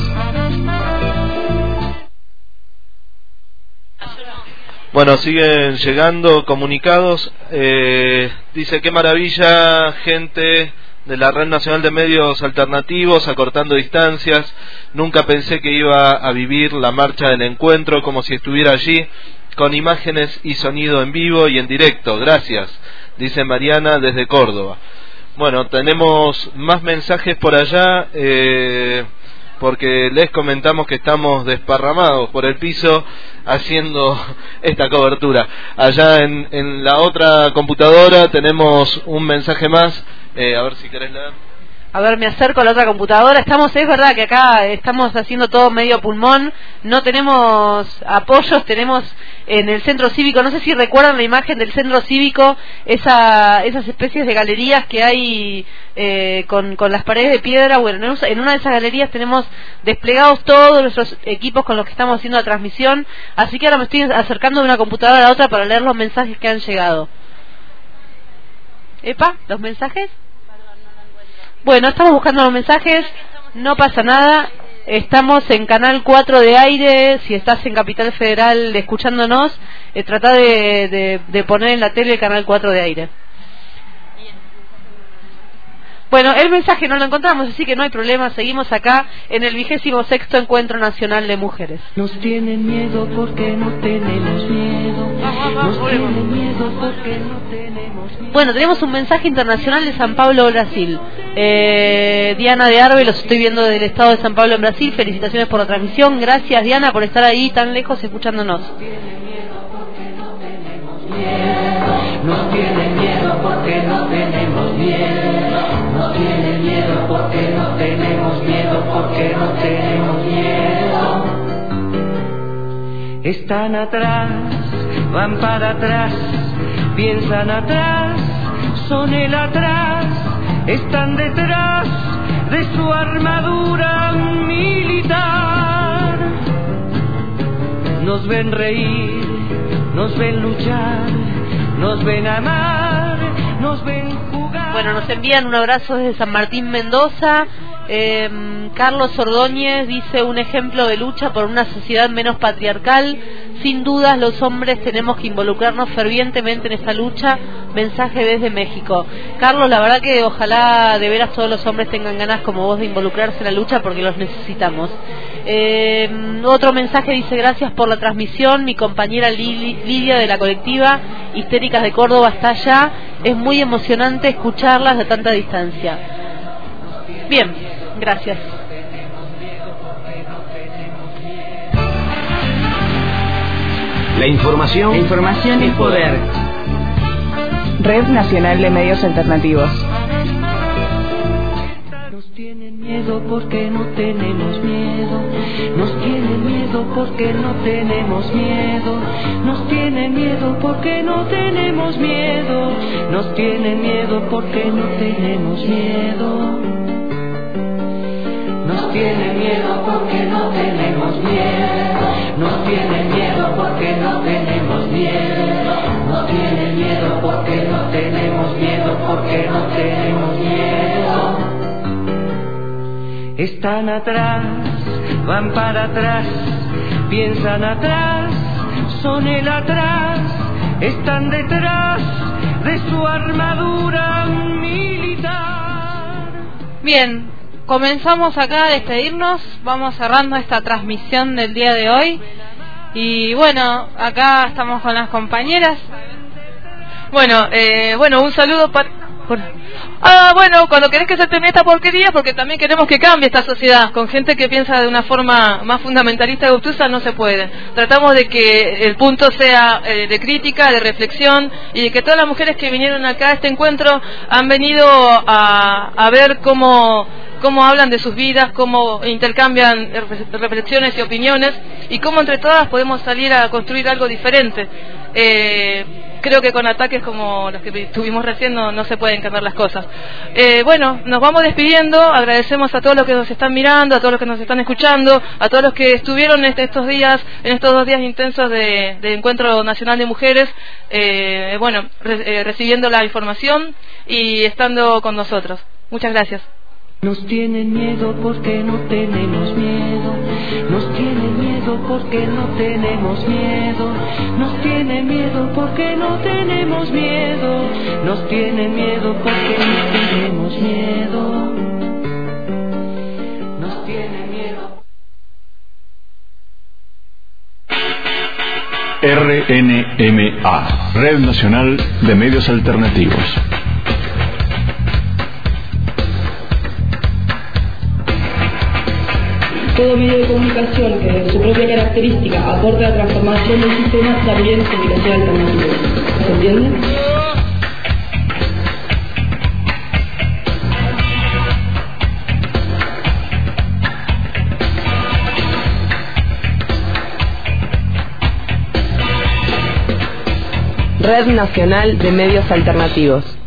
Speaker 9: Bueno, siguen llegando comunicados. Dice: qué maravilla, gente de la Red Nacional de Medios Alternativos, acortando distancias. Nunca pensé que iba a vivir la marcha del encuentro como si estuviera allí, con imágenes y sonido en vivo y en directo. Gracias, dice Mariana desde Córdoba. Bueno, tenemos más mensajes por allá, porque les comentamos que estamos desparramados por el piso haciendo esta cobertura. Allá en la otra computadora tenemos un mensaje más, a ver si querés leer.
Speaker 4: A ver, me acerco a la otra computadora. Es verdad que acá estamos haciendo todo medio pulmón. No tenemos apoyos, tenemos en el centro cívico, no sé si recuerdan la imagen del centro cívico, esas especies de galerías que hay con las paredes de piedra. Bueno, en una de esas galerías tenemos desplegados todos nuestros equipos con los que estamos haciendo la transmisión. Así que ahora me estoy acercando de una computadora a la otra para leer los mensajes que han llegado. ¿Epa? ¿Los mensajes? Bueno, estamos buscando los mensajes, no pasa nada. Estamos en Canal 4 de aire. Si estás en Capital Federal escuchándonos, trata de poner en la tele el Canal 4 de aire. Bueno, el mensaje no lo encontramos, así que no hay problema. Seguimos acá en el 26º Encuentro Nacional de Mujeres.
Speaker 2: Nos tienen miedo porque no tenemos miedo. Nos tienen miedo porque no tenemos miedo.
Speaker 4: Bueno, tenemos un mensaje internacional de San Pablo, Brasil. Diana de Arbe, los estoy viendo desde el estado de San Pablo en Brasil. Felicitaciones por la transmisión. Gracias, Diana, por estar ahí tan lejos escuchándonos.
Speaker 2: Nos tienen miedo porque no tenemos miedo. Nos tienen miedo porque no tenemos miedo, porque no tenemos miedo. Están atrás, van para atrás, piensan atrás, son el atrás, están detrás de su armadura militar. Nos ven reír, nos ven luchar, nos ven amar, nos ven jugar.
Speaker 4: Bueno, nos envían un abrazo desde San Martín, Mendoza. Carlos Ordóñez dice: un ejemplo de lucha por una sociedad menos patriarcal. Sin dudas los hombres tenemos que involucrarnos fervientemente en esta lucha. Mensaje desde México. Carlos, la verdad que ojalá de veras todos los hombres tengan ganas como vos de involucrarse en la lucha, porque los necesitamos. Otro mensaje dice: gracias por la transmisión, mi compañera Lidia de la colectiva Histéricas de Córdoba está allá. Es muy emocionante escucharlas de tanta distancia. Bien, gracias.
Speaker 17: La información es poder.
Speaker 18: Red Nacional de Medios Alternativos.
Speaker 2: Nos tienen miedo porque no tenemos miedo. Nos tienen miedo porque no tenemos miedo. Nos tienen miedo porque no tenemos miedo. Nos tienen miedo porque no tenemos miedo. Nos tienen miedo porque no tenemos miedo. Nos tienen miedo porque no tenemos miedo. Nos tienen miedo porque no tenemos miedo, porque no tenemos miedo. Están atrás, van para atrás, piensan atrás, son el atrás, están detrás de su armadura militar.
Speaker 1: Bien, comenzamos acá a despedirnos, vamos cerrando esta transmisión del día de hoy. Y bueno, acá estamos con las compañeras.
Speaker 15: Bueno, un saludo para... bueno, cuando querés que se termine esta porquería, porque también queremos que cambie esta sociedad. Con gente que piensa de una forma más fundamentalista y obtusa no se puede. Tratamos de que el punto sea de crítica, de reflexión, y de que todas las mujeres que vinieron acá a este encuentro han venido a ver cómo hablan de sus vidas, cómo intercambian reflexiones y opiniones, y cómo entre todas podemos salir a construir algo diferente. Creo que con ataques como los que tuvimos recién no se pueden cambiar las cosas. Bueno, nos vamos despidiendo. Agradecemos a todos los que nos están mirando, a todos los que nos están escuchando, a todos los que estuvieron en estos 2 días intensos de Encuentro Nacional de Mujeres, recibiendo la información y estando con nosotros. Muchas gracias.
Speaker 2: Nos tienen miedo porque no tenemos miedo. Nos tienen miedo porque no tenemos miedo. Nos tienen miedo porque no tenemos miedo. Nos tienen miedo porque no tenemos miedo. Nos tienen miedo.
Speaker 20: RNMA, Red Nacional de Medios Alternativos.
Speaker 21: Todo medio de comunicación que en su propia característica aporte la transformación del sistema también es comunicación alternativa. ¿Se entiende?
Speaker 18: Red Nacional de Medios Alternativos.